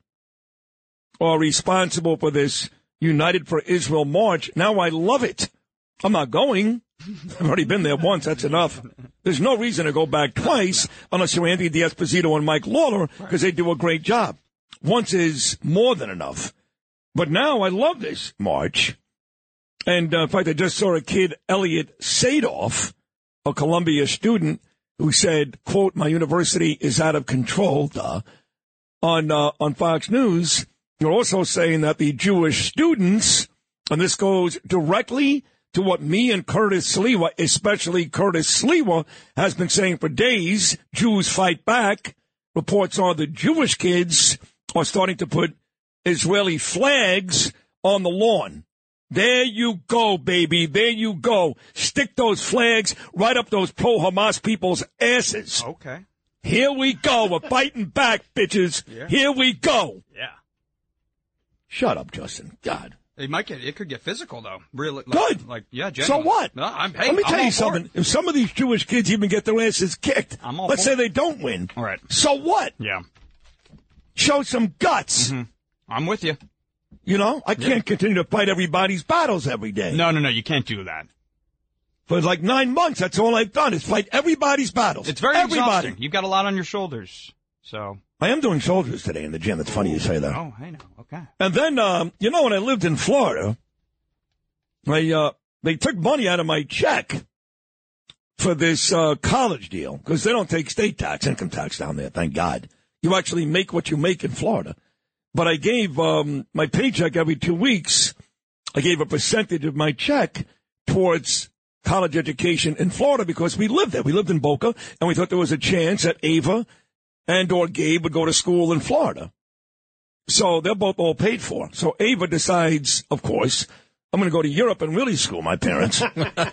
are responsible for this United for Israel march. Now I love it. I'm not going. I've already been there once. That's enough. There's no reason to go back twice unless you're Anthony D'Esposito and Mike Lawler because they do a great job. Once is more than enough. But now I love this march. And, uh, in fact, I just saw a kid, Elliot Sadoff, a Columbia student, who said, quote, my university is out of control, duh, on, uh, on Fox News. You're also saying that the Jewish students, and this goes directly to what me and Curtis Sliwa, especially Curtis Sliwa, has been saying for days, Jews fight back. Reports are the Jewish kids are starting to put Israeli flags on the lawn. There you go, baby. There you go. Stick those flags right up those pro-Hamas people's asses. Okay. Here we go. We're fighting back, bitches. Yeah. Here we go. Yeah. Shut up, Justin. God. It might get. It could get physical, though. Really. Like, Good. Like, yeah. So Genuinely. what? No, I'm. Hey, Let me I'm tell all you for something. it. If some of these Jewish kids even get their asses kicked, I'm all let's for say it. they don't win. All right. So what? Yeah. Show some guts. Mm-hmm. I'm with you. You know, I can't Yeah. continue to fight everybody's battles every day. No, no, no. You can't do that. For like nine months, that's all I've done is fight everybody's battles. It's very Everybody. exhausting. You've got a lot on your shoulders. So. I am doing shoulders today in the gym. It's funny you say that. Oh, I know. Okay. And then, um, you know, when I lived in Florida, I, uh, they took money out of my check for this uh, college deal because they don't take state tax, income tax down there, thank God. You actually make what you make in Florida. But I gave um, my paycheck every two weeks. I gave a percentage of my check towards college education in Florida because we lived there. We lived in Boca, and we thought there was a chance that Ava and or Gabe would go to school in Florida. So they're both all paid for. So Ava decides, of course, I'm going to go to Europe and really school my parents.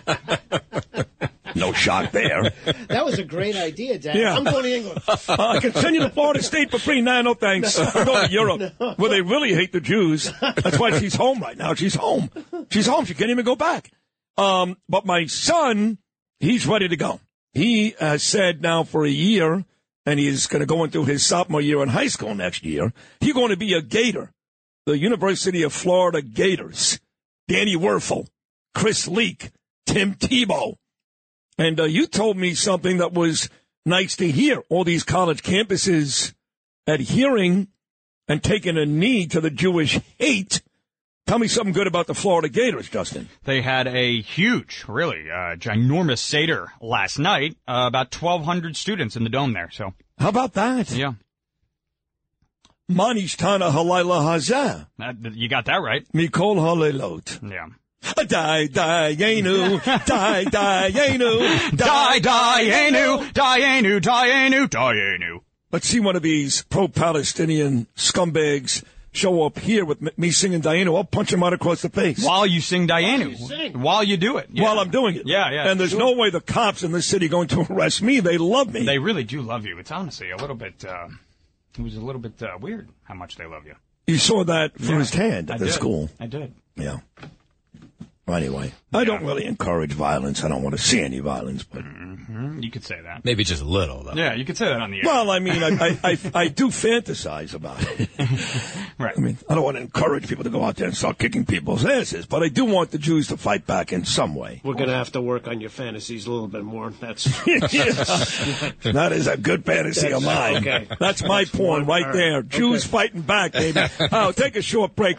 No shock there. That was a great idea, Dad. Yeah. I'm going to England. Uh, I can send you to Florida State for free. Nah, no thanks. I'm going to Europe, No. where they really hate the Jews. That's why she's home right now. She's home. She's home. She can't even go back. Um, but my son, he's ready to go. He has said now for a year, and he's going to go into his sophomore year in high school next year, he's going to be a Gator. The University of Florida Gators. Danny Werfel, Chris Leak, Tim Tebow. And uh, you told me something that was nice to hear. All these college campuses adhering and taking a knee to the Jewish hate. Tell me something good about the Florida Gators, Justin. They had a huge, really uh, ginormous Seder last night. Uh, about twelve hundred students in the dome there. So how about that? Yeah. Manish Tana Halayla Hazeh. That, you got that right. Mikol Halelot. Yeah. Die, die, yenu, die, die, yenu, Die, die, yenu, die, yenu, die, yenu, die, yenu. Let's see one of these pro-Palestinian scumbags show up here with m- me singing Dianu, I'll punch him out across the face. While you sing Dianu. While you, While you do it. Yeah. While I'm doing it. Yeah, yeah. And there's sure. no way the cops in this city are going to arrest me. They love me. They really do love you. It's honestly a little bit, uh, it was a little bit uh, weird how much they love you. You saw that Yeah, firsthand at I the did. school. I did. Yeah. Anyway, I don't really encourage violence. I don't want to see any violence, but Mm-hmm. You could say that. Maybe just a little, though. Yeah, you could say that on the air. well, I mean, I I, I, I do fantasize about it. Right. I mean, I don't want to encourage people to go out there and start kicking people's asses, but I do want the Jews to fight back in some way. We're going to have to work on your fantasies a little bit more. That's Yeah. That is a good fantasy That's- of mine. okay. That's my That's porn one. right All there. right. Jews Okay. fighting back, baby. Oh, take a short break.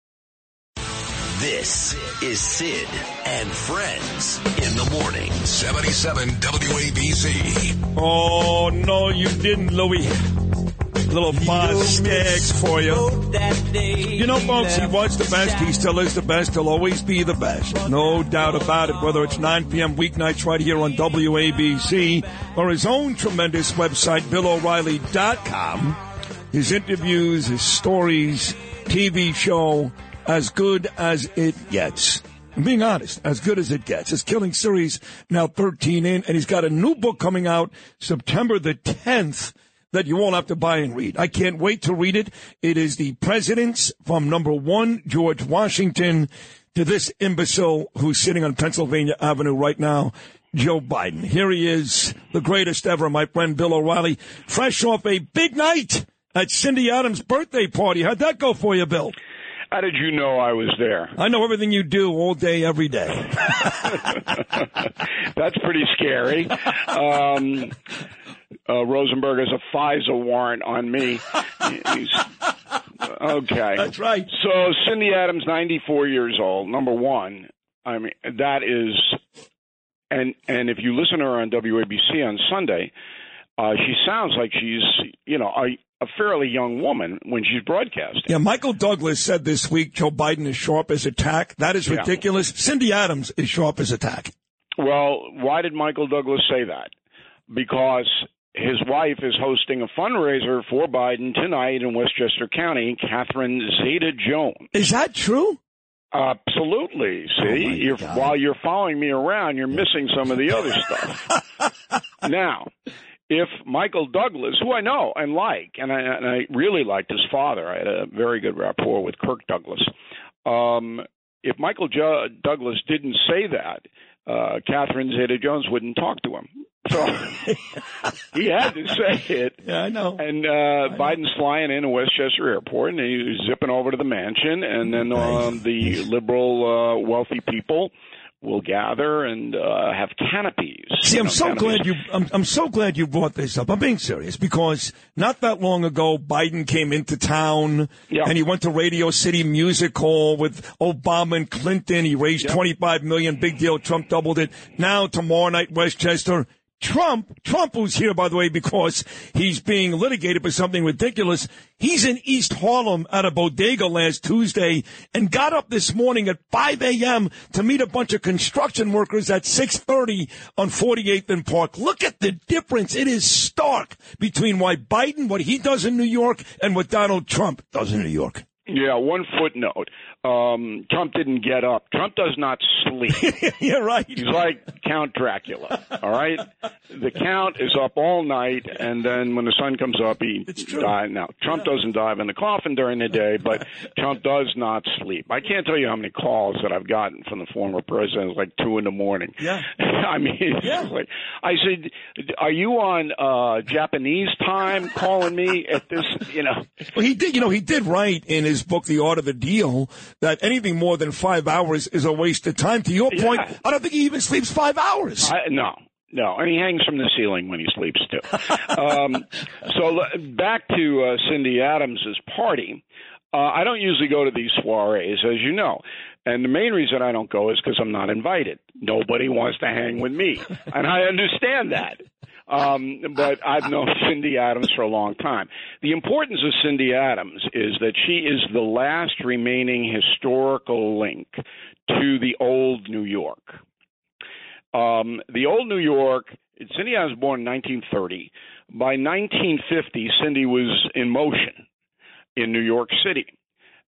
This is Sid and Friends in the morning. seventy-seven W A B C. Oh, no, you didn't, Louie. Little Boz Skaggs for you. You know, folks, he was the best. He still is the best. He'll always be the best. No doubt about it, whether it's nine p.m. weeknights right here on W A B C or his own tremendous website, Bill O'Reilly dot com. His interviews, his stories, T V show, as good as it gets. I'm being honest, as good as it gets. His Killing series now thirteen in, and he's got a new book coming out September the tenth that you won't have to buy and read. I can't wait to read it. It is the presidents from number one, George Washington, to this imbecile who's sitting on Pennsylvania Avenue right now, Joe Biden. Here he is, the greatest ever, my friend Bill O'Reilly, fresh off a big night at Cindy Adams' birthday party. How'd that go for you, Bill? How did you know I was there? I know everything you do all day, every day. That's pretty scary. Um, uh, Rosenberg has a FISA warrant on me. He's, okay. That's right. So Cindy Adams, ninety-four years old, number one. I mean, that is, and and if you listen to her on W A B C on Sunday, uh, she sounds like she's, you know, a, a fairly young woman when she's broadcasting. Yeah, Michael Douglas said this week Joe Biden is sharp as a tack. That is Yeah. ridiculous. Cindy Adams is sharp as a tack. Well, why did Michael Douglas say that? Because his wife is hosting a fundraiser for Biden tonight in Westchester County, Catherine Zeta-Jones. Is that true? Absolutely. See, you're, while you're following me around, you're missing some of the other stuff. Now, if Michael Douglas, who I know and like, and I, and I really liked his father, I had a very good rapport with Kirk Douglas. Um, if Michael jo- Douglas didn't say that, uh, Catherine Zeta-Jones wouldn't talk to him. So he had to say it. Yeah, I know. And uh, Biden's flying into Westchester Airport, and he's zipping over to the mansion, and then um, the liberal, uh, wealthy people will gather and uh, have canopies. See, I'm know, so canopies. glad you. I'm, I'm so glad you brought this up. I'm being serious because not that long ago, Biden came into town Yeah. and he went to Radio City Music Hall with Obama and Clinton. He raised Yeah. twenty-five million. Big deal. Trump doubled it. Now tomorrow night, Westchester. Trump, Trump, who's here, by the way, because he's being litigated for something ridiculous. He's in East Harlem at a bodega last Tuesday and got up this morning at five a.m. to meet a bunch of construction workers at six thirty on forty-eighth and Park. Look at the difference. It is stark between why Biden, what he does in New York, and what Donald Trump does in New York. Yeah, one footnote. Um, Trump didn't get up. Trump does not sleep. You're right. He's like Count Dracula, all right? The Count is up all night, and then when the sun comes up, he dies. Now, Trump doesn't dive in the coffin during the day, but Trump does not sleep. I can't tell you how many calls that I've gotten from the former president. It's like two in the morning. Yeah. I mean, Yeah. it's like, I said, are you on uh, Japanese time calling me at this, you know? Well, he did, you know, he did write in his book, The Art of the Deal, that anything more than five hours is a waste of time. To your point, Yeah. I don't think he even sleeps five hours. I, no, no, and he hangs from the ceiling when he sleeps too. um, so l- back to uh, Cindy Adams's party. Uh, I don't usually go to these soirees, as you know, and the main reason I don't go is because I'm not invited. Nobody wants to hang with me, and I understand that. Um, but I've known Cindy Adams for a long time. The importance of Cindy Adams is that she is the last remaining historical link to the old New York. Um, the old New York, Cindy Adams was born in nineteen thirty. By nineteen fifty, Cindy was in motion in New York City.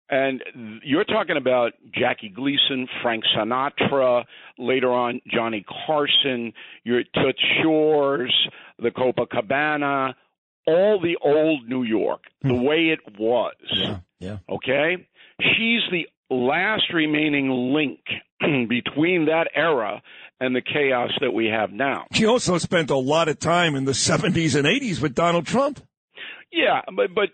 And you're talking about Jackie Gleason, Frank Sinatra, later on Johnny Carson, your Toots Shores, the Copacabana, all the old New York, the way it was. Yeah, yeah. Okay? She's the last remaining link between that era and the chaos that we have now. She also spent a lot of time in the seventies and eighties with Donald Trump. Yeah, but but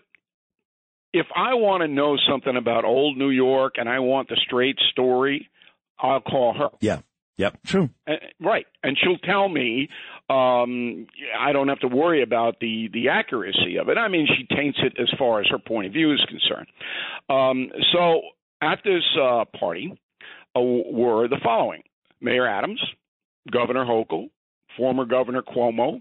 if I want to know something about old New York and I want the straight story, I'll call her. Yeah. Yep. True. Uh, right. And she'll tell me um, I don't have to worry about the, the accuracy of it. I mean, she taints it as far as her point of view is concerned. Um, so at this uh, party uh, were the following: Mayor Adams, Governor Hochul, former Governor Cuomo,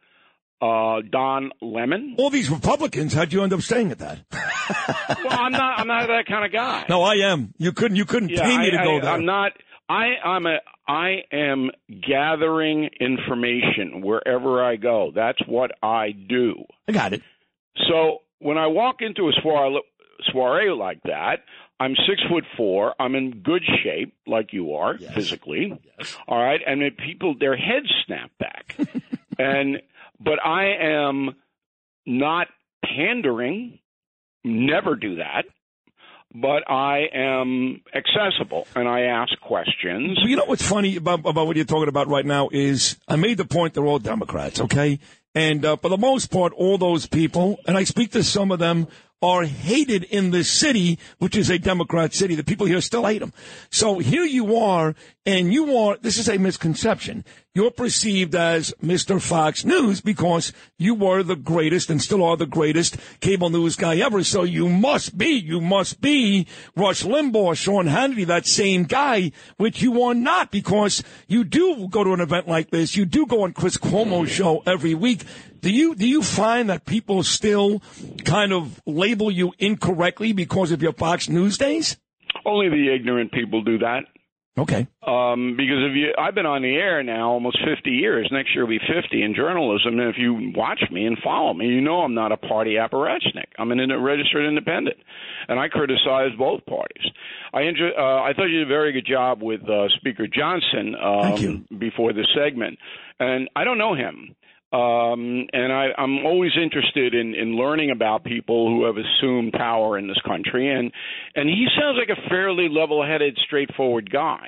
uh, Don Lemon. All these Republicans. How'd you end up staying at that? Well, I'm not. I'm not that kind of guy. No, I am. You couldn't. You couldn't yeah, pay me I, to go I, there. I'm not. I, I'm a. I am gathering information wherever I go. That's what I do. I got it. So when I walk into a soiree, soiree like that, I'm six foot four. I'm in good shape, like you are, yes. physically. Yes. All right, and then people, their heads snap back, and but I am not pandering. Never do that. But I am accessible, and I ask questions. You know what's funny about, about what you're talking about right now is I made the point they're all Democrats, okay? And uh, for the most part, all those people, and I speak to some of them, are hated in this city, which is a Democrat city. The people here still hate them. So here you are, and you are, this is a misconception. You're perceived as Mister Fox News because you were the greatest and still are the greatest cable news guy ever. So you must be, you must be Rush Limbaugh, Sean Hannity, that same guy, which you are not because you do go to an event like this. You do go on Chris Cuomo's show every week. Do you do you find that people still kind of label you incorrectly because of your Fox News days? Only the ignorant people do that. Okay. Um, because if you, I've been on the air now almost fifty years. Next year will be fifty in journalism. And if you watch me and follow me, you know I'm not a party apparatchik. I'm an registered independent, and I criticize both parties. I enjoy, uh, I thought you did a very good job with uh, Speaker Johnson um, before the segment, and I don't know him. Um, and I, I'm always interested in, in learning about people who have assumed power in this country. And, and he sounds like a fairly level-headed, straightforward guy.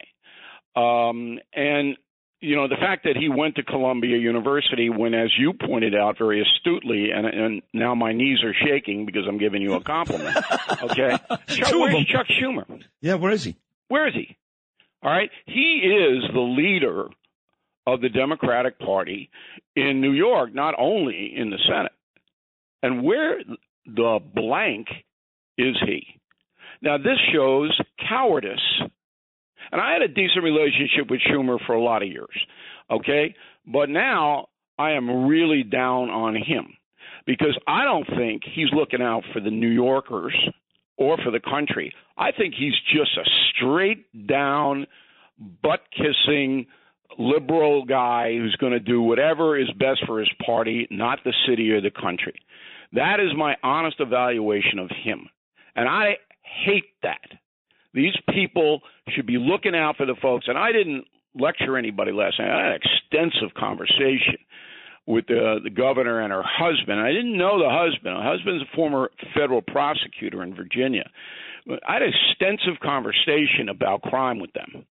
Um, and, you know, the fact that he went to Columbia University when, as you pointed out very astutely, and, and now my knees are shaking because I'm giving you a compliment, okay? Chuck, where's Chuck Schumer? Yeah, where is he? Where is he? All right? He is the leader of the Democratic Party in New York, not only in the Senate. And where the blank is he? Now, this shows cowardice. And I had a decent relationship with Schumer for a lot of years, okay? But now I am really down on him because I don't think he's looking out for the New Yorkers or for the country. I think he's just a straight-down, butt-kissing liberal guy who's going to do whatever is best for his party, not the city or the country. That is my honest evaluation of him. And I hate that. These people should be looking out for the folks. And I didn't lecture anybody last night. I had an extensive conversation with the, the governor and her husband. I didn't know the husband. The husband's a former federal prosecutor in Virginia. I had an extensive conversation about crime with them.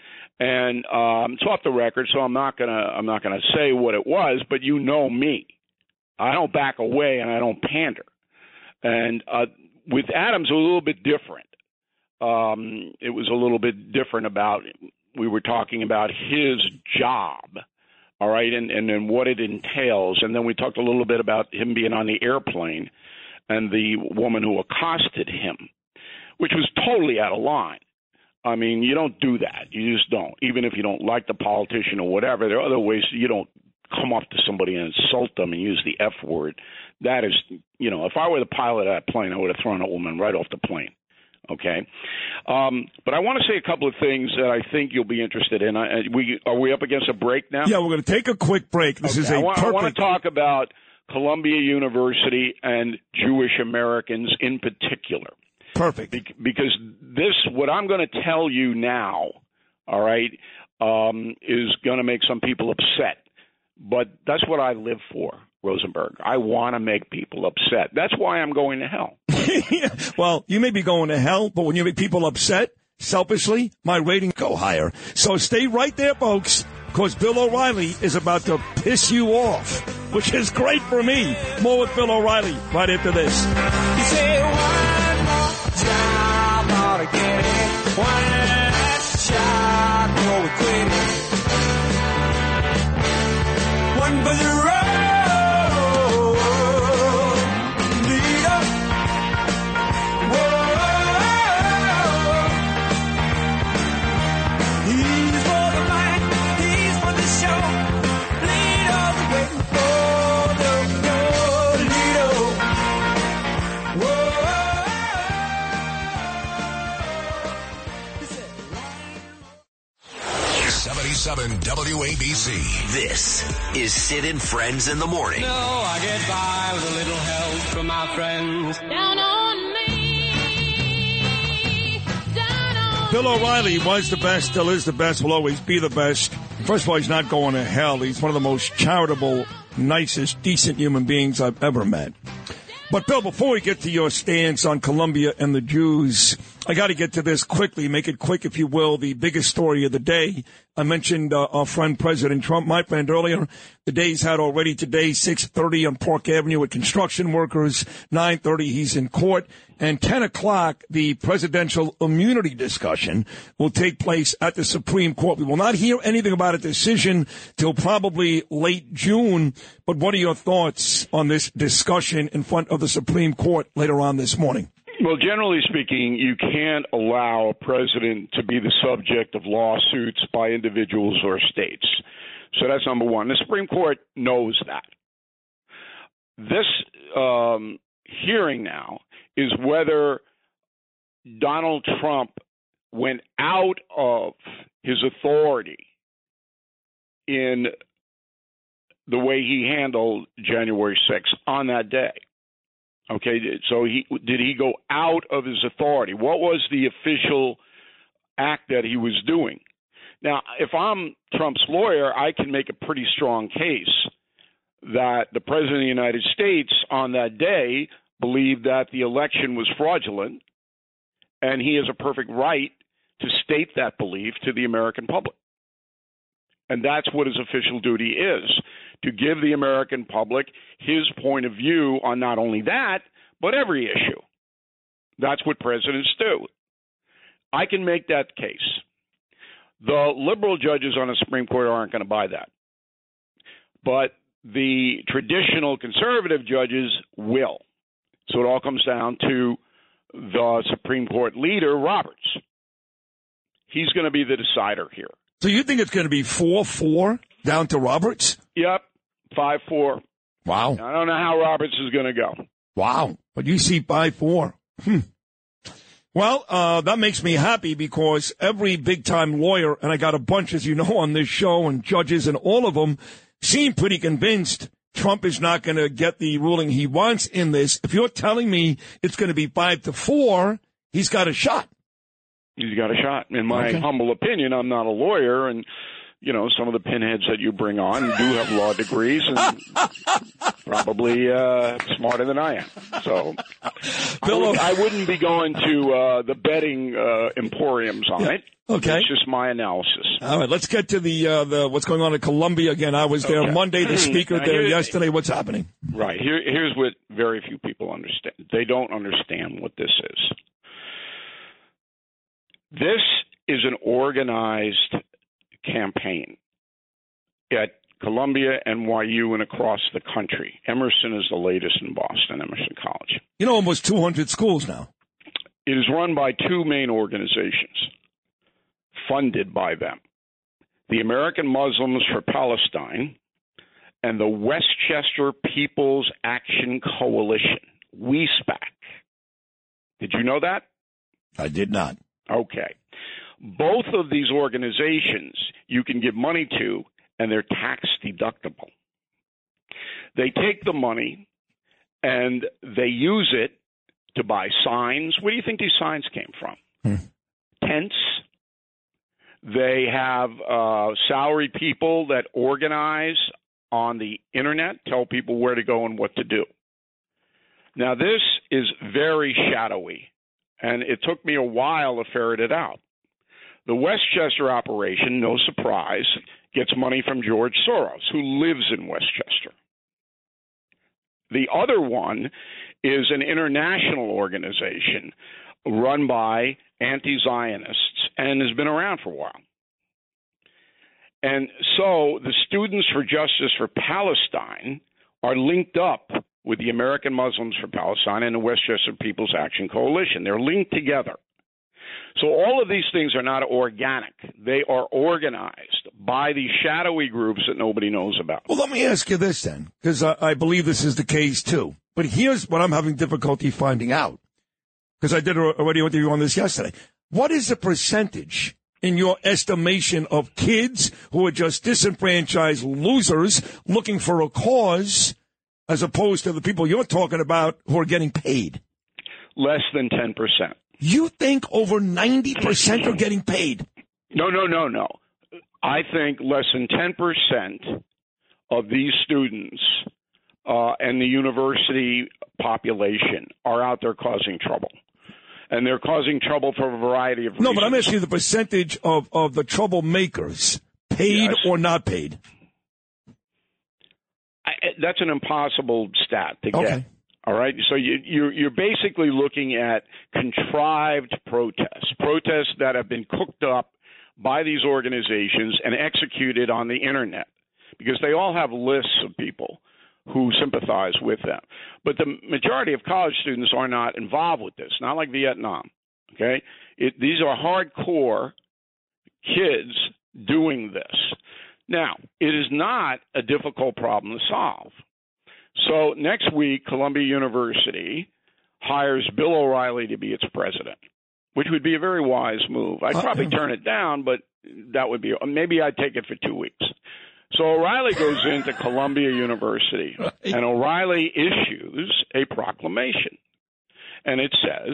And um, it's off the record, so I'm not gonna I'm not gonna say what it was. But you know me, I don't back away and I don't pander. And uh, with Adams, it was a little bit different. Um, it was a little bit different about we were talking about his job, all right, and and then what it entails. And then we talked a little bit about him being on the airplane and the woman who accosted him, which was totally out of line. I mean, you don't do that. You just don't. Even if you don't like the politician or whatever, there are other ways you don't come up to somebody and insult them and use the F word. That is, you know, if I were the pilot of that plane, I would have thrown that woman right off the plane. Okay? Um, but I want to say a couple of things that I think you'll be interested in. I, we, are we up against a break now? Yeah, we're going to take a quick break. This okay. is a I want, perfect... I want to talk about Columbia University and Jewish Americans in particular. Perfect. Be- because this, what I'm going to tell you now, all right, um, is going to make some people upset. But that's what I live for, Rosenberg. I want to make people upset. That's why I'm going to hell. Well, you may be going to hell, but when you make people upset, selfishly, my ratings go higher. So stay right there, folks, because Bill O'Reilly is about to piss you off, which is great for me. More with Bill O'Reilly right after this. You say one more time, ought to get it. One last shot, before we quit it. One for the road, lead up. Whoa, he's for the fight, he's for the show. Lead all the way for the road, lead up. seventy-seven W A B C. This is Sid and Friends in the Morning. No, I get by with a little help from my friends. Down on me. Down on Bill O'Reilly was the best, still is the best, will always be the best. First of all, he's not going to hell. He's one of the most charitable, nicest, decent human beings I've ever met. But, Bill, before we get to your stance on Colombia and the Jews, I got to get to this quickly. Make it quick, if you will. The biggest story of the day. I mentioned uh, our friend President Trump, my friend, earlier. The day's had already today, six thirty on Park Avenue with construction workers. nine thirty, he's in court. And ten o'clock, the presidential immunity discussion will take place at the Supreme Court. We will not hear anything about a decision till probably late June. But what are your thoughts on this discussion in front of the Supreme Court later on this morning? Well, generally speaking, you can't allow a president to be the subject of lawsuits by individuals or states. So that's number one. The Supreme Court knows that. This um, hearing now is whether Donald Trump went out of his authority in the way he handled January sixth on that day. Okay, so he did he go out of his authority? What was the official act that he was doing? Now, if I'm Trump's lawyer, I can make a pretty strong case that the President of the United States on that day believed that the election was fraudulent, and he has a perfect right to state that belief to the American public. And that's what his official duty is, to give the American public his point of view on not only that, but every issue. That's what presidents do. I can make that case. The liberal judges on the Supreme Court aren't going to buy that. But the traditional conservative judges will. So it all comes down to the Supreme Court leader, Roberts. He's going to be the decider here. So you think it's going to be four four down to Roberts? Yep, five four. Wow. I don't know how Roberts is going to go. Wow. But you see five four. Hmm. Well, uh, that makes me happy because every big-time lawyer, and I got a bunch, as you know, on this show, and judges, and all of them seem pretty convinced Trump is not going to get the ruling he wants in this. If you're telling me it's going to be five to four, he's got a shot. He's got a shot. In my Okay. humble opinion, I'm not a lawyer, and you know, some of the pinheads that you bring on do have law degrees and probably uh, smarter than I am. So I, would, I wouldn't be going to uh, the betting uh, emporiums on it. Okay. It's just my analysis. All right, let's get to the uh, the what's going on in Colombia again. I was there Okay. Monday, the speaker Now, there here's- yesterday. What's happening? Right. Here, here's what very few people understand. They don't understand what this is. This is an organized campaign at Columbia, N Y U, and across the country. Emerson is the latest in Boston, Emerson College. You know, almost two hundred schools now. It is run by two main organizations, funded by them. The American Muslims for Palestine and the Westchester People's Action Coalition, W E S PAC. Did you know that? I did not. Okay. Both of these organizations you can give money to, and they're tax deductible. They take the money and they use it to buy signs. Where do you think these signs came from? Hmm. Tents. They have uh, salaried people that organize on the internet, tell people where to go and what to do. Now, this is very shadowy, and it took me a while to ferret it out. The Westchester operation, no surprise, gets money from George Soros, who lives in Westchester. The other one is an international organization run by anti-Zionists and has been around for a while. And so the Students for Justice for Palestine are linked up with the American Muslims for Palestine and the Westchester People's Action Coalition. They're linked together. So all of these things are not organic. They are organized by these shadowy groups that nobody knows about. Well, let me ask you this then, because I, I believe this is the case too. But here's what I'm having difficulty finding out, because I did a radio interview on this yesterday. What is the percentage, in your estimation, of kids who are just disenfranchised losers looking for a cause, as opposed to the people you're talking about who are getting paid? Less than ten percent. You think over ninety percent are getting paid? No, no, no, no. I think less than ten percent of these students uh, and the university population are out there causing trouble. And they're causing trouble for a variety of reasons. No, but I'm asking you the percentage of, of the troublemakers, paid Yes. or not paid. I, that's an impossible stat to get. Okay. All right, so you, you're, you're basically looking at contrived protests, protests that have been cooked up by these organizations and executed on the internet, because they all have lists of people who sympathize with them. But the majority of college students are not involved with this, not like Vietnam, okay? It, these are hardcore kids doing this. Now, it is not a difficult problem to solve. So next week, Columbia University hires Bill O'Reilly to be its president, which would be a very wise move. I'd probably turn it down, but that would be – maybe I'd take it for two weeks. So O'Reilly goes into Columbia University, and O'Reilly issues a proclamation. And it says,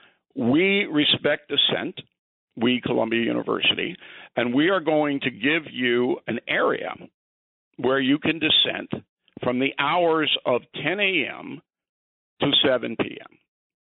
we respect dissent, we, Columbia University, and we are going to give you an area where you can dissent from the hours of ten a.m. to seven p.m.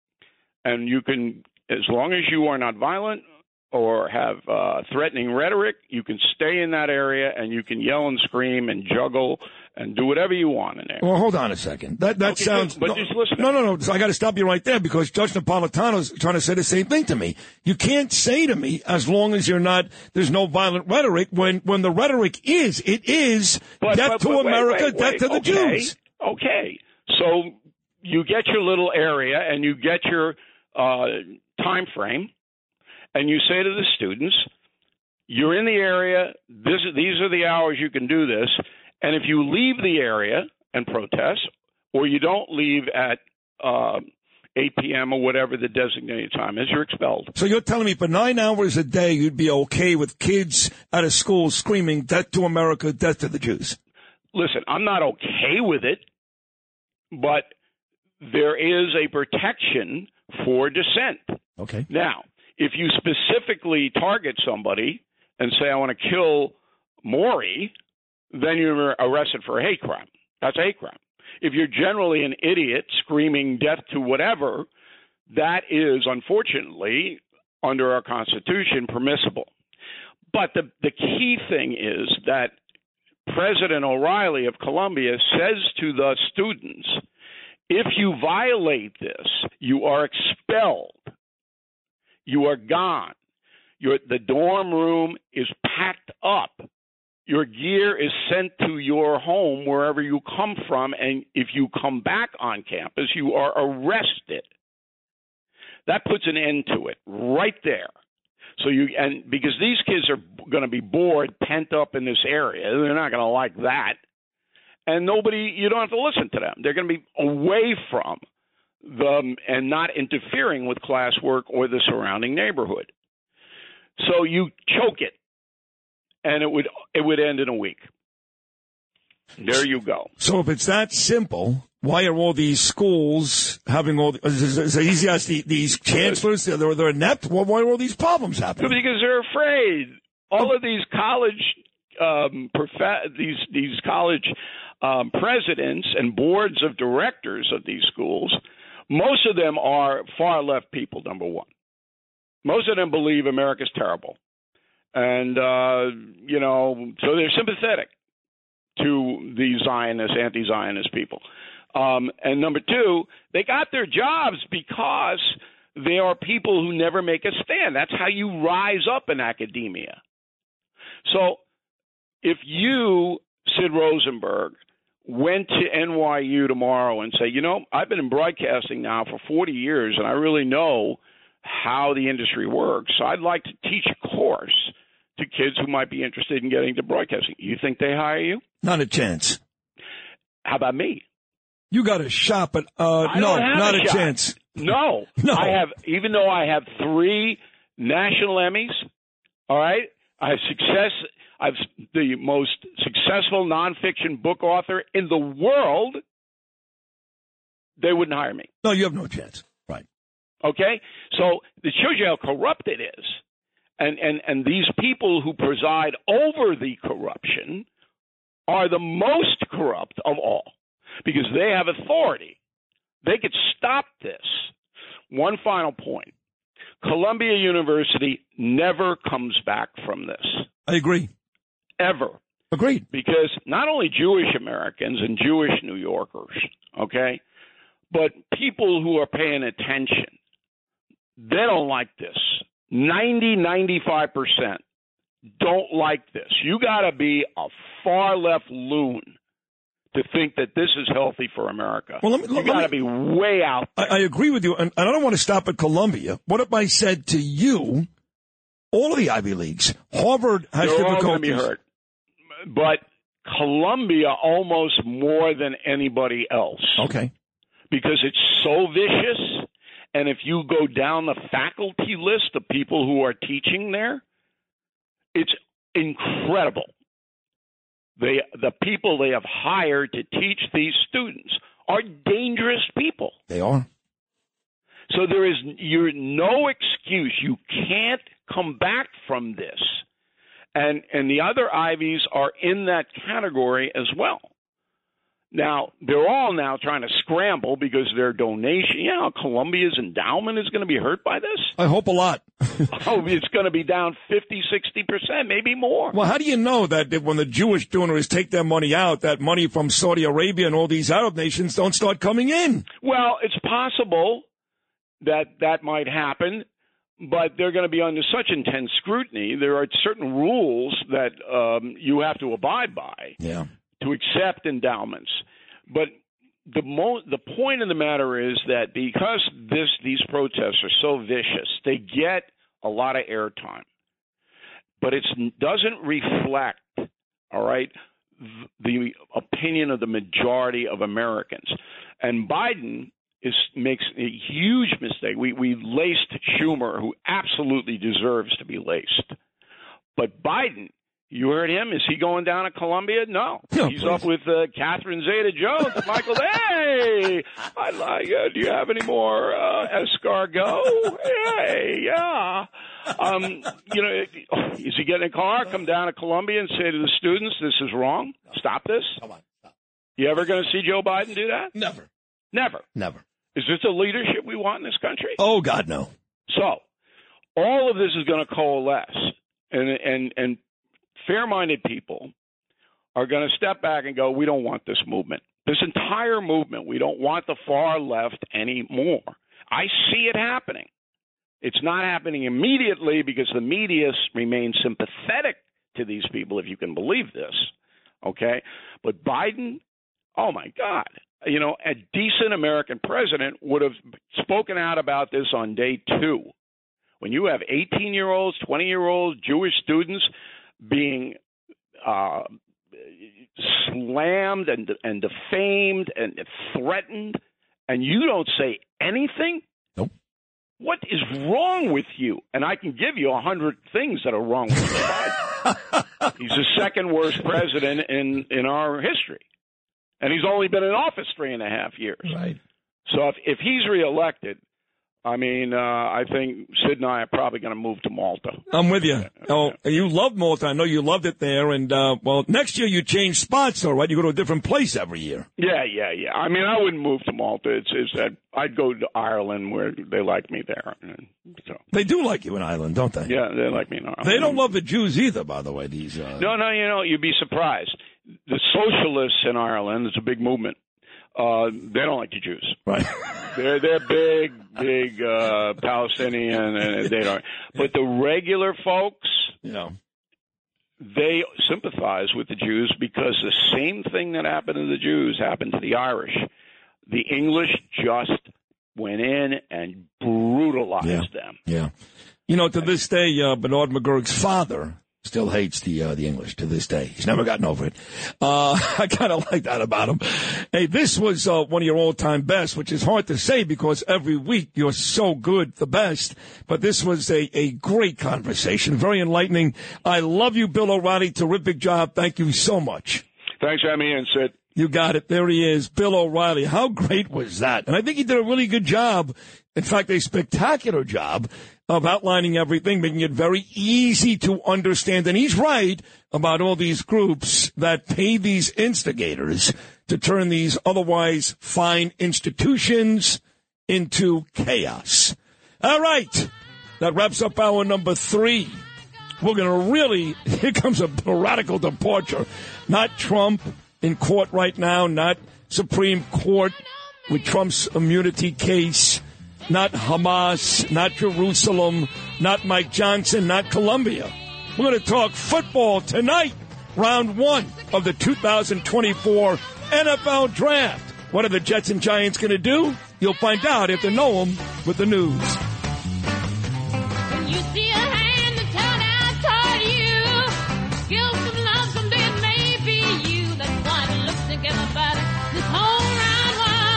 And you can, as long as you are not violent or have uh, threatening rhetoric, you can stay in that area and you can yell and scream and juggle and do whatever you want in there. Well, hold on a second. That that Okay, sounds. but no, just listen. No, no, no. So I got to stop you right there, because Judge Napolitano's trying to say the same thing to me. You can't say to me, as long as you're not, there's no violent rhetoric, when when the rhetoric is, it is But- death but- to but wait, America, wait, death wait. to the okay. Jews. Okay. So you get your little area and you get your uh, time frame, and you say to the students, you're in the area, this, these are the hours you can do this, and if you leave the area and protest, or you don't leave at uh, eight p.m. or whatever the designated time is, you're expelled. So you're telling me for nine hours a day you'd be okay with kids out of school screaming death to America, death to the Jews? Listen, I'm not okay with it, but there is a protection for dissent. Okay. Now, if you specifically target somebody and say, I want to kill Maury, then you're arrested for a hate crime. That's a hate crime. If you're generally an idiot screaming death to whatever, that is, unfortunately, under our Constitution, permissible. But the, the key thing is that President O'Reilly of Columbia says to the students, if you violate this, you are expelled. You are gone. Your, the dorm room is packed up. Your gear is sent to your home wherever you come from, and if you come back on campus, you are arrested. That puts an end to it right there. So you and because these kids are going to be bored, pent up in this area, they're not going to like that. And nobody, you don't have to listen to them. They're going to be away from them and not interfering with classwork or the surrounding neighborhood. So you choke it, and it would it would end in a week. There you go. So if it's that simple, why are all these schools having all? So he's asked the, these chancellors, they're they're inept. Why are all these problems happening? Because they're afraid. All of these college, um, prof- these these college um, presidents and boards of directors of these schools, most of them are far left people. Number one, most of them believe America's terrible, and uh, you know, so they're sympathetic to these Zionist, anti-Zionist people. Um, and number two, they got their jobs because they are people who never make a stand. That's how you rise up in academia. So if you, Sid Rosenberg, went to N Y U tomorrow and say, you know, I've been in broadcasting now for forty years, and I really know how the industry works, so I'd like to teach a course to kids who might be interested in getting into broadcasting. You think they hire you? Not a chance. How about me? You got a shot, but uh, no, not a, a chance. No. no, I have. Even though I have three national Emmys, all right, I have success. I'm the most successful nonfiction book author in the world. They wouldn't hire me. No, you have no chance. Right. Okay, so it shows you how corrupt it is, and and and these people who preside over the corruption are the most corrupt of all, because they have authority. They could stop this. One final point. Columbia University never comes back from this. I agree. Ever. Agreed. Because not only Jewish Americans and Jewish New Yorkers, okay, but people who are paying attention, they don't like this. ninety, ninety-five percent don't like this. You got to be a far-left loon to think that this is healthy for America. Well, let me, you let got to me, be way out there. I, I agree with you, and, and I don't want to stop at Columbia. What if I said to you, all of the Ivy Leagues, Harvard has They're all difficulties. going to be hurt. But Columbia almost more than anybody else. Okay. Because it's so vicious, and if you go down the faculty list of people who are teaching there, it's incredible. They, the people they have hired to teach these students are dangerous people. They are. So there is you're no excuse. You can't come back from this. And and the other Ivies are in that category as well. Now, they're all now trying to scramble because their donation, you know, Columbia's endowment is going to be hurt by this. I hope a lot. Oh, it's going to be down fifty, sixty percent, maybe more. Well, how do you know that when the Jewish donors take their money out, that money from Saudi Arabia and all these Arab nations don't start coming in? Well, it's possible that that might happen, but they're going to be under such intense scrutiny. There are certain rules that um, you have to abide by. Yeah. To accept endowments. But the mo- the point of the matter is that because this these protests are so vicious, they get a lot of airtime. But it doesn't reflect, all right, th- the opinion of the majority of Americans. And Biden is makes a huge mistake. We we laced Schumer, who absolutely deserves to be laced. But Biden, you heard him? Is he going down to Columbia? No. no He's please. up with uh, Catherine Zeta-Jones. Michael, hey, I like it. Do you have any more uh, escargot? Hey, yeah. Um, you know, is he getting a car, come down to Columbia and say to the students, this is wrong? Stop this? Come on. Stop. You ever going to see Joe Biden do that? Never. Never. Never. Is this the leadership we want in this country? Oh, God, no. So all of this is going to coalesce. And, and, and, fair-minded people are going to step back and go, we don't want this movement. This entire movement, we don't want the far left anymore. I see it happening. It's not happening immediately because the media remains sympathetic to these people, if you can believe this, okay? But Biden, oh, my God. You know, a decent American president would have spoken out about this on day two. When you have eighteen-year-olds, twenty-year-olds, Jewish students being uh, slammed and and defamed and threatened, and you don't say anything? Nope. What is wrong with you? And I can give you a hundred things that are wrong with Joe Biden. He's the second worst president in, in our history. And he's only been in office three and a half years. Right. So if, if he's reelected, I mean, uh, I think Sid and I are probably going to move to Malta. I'm with you. Oh, you love Malta. I know you loved it there. And, uh, well, next year you change spots, though, right? You go to a different place every year. Yeah, yeah, yeah. I mean, I wouldn't move to Malta. It's, it's that I'd go to Ireland where they like me there. So They do like you in Ireland, don't they? Yeah, they like me in Ireland. They don't love the Jews either, by the way. These. Uh... No, no, you know, you'd be surprised. The socialists in Ireland, it's a big movement. Uh, they don't like the Jews. Right. They're they're big, big uh, Palestinian, and they don't. But the regular folks, yeah, they sympathize with the Jews because the same thing that happened to the Jews happened to the Irish. The English just went in and brutalized yeah. them. Yeah. You know, to this day, uh, Bernard McGurk's father still hates the uh, the English to this day. He's never gotten over it. Uh, I kind of like that about him. Hey, this was uh, one of your all-time best, which is hard to say because every week you're so good, the best. But this was a, a great conversation, very enlightening. I love you, Bill O'Reilly. Terrific job. Thank you so much. Thanks for having me in, Sid. You got it. There he is, Bill O'Reilly. How great was that? And I think he did a really good job. In fact, a spectacular job of outlining everything, making it very easy to understand. And he's right about all these groups that pay these instigators to turn these otherwise fine institutions into chaos. All right. That wraps up hour number three. We're going to really, here comes a radical departure. Not Trump in court right now, not Supreme Court with Trump's immunity case. Not Hamas, not Jerusalem, not Mike Johnson, not Colombia. We're going to talk football tonight, round one of the two thousand twenty-four N F L Draft. What are the Jets and Giants going to do? You'll find out if you know them with the news. When you see a hand that's held out toward you, give some love someday it may be you. That's why it looks together about it. This whole round world.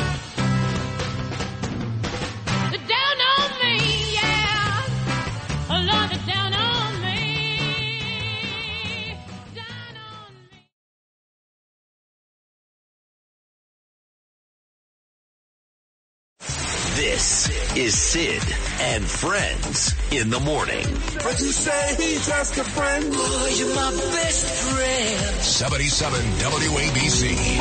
Down on me, yeah. Oh, Lord, it's down on me. Down on me. This is Sid and Friends in the morning. But you say he's just a friend. Oh, you're my best friend. seventy-seven W A B C.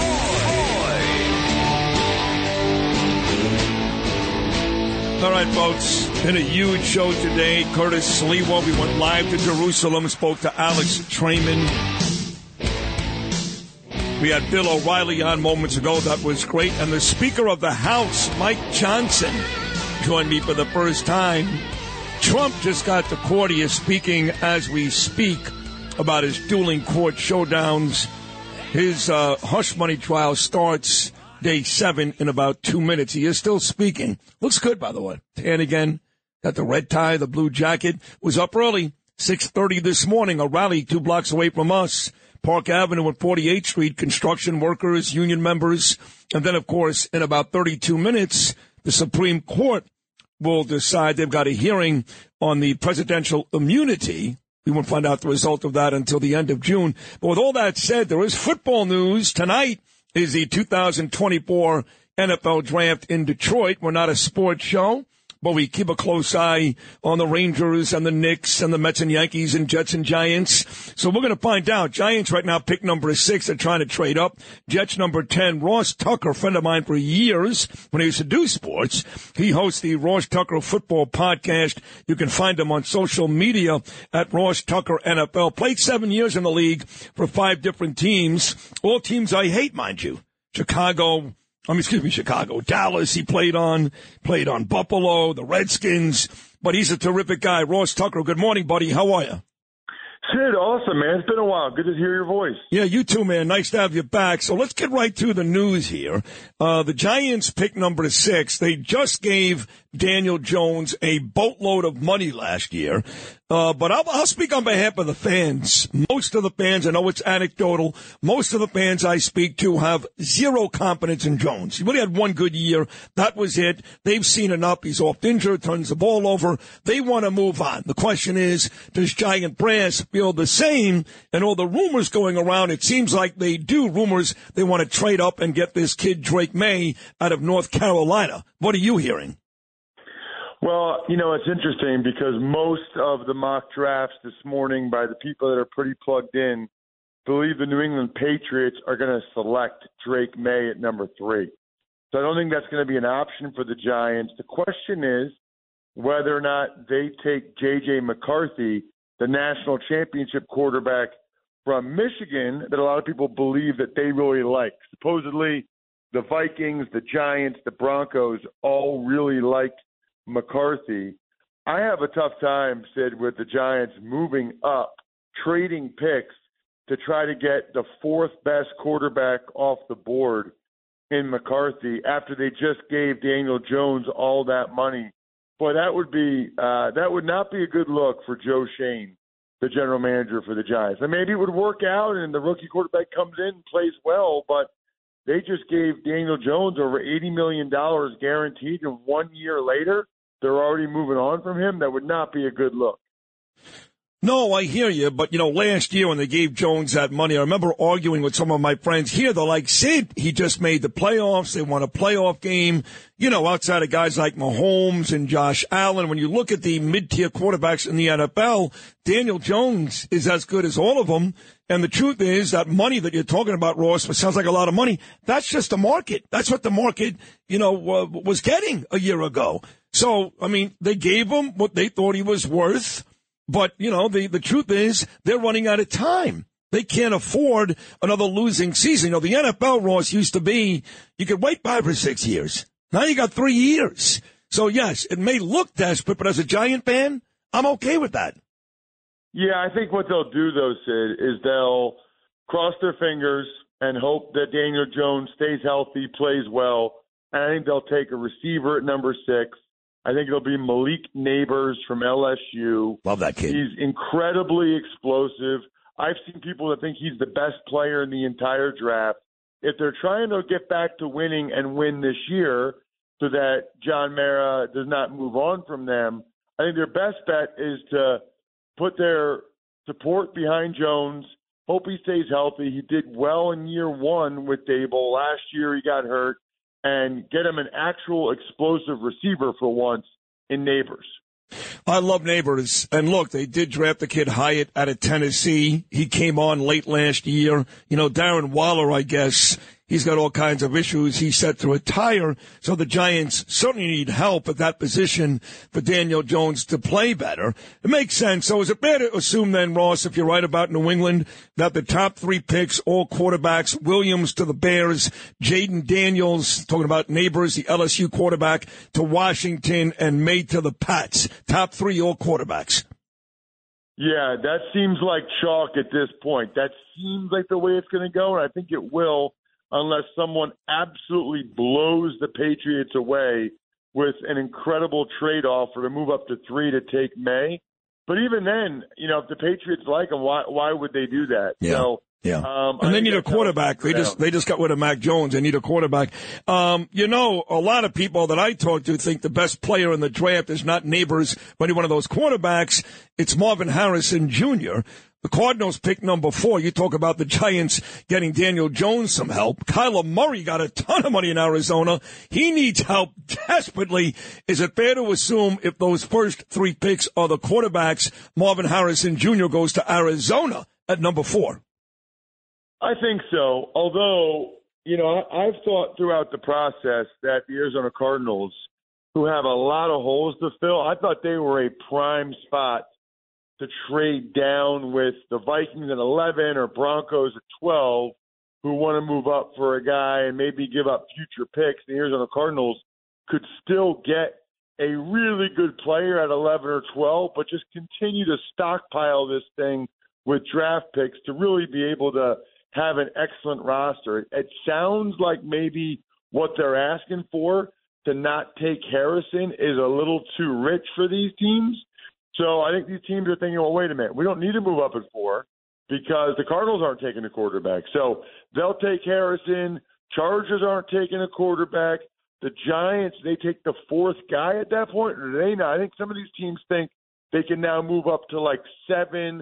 All right, folks, in a huge show today, Curtis Sliwa, we went live to Jerusalem, spoke to Alex Trayman. We had Bill O'Reilly on moments ago. That was great. And the Speaker of the House, Mike Johnson, joined me for the first time. Trump just got to court. He is speaking as we speak about his dueling court showdowns. His uh, hush money trial starts day seven in about two minutes. He is still speaking. Looks good, by the way. Tan again. Got the red tie, the blue jacket. Was up early. six thirty this morning. A rally two blocks away from us. Park Avenue and forty-eighth Street. Construction workers, union members. And then, of course, in about thirty-two minutes, the Supreme Court will decide. They've got a hearing on the presidential immunity. We won't find out the result of that until the end of June. But with all that said, there is football news tonight. Is the two thousand twenty-four N F L Draft in Detroit. We're not a sports show, but we keep a close eye on the Rangers and the Knicks and the Mets and Yankees and Jets and Giants. So we're going to find out. Giants right now pick number six. They're trying to trade up. Jets number ten. Ross Tucker, a friend of mine for years when he used to do sports. He hosts the Ross Tucker Football Podcast. You can find him on social media at Ross Tucker N F L. Played seven years in the league for five different teams. All teams I hate, mind you. Chicago, I mean, excuse me, Chicago, Dallas, he played on, played on Buffalo, the Redskins, but he's a terrific guy. Ross Tucker, good morning, buddy. How are you? Sid, awesome, man. It's been a while. Good to hear your voice. Yeah, you too, man. Nice to have you back. So let's get right to the news here. Uh, the Giants pick number six. They just gave Daniel Jones a boatload of money last year. Uh, but I'll, I'll speak on behalf of the fans. Most of the fans, I know it's anecdotal, most of the fans I speak to have zero confidence in Jones. He really had one good year. That was it. They've seen enough. He's oft injured, turns the ball over. They want to move on. The question is, does Giant brass feel the same. And all the rumors going around, it seems like they do. Rumors they want to trade up and get this kid Drake May out of North Carolina. What are you hearing? Well, you know, it's interesting because most of the mock drafts this morning by the people that are pretty plugged in believe the New England Patriots are going to select Drake May at number three. So I don't think that's going to be an option for the Giants. The question is whether or not they take J J. McCarthy, the national championship quarterback from Michigan that a lot of people believe that they really like. Supposedly, the Vikings, the Giants, the Broncos all really like McCarthy. I have a tough time, Sid, with the Giants moving up, trading picks to try to get the fourth best quarterback off the board in McCarthy after they just gave Daniel Jones all that money. Boy, that would be uh, that would not be a good look for Joe Shane, the general manager for the Giants. And maybe it would work out and the rookie quarterback comes in and plays well, but they just gave Daniel Jones over eighty million dollars guaranteed, and one year later, they're already moving on from him. That would not be a good look. No, I hear you, but, you know, last year when they gave Jones that money, I remember arguing with some of my friends here. They're like, Sid, he just made the playoffs. They won a playoff game, you know, outside of guys like Mahomes and Josh Allen. When you look at the mid-tier quarterbacks in the N F L, Daniel Jones is as good as all of them. And the truth is that money that you're talking about, Ross, which sounds like a lot of money, that's just the market. That's what the market, you know, uh, was getting a year ago. So, I mean, they gave him what they thought he was worth. But, you know, the, the truth is they're running out of time. They can't afford another losing season. You know, the N F L, Ross, used to be you could wait five or six years. Now you got three years. So, yes, it may look desperate, but as a Giant fan, I'm okay with that. Yeah, I think what they'll do, though, Sid, is they'll cross their fingers and hope that Daniel Jones stays healthy, plays well. And I think they'll take a receiver at number six. I think it'll be Malik Neighbors from L S U. Love that kid. He's incredibly explosive. I've seen people that think he's the best player in the entire draft. If they're trying to get back to winning and win this year so that John Mara does not move on from them, I think their best bet is to put their support behind Jones, hope he stays healthy. He did well in year one with Dable. Last year he got hurt. And get him an actual explosive receiver for once in Neighbors. I love Neighbors. And look, they did draft the kid Hyatt out of Tennessee. He came on late last year. You know, Darren Waller, I guess, he's got all kinds of issues. He's set to retire. So the Giants certainly need help at that position for Daniel Jones to play better. It makes sense. So is it fair to assume then, Ross, if you're right about New England, that the top three picks, all quarterbacks, Williams to the Bears, Jaden Daniels, talking about Neighbors, the L S U quarterback, to Washington, and May to the Pats. Top three, all quarterbacks. Yeah, that seems like chalk at this point. That seems like the way it's going to go, and I think it will, unless someone absolutely blows the Patriots away with an incredible trade offer to move up to three to take May. But even then, you know, if the Patriots like him, why why would they do that? Yeah. So, yeah. Um, and I they need a that's quarterback. They just they just got rid of Mac Jones. They need a quarterback. Um, you know, a lot of people that I talk to think the best player in the draft is not Neighbors, but any one of those quarterbacks. It's Marvin Harrison Junior The Cardinals picked number four. You talk about the Giants getting Daniel Jones some help. Kyler Murray got a ton of money in Arizona. He needs help desperately. Is it fair to assume if those first three picks are the quarterbacks, Marvin Harrison Junior goes to Arizona at number four? I think so. Although, you know, I've thought throughout the process that the Arizona Cardinals, who have a lot of holes to fill, I thought they were a prime spot to trade down with the Vikings at eleven or Broncos at twelve, who want to move up for a guy and maybe give up future picks. The Arizona Cardinals could still get a really good player at eleven or twelve, but just continue to stockpile this thing with draft picks to really be able to have an excellent roster. It sounds like maybe what they're asking for to not take Harrison is a little too rich for these teams. So I think these teams are thinking, well, wait a minute, we don't need to move up at four because the Cardinals aren't taking a quarterback. So they'll take Harrison. Chargers aren't taking a quarterback. The Giants, they take the fourth guy at that point, or do they not? I think some of these teams think they can now move up to like seven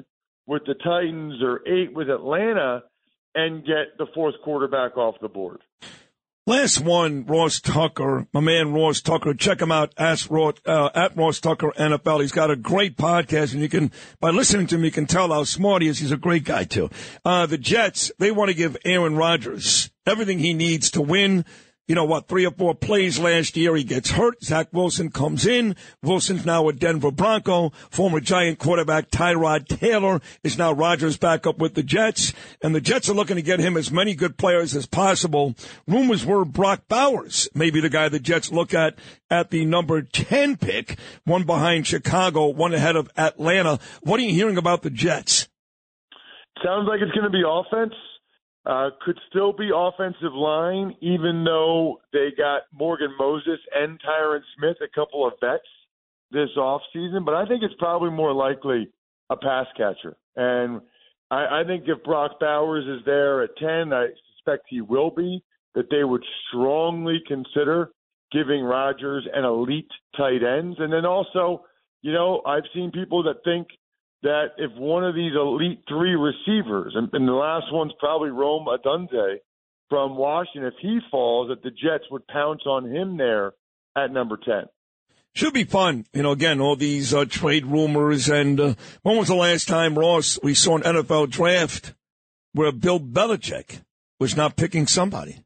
with the Titans or eight with Atlanta and get the fourth quarterback off the board. Last one, Ross Tucker, my man Ross Tucker. Check him out at Ross, uh, at Ross Tucker N F L. He's got a great podcast, and you can, by listening to him, you can tell how smart he is. He's a great guy, too. Uh, the Jets, they want to give Aaron Rodgers everything he needs to win. You know what, three or four plays last year, he gets hurt. Zach Wilson comes in. Wilson's now a Denver Bronco. Former Giant quarterback Tyrod Taylor is now Rodgers back up with the Jets. And the Jets are looking to get him as many good players as possible. Rumors were Brock Bowers, maybe the guy the Jets look at at the number ten pick, one behind Chicago, one ahead of Atlanta. What are you hearing about the Jets? Sounds like it's going to be offense. Uh, could still be offensive line, even though they got Morgan Moses and Tyron Smith, a couple of vets, this offseason. But I think it's probably more likely a pass catcher. And I, I think if Brock Bowers is there at ten, I suspect he will be, that they would strongly consider giving Rodgers an elite tight ends. And then also, you know, I've seen people that think that if one of these elite three receivers, and, and the last one's probably Rome Odunze from Washington, if he falls, that the Jets would pounce on him there at number ten. Should be fun. You know, again, all these uh, trade rumors. And uh, when was the last time, Ross, we saw an N F L draft where Bill Belichick was not picking somebody?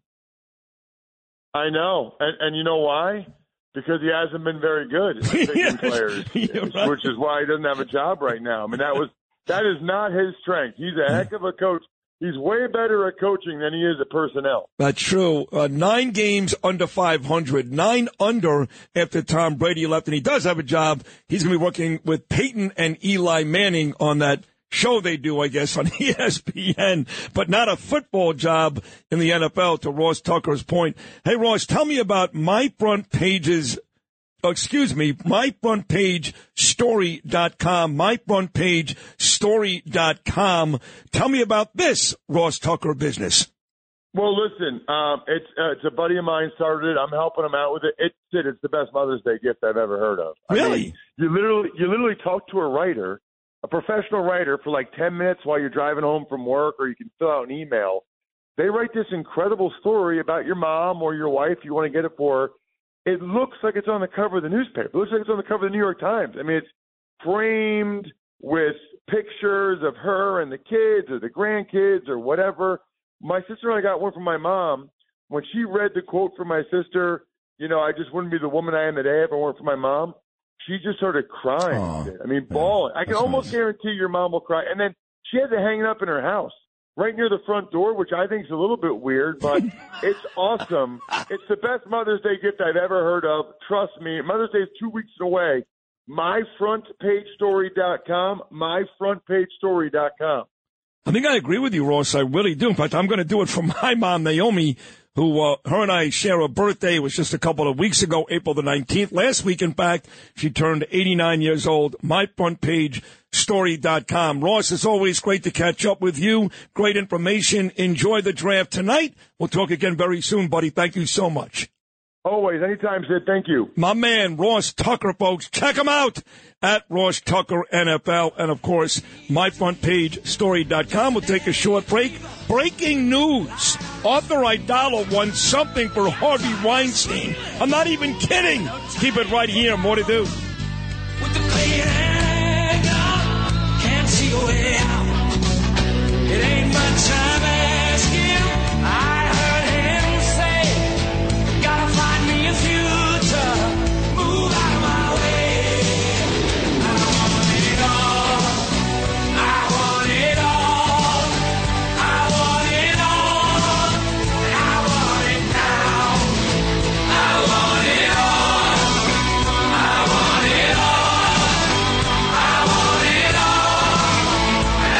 I know. And, and you know why? Because he hasn't been very good at picking yes, players, right. Which is why he doesn't have a job right now. I mean, that was that is not his strength. He's a heck of a coach. He's way better at coaching than he is at personnel. That's true. Uh, nine games under five hundred, nine under after Tom Brady left, and he does have a job. He's going to be working with Peyton and Eli Manning on that show they do, I guess, on E S P N, but not a football job in the N F L, to Ross Tucker's point. Hey, Ross, tell me about My Front Page's, excuse me, my front page story dot com, my front page story dot com. Tell me about this Ross Tucker business. Well, listen, um, it's uh, it's a buddy of mine started it. I'm helping him out with it. It's it, it's the best Mother's Day gift I've ever heard of. Really? I mean, you literally you literally talk to a writer, a professional writer, for like ten minutes while you're driving home from work, or you can fill out an email. They write this incredible story about your mom or your wife. You want to get it for her. It looks like it's on the cover of the newspaper. It looks like it's on the cover of the New York Times. I mean, it's framed with pictures of her and the kids or the grandkids or whatever. My sister and I got one from my mom. When she read the quote from my sister, you know, I just wouldn't be the woman I am today if it weren't for my mom. She just started crying. Oh, I mean, bawling. I can almost nice. guarantee your mom will cry. And then she had to hang it up in her house, right near the front door, which I think is a little bit weird, but it's awesome. It's the best Mother's Day gift I've ever heard of. Trust me. Mother's Day is two weeks away. my front page story dot com, my front page story dot com. I think I agree with you, Ross. I really do. In fact, I'm going to do it for my mom, Naomi, who, uh, her and I share a birthday. It was just a couple of weeks ago, April the nineteenth. Last week, in fact, she turned eighty-nine years old. my front page story dot com. Ross, it's always great to catch up with you. Great information. Enjoy the draft tonight. We'll talk again very soon, buddy. Thank you so much. Always. Anytime, Sid. Thank you. My man, Ross Tucker, folks. Check him out at Ross Tucker N F L. And, of course, my front page story dot com. We'll take a short break. Breaking news. Arthur Idala won something for Harvey Weinstein. I'm not even kidding. Keep it right here. More to do. With the clean anger, can't see a way out. It ain't much time asking. I heard him say, gotta find me a future. Move out of my way. I want it all. I want it all. I want it all. And I want it now. I want it all. I want it all. I want it all. And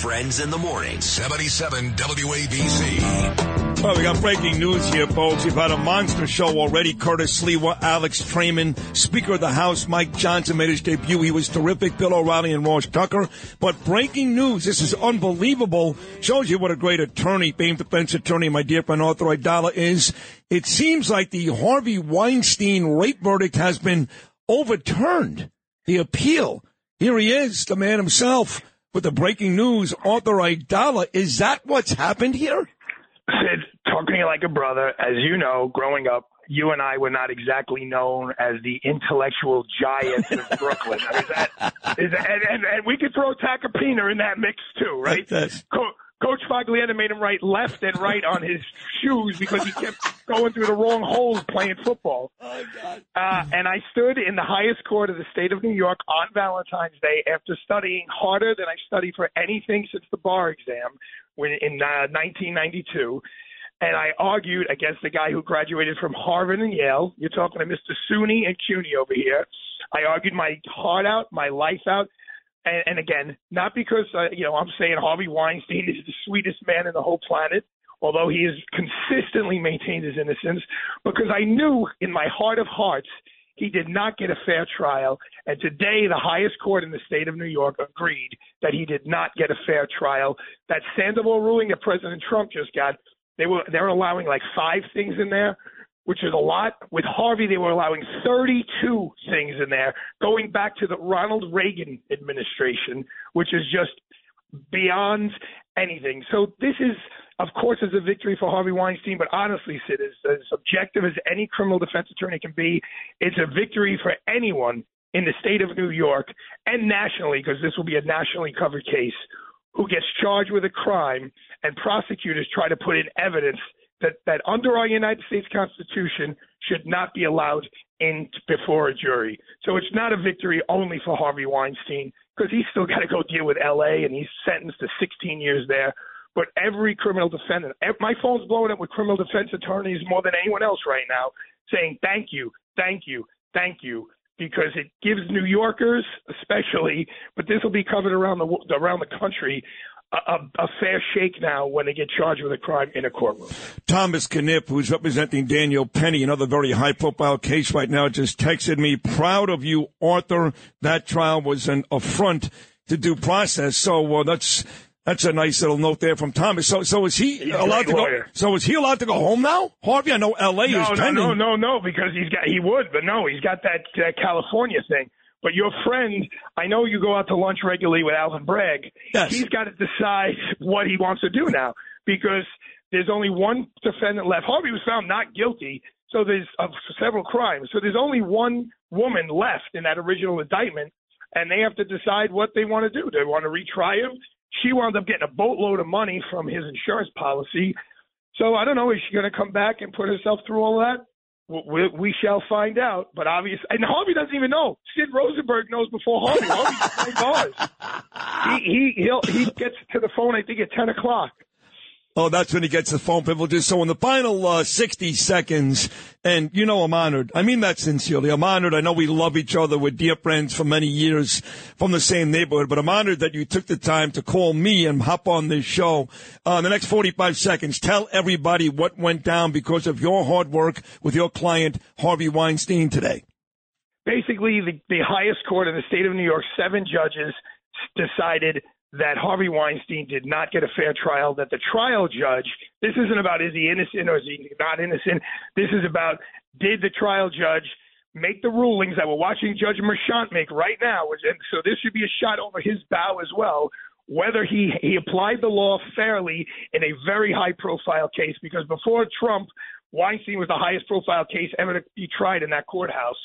Friends in the Morning. seventy-seven W A B C. Well, we got breaking news here, folks. We've had a monster show already. Curtis Sliwa, Alex Trayman, Speaker of the House, Mike Johnson made his debut. He was terrific. Bill O'Reilly and Ross Tucker. But breaking news, this is unbelievable. Shows you what a great attorney, famed defense attorney, my dear friend Arthur Aidala is. It seems like the Harvey Weinstein rape verdict has been overturned. The appeal. Here he is, the man himself, with the breaking news. Arthur Aidala, is that what's happened here? Sid, talking to you like a brother, as you know, growing up, you and I were not exactly known as the intellectual giants of Brooklyn. I mean, that, is that, and, and, and we could throw Tacopina in that mix too, right? Co- Coach Foglietta made him write left and right on his shoes because he kept going through the wrong holes playing football. Oh, God. Uh, and I stood in the highest court of the state of New York on Valentine's Day after studying harder than I studied for anything since the bar exam when, in uh, nineteen ninety-two. And I argued against the guy who graduated from Harvard and Yale. You're talking to Mister Sooney and Cuny over here. I argued my heart out, my life out. And, and again, not because, uh, you know, I'm saying Harvey Weinstein is the sweetest man in the whole planet, although he has consistently maintained his innocence, because I knew in my heart of hearts he did not get a fair trial. And today, the highest court in the state of New York agreed that he did not get a fair trial. That Sandoval ruling that President Trump just got, they were they're allowing like five things in there, which is a lot. With Harvey, they were allowing thirty-two things in there, going back to the Ronald Reagan administration, which is just beyond anything. So this is, of course, is a victory for Harvey Weinstein, but honestly, Sid, as, as objective as any criminal defense attorney can be, it's a victory for anyone in the state of New York and nationally, because this will be a nationally covered case, who gets charged with a crime and prosecutors try to put in evidence that, that under our United States Constitution should not be allowed in before a jury. So it's not a victory only for Harvey Weinstein, because he's still got to go deal with L A and he's sentenced to sixteen years there. But every criminal defendant, my phone's blowing up with criminal defense attorneys more than anyone else right now, saying thank you, thank you, thank you, because it gives New Yorkers especially, but this will be covered around the around the country, A, a fair shake now when they get charged with a crime in a courtroom. Thomas Knipp, who's representing Daniel Penny, another very high-profile case right now, just texted me, proud of you, Arthur. That trial was an affront to due process. So uh, that's that's a nice little note there from Thomas. So so is he He's allowed to lawyer. go? So is he allowed to go home now, Harvey? I know L A no, is no, pending. No, no, no, because he's got he would, but no, he's got that uh, California thing. But your friend, I know you go out to lunch regularly with Alvin Bragg. Yes. He's got to decide what he wants to do now, because there's only one defendant left. Harvey was found not guilty, so there's of several crimes. So there's only one woman left in that original indictment, and they have to decide what they want to do. Do they want to retry him? She wound up getting a boatload of money from his insurance policy. So I don't know, is she going to come back and put herself through all that? We, we shall find out, but obviously, and Harvey doesn't even know. Sid Rosenberg knows before Harvey. Harvey's behind bars. He he he'll, he gets to the phone, I think, at ten o'clock. Oh, that's when he gets the phone privileges. So in the final uh, sixty seconds, and you know I'm honored. I mean that sincerely. I'm honored. I know we love each other. We're dear friends for many years from the same neighborhood, but I'm honored that you took the time to call me and hop on this show. Uh, in the next forty-five seconds, tell everybody what went down because of your hard work with your client, Harvey Weinstein, today. Basically, the, the highest court in the state of New York, seven judges decided that Harvey Weinstein did not get a fair trial, that the trial judge, this isn't about is he innocent or is he not innocent, this is about did the trial judge make the rulings that we're watching Judge Merchant make right now, and so this should be a shot over his bow as well, whether he, he applied the law fairly in a very high-profile case, because before Trump, Weinstein was the highest-profile case ever to be tried in that courthouse.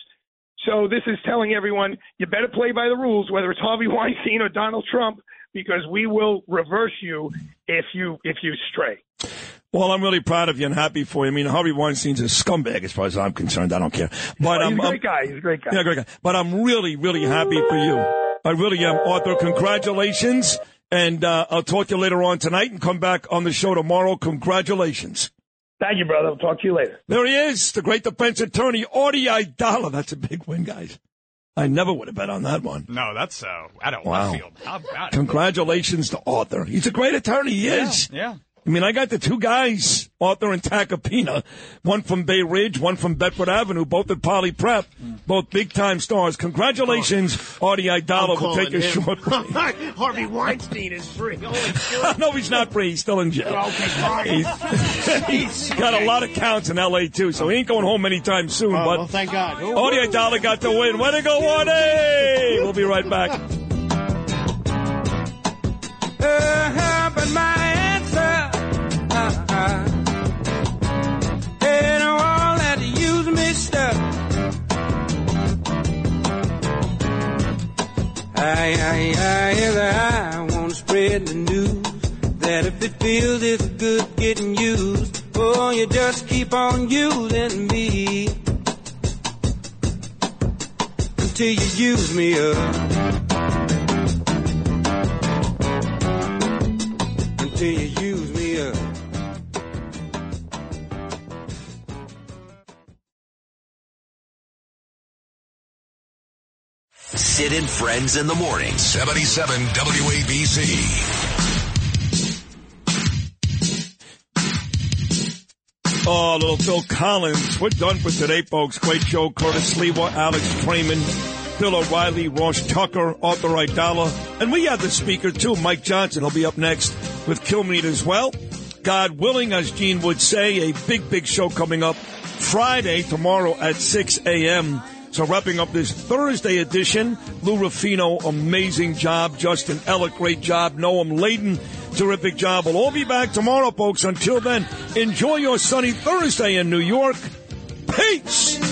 So this is telling everyone, you better play by the rules, whether it's Harvey Weinstein or Donald Trump, because we will reverse you if you if you stray. Well, I'm really proud of you and happy for you. I mean, Harvey Weinstein's a scumbag as far as I'm concerned. I don't care. But oh, he's I'm, a great I'm, guy. He's a great guy. Yeah, great guy. But I'm really, really happy for you. I really am. Arthur, congratulations. And uh, I'll talk to you later on tonight and come back on the show tomorrow. Congratulations. Thank you, brother. I'll talk to you later. There he is, the great defense attorney, Artie Aidala. That's a big win, guys. I never would have bet on that one. No, that's uh, out of Wow. left field. How about it? Congratulations to Arthur. He's a great attorney. He is. Yeah. I mean, I got the two guys, Arthur and Tacopina, one from Bay Ridge, one from Bedford Avenue, both at Poly Prep, both big-time stars. Congratulations, Artie Idala. We'll take a him. short break. Harvey Weinstein is free. Holy shit. No, he's not free. He's still in jail. Okay, fine. He's, he's got a lot of counts in L A, too, so he ain't going home anytime soon. Oh, but well, thank God. Artie Idala got the win. Way to go, Artie! We'll be right back. Uh, but my answer, uh, uh, ain't all that use me stuff. I, I, I, yes, I want to spread the news that if it feels it's good getting used, oh, you just keep on using me until you use me up. Till you use me up. Sid and Friends in the morning. seventy-seven W A B C. Oh, little Phil Collins. We're done for today, folks. Great show. Curtis Lewa, Alex Freeman, Bill O'Reilly, Ross Tucker, Arthur Idala. And we have the speaker, too, Mike Johnson. He'll be up next with Kilmeade as well. God willing, as Gene would say, a big, big show coming up Friday, tomorrow at six a.m. So wrapping up this Thursday edition, Lou Rufino, amazing job. Justin Ellick, great job. Noam Layden, terrific job. We'll all be back tomorrow, folks. Until then, enjoy your sunny Thursday in New York. Peace!